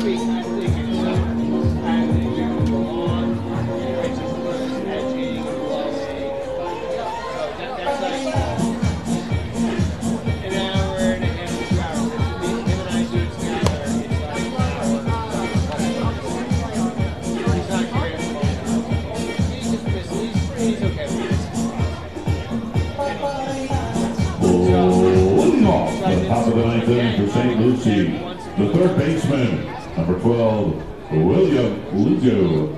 Leading off the top of the ninth inning for Saint Lucie, the third baseman, number twelve, William Lugo.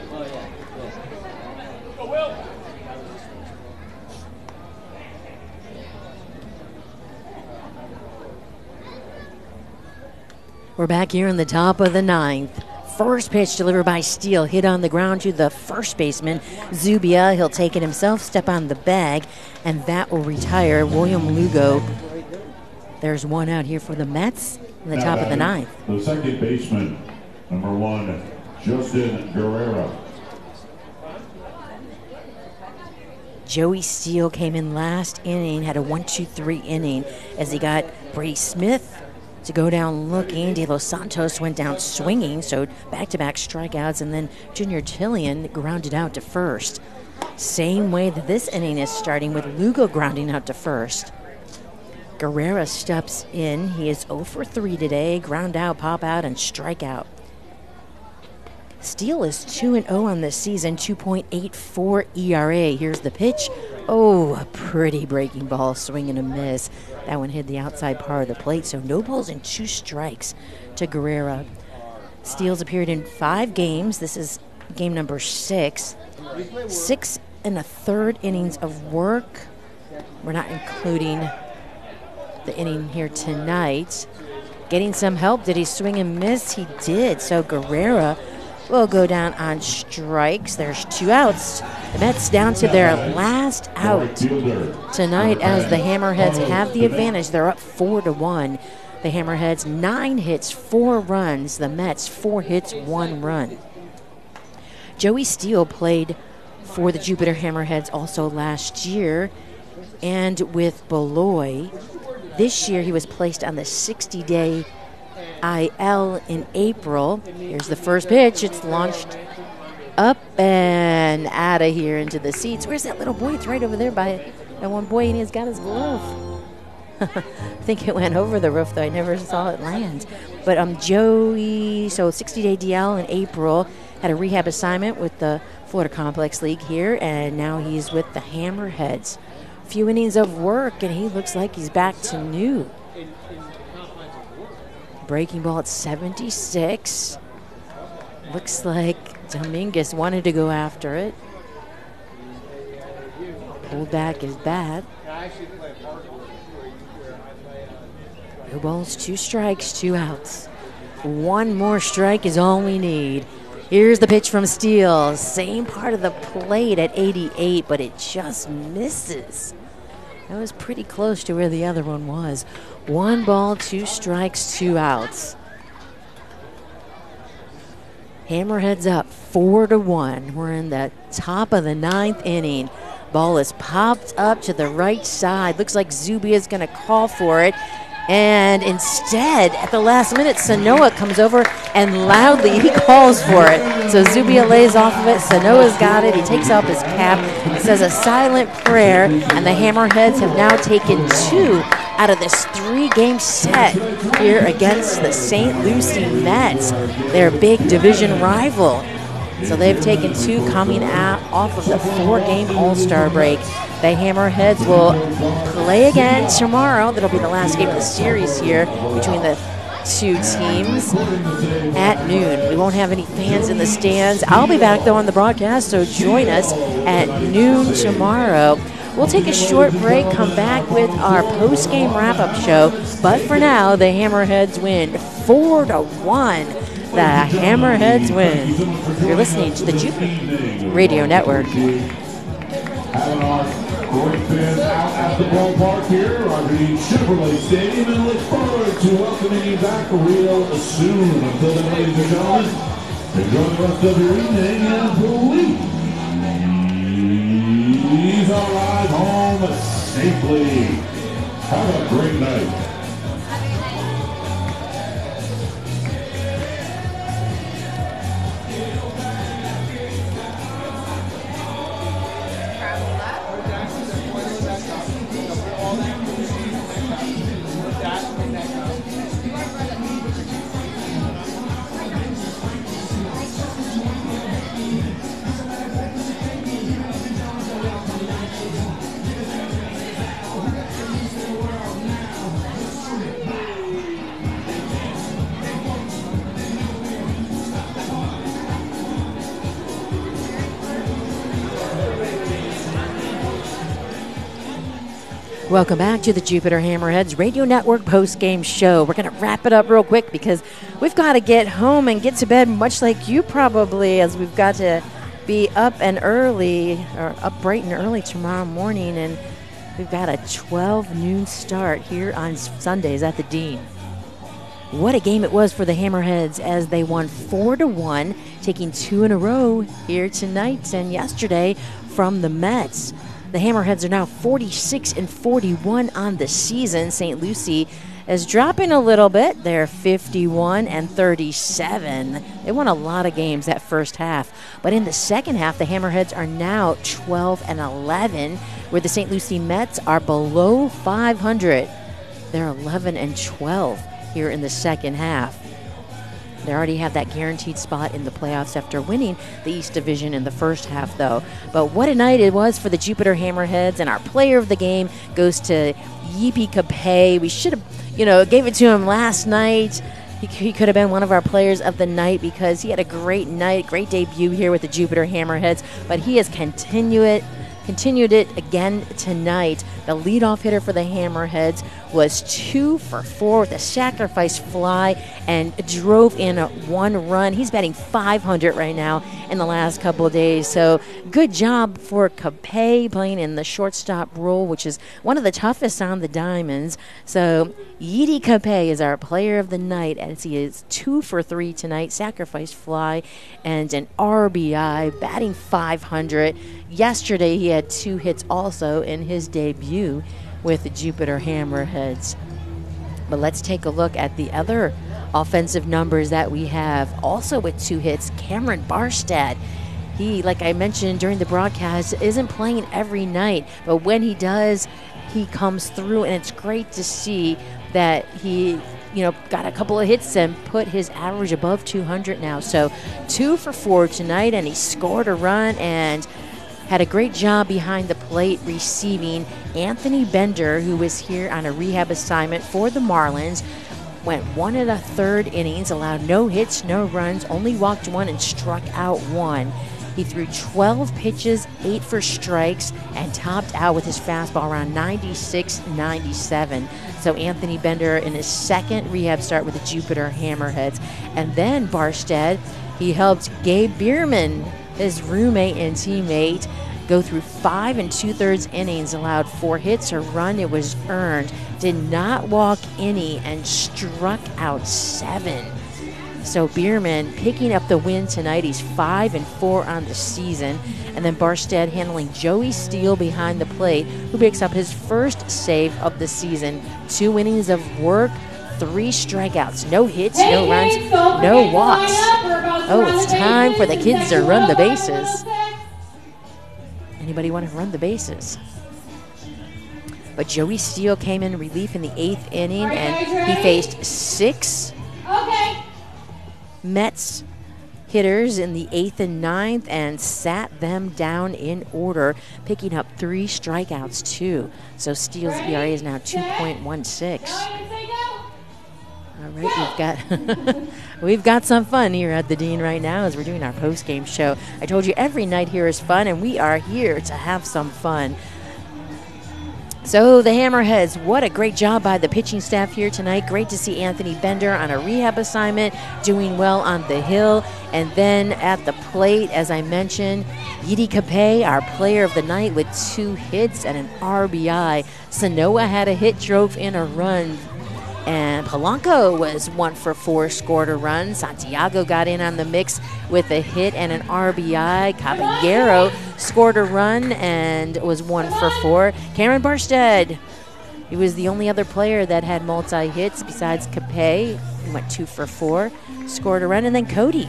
We're back here in the top of the ninth. First pitch delivered by Steele, hit on the ground to the first baseman, Zubia. He'll take it himself, step on the bag, and that will retire William Lugo. There's one out here for the Mets in the Now top of the batting, ninth. The second baseman, number one, Justin Guerrera. Joey Steele came in last inning, had a one two three inning as he got Brady Smith to go down looking. De Los Santos went down swinging, so back-to-back strikeouts, and then Junior Tillian grounded out to first. Same way that this inning is starting, with Lugo grounding out to first. Guerrera steps in. He is oh for three today. Ground out, pop out, and strike out. Steele is two and oh on this season, two point eight four E R A. Here's the pitch. Oh, a pretty breaking ball, swing and a miss. That one hit the outside part of the plate, so no balls and two strikes to Guerrera. Steele's appeared in five games. This is game number six. Six and a third innings of work. We're not including the inning here tonight. Getting some help. Did he swing and miss? He did. So Guerrera will go down on strikes. There's two outs. The Mets down to their last out tonight as the Hammerheads have the advantage. They're up four to one. The Hammerheads nine hits, four runs. The Mets four hits, one run. Joey Steele played for the Jupiter Hammerheads also last year, and with Beloy. This year he was placed on the sixty-day I L in April. Here's the first pitch. It's launched up and out of here into the seats. Where's that little boy? It's right over there by that one boy, and he's got his glove. I think it went over the roof, though. I never saw it land. But um, Joey, so sixty-day D L in April, had a rehab assignment with the Florida Complex League here, and now he's with the Hammerheads. Few innings of work, and he looks like he's back to new. Breaking ball at seventy-six. Looks like Dominguez wanted to go after it. Pulled back his bat. No balls, two strikes, two outs. One more strike is all we need. Here's the pitch from Steele. Same part of the plate at eighty-eight, but it just misses. That was pretty close to where the other one was. One ball, two strikes, two outs. Hammerheads up four to one. We're in the top of the ninth inning. Ball is popped up to the right side. Looks like Zubia is going to call for it. And instead, at the last minute, Sanoa comes over and loudly he calls for it. So Zubia lays off of it. Sanoa's got it. He takes off his cap, says a silent prayer, and the Hammerheads have now taken two out of this three-game set here against the Saint Lucie Mets, their big division rival. So they've taken two coming out off of the four-game All-Star break. The Hammerheads will play again tomorrow. That'll be the last game of the series here between the two teams at noon. We won't have any fans in the stands. I'll be back, though, on the broadcast, so join us at noon tomorrow. We'll take a short break, come back with our post-game wrap-up show. But for now, the Hammerheads win four to one. The Hammerheads win. You're listening to the Jupiter Radio Network. Having our great fans out at the ballpark here on the Chevrolet Stadium, and look forward to welcoming you back real soon. Until then, ladies and gentlemen, enjoy the rest of your evening, and please arrive home safely. Have a great night. Welcome back to the Jupiter Hammerheads Radio Network post-game show. We're going to wrap it up real quick because we've got to get home and get to bed, much like you probably, as we've got to be up and early, or up bright and early tomorrow morning, and we've got a twelve noon start here on Sundays at the Dean. What a game it was for the Hammerheads as they won four to one, taking two in a row here tonight and yesterday from the Mets. The Hammerheads are now forty-six and forty-one on the season. Saint Lucie is dropping a little bit. They're fifty-one and thirty-seven. They won a lot of games that first half. But in the second half, the Hammerheads are now twelve and eleven, where the Saint Lucie Mets are below five hundred. They're eleven and twelve here in the second half. They already have that guaranteed spot in the playoffs after winning the East Division in the first half, though. But what a night it was for the Jupiter Hammerheads, and our player of the game goes to Yippee Capay. We should have, you know, gave it to him last night. He, he could have been one of our players of the night because he had a great night, great debut here with the Jupiter Hammerheads, but he has continued it, continued it again tonight. The leadoff hitter for the Hammerheads was two for four with a sacrifice fly and drove in a one run. He's batting five hundred right now in the last couple of days. So good job for Capay playing in the shortstop role, which is one of the toughest on the Diamonds. So Yippee Capay is our player of the night as he is two for three tonight, sacrifice fly and an R B I, batting five hundred. Yesterday he had two hits also in his debut with the Jupiter Hammerheads. But let's take a look at the other offensive numbers that we have. Also with two hits, Cameron Barstad. He, like I mentioned during the broadcast, isn't playing every night, but when he does, he comes through, and it's great to see that he, you know, got a couple of hits and put his average above two hundred now. So two for four tonight, and he scored a run and had a great job behind the plate receiving. Anthony Bender, who was here on a rehab assignment for the Marlins, went one and a third innings, allowed no hits, no runs, only walked one and struck out one. He threw twelve pitches, eight for strikes, and topped out with his fastball around ninety-six ninety-seven. So Anthony Bender in his second rehab start with the Jupiter Hammerheads. And then Barstad, he helped Gabe Bierman, his roommate and teammate, go through five and two-thirds innings, allowed four hits, a run, it was earned, did not walk any, and struck out seven. So Bierman picking up the win tonight. He's five and four on the season. And then Barstad handling Joey Steele behind the plate, who picks up his first save of the season. Two innings of work, three strikeouts, no hits, Hey, no runs, kids, don't no forget to walks. line up. We're about to Oh, run it's the time for the bases. kids to Section run the one oh bases. one oh six. Anybody want to run the bases? But Joey Steele came in relief in the eighth inning, All right, and guys, he ready? faced six Okay. Mets hitters in the eighth and ninth and sat them down in order, picking up three strikeouts too. So Steele's E R A is now two point one six. All right, we've got we've got some fun here at the Dean right now as we're doing our post-game show. I told you every night here is fun, and we are here to have some fun. So the Hammerheads, what a great job by the pitching staff here tonight. Great to see Anthony Bender on a rehab assignment, doing well on the hill. And then at the plate, as I mentioned, Yippee Capay, our player of the night, with two hits and an R B I. Sanoa had a hit, drove in a run. And Polanco was one for four, scored a run. Santiago got in on the mix with a hit and an R B I. Caballero scored a run and was one for four. Cameron Barstad, he was the only other player that had multi-hits besides Capay. He went two for four, scored a run. And then Cody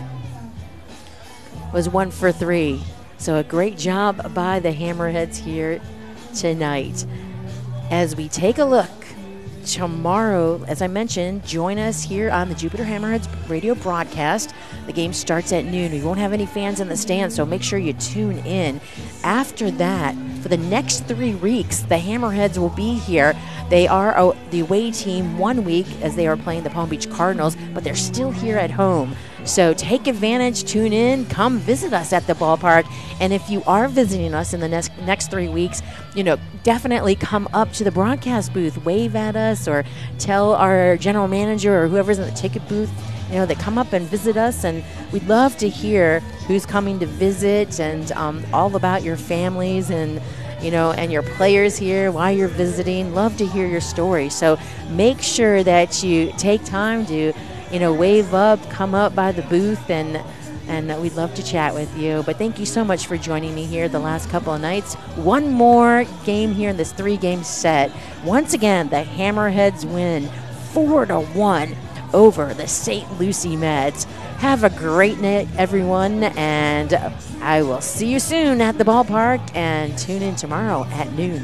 was one for three. So a great job by the Hammerheads here tonight. As we take a look, tomorrow, as I mentioned, join us here on the Jupiter Hammerheads radio broadcast. The game starts at noon. We won't have any fans in the stands, so make sure you tune in. After that, for the next three weeks, the Hammerheads will be here. They are uh, the away team one week as they are playing the Palm Beach Cardinals, but they're still here at home. So take advantage, tune in, come visit us at the ballpark. And if you are visiting us in the next next three weeks, you know, definitely come up to the broadcast booth, wave at us, or tell our general manager or whoever's in the ticket booth, you know, that come up and visit us. And we'd love to hear who's coming to visit and um, all about your families and, you know, and your players here, why you're visiting. Love to hear your story. So make sure that you take time to, you know, wave up, come up by the booth, and and we'd love to chat with you. But thank you so much for joining me here the last couple of nights. One more game here in this three-game set. Once again, the Hammerheads win four to one over the Saint Lucie Mets. Have a great night, everyone, and I will see you soon at the ballpark, and tune in tomorrow at noon.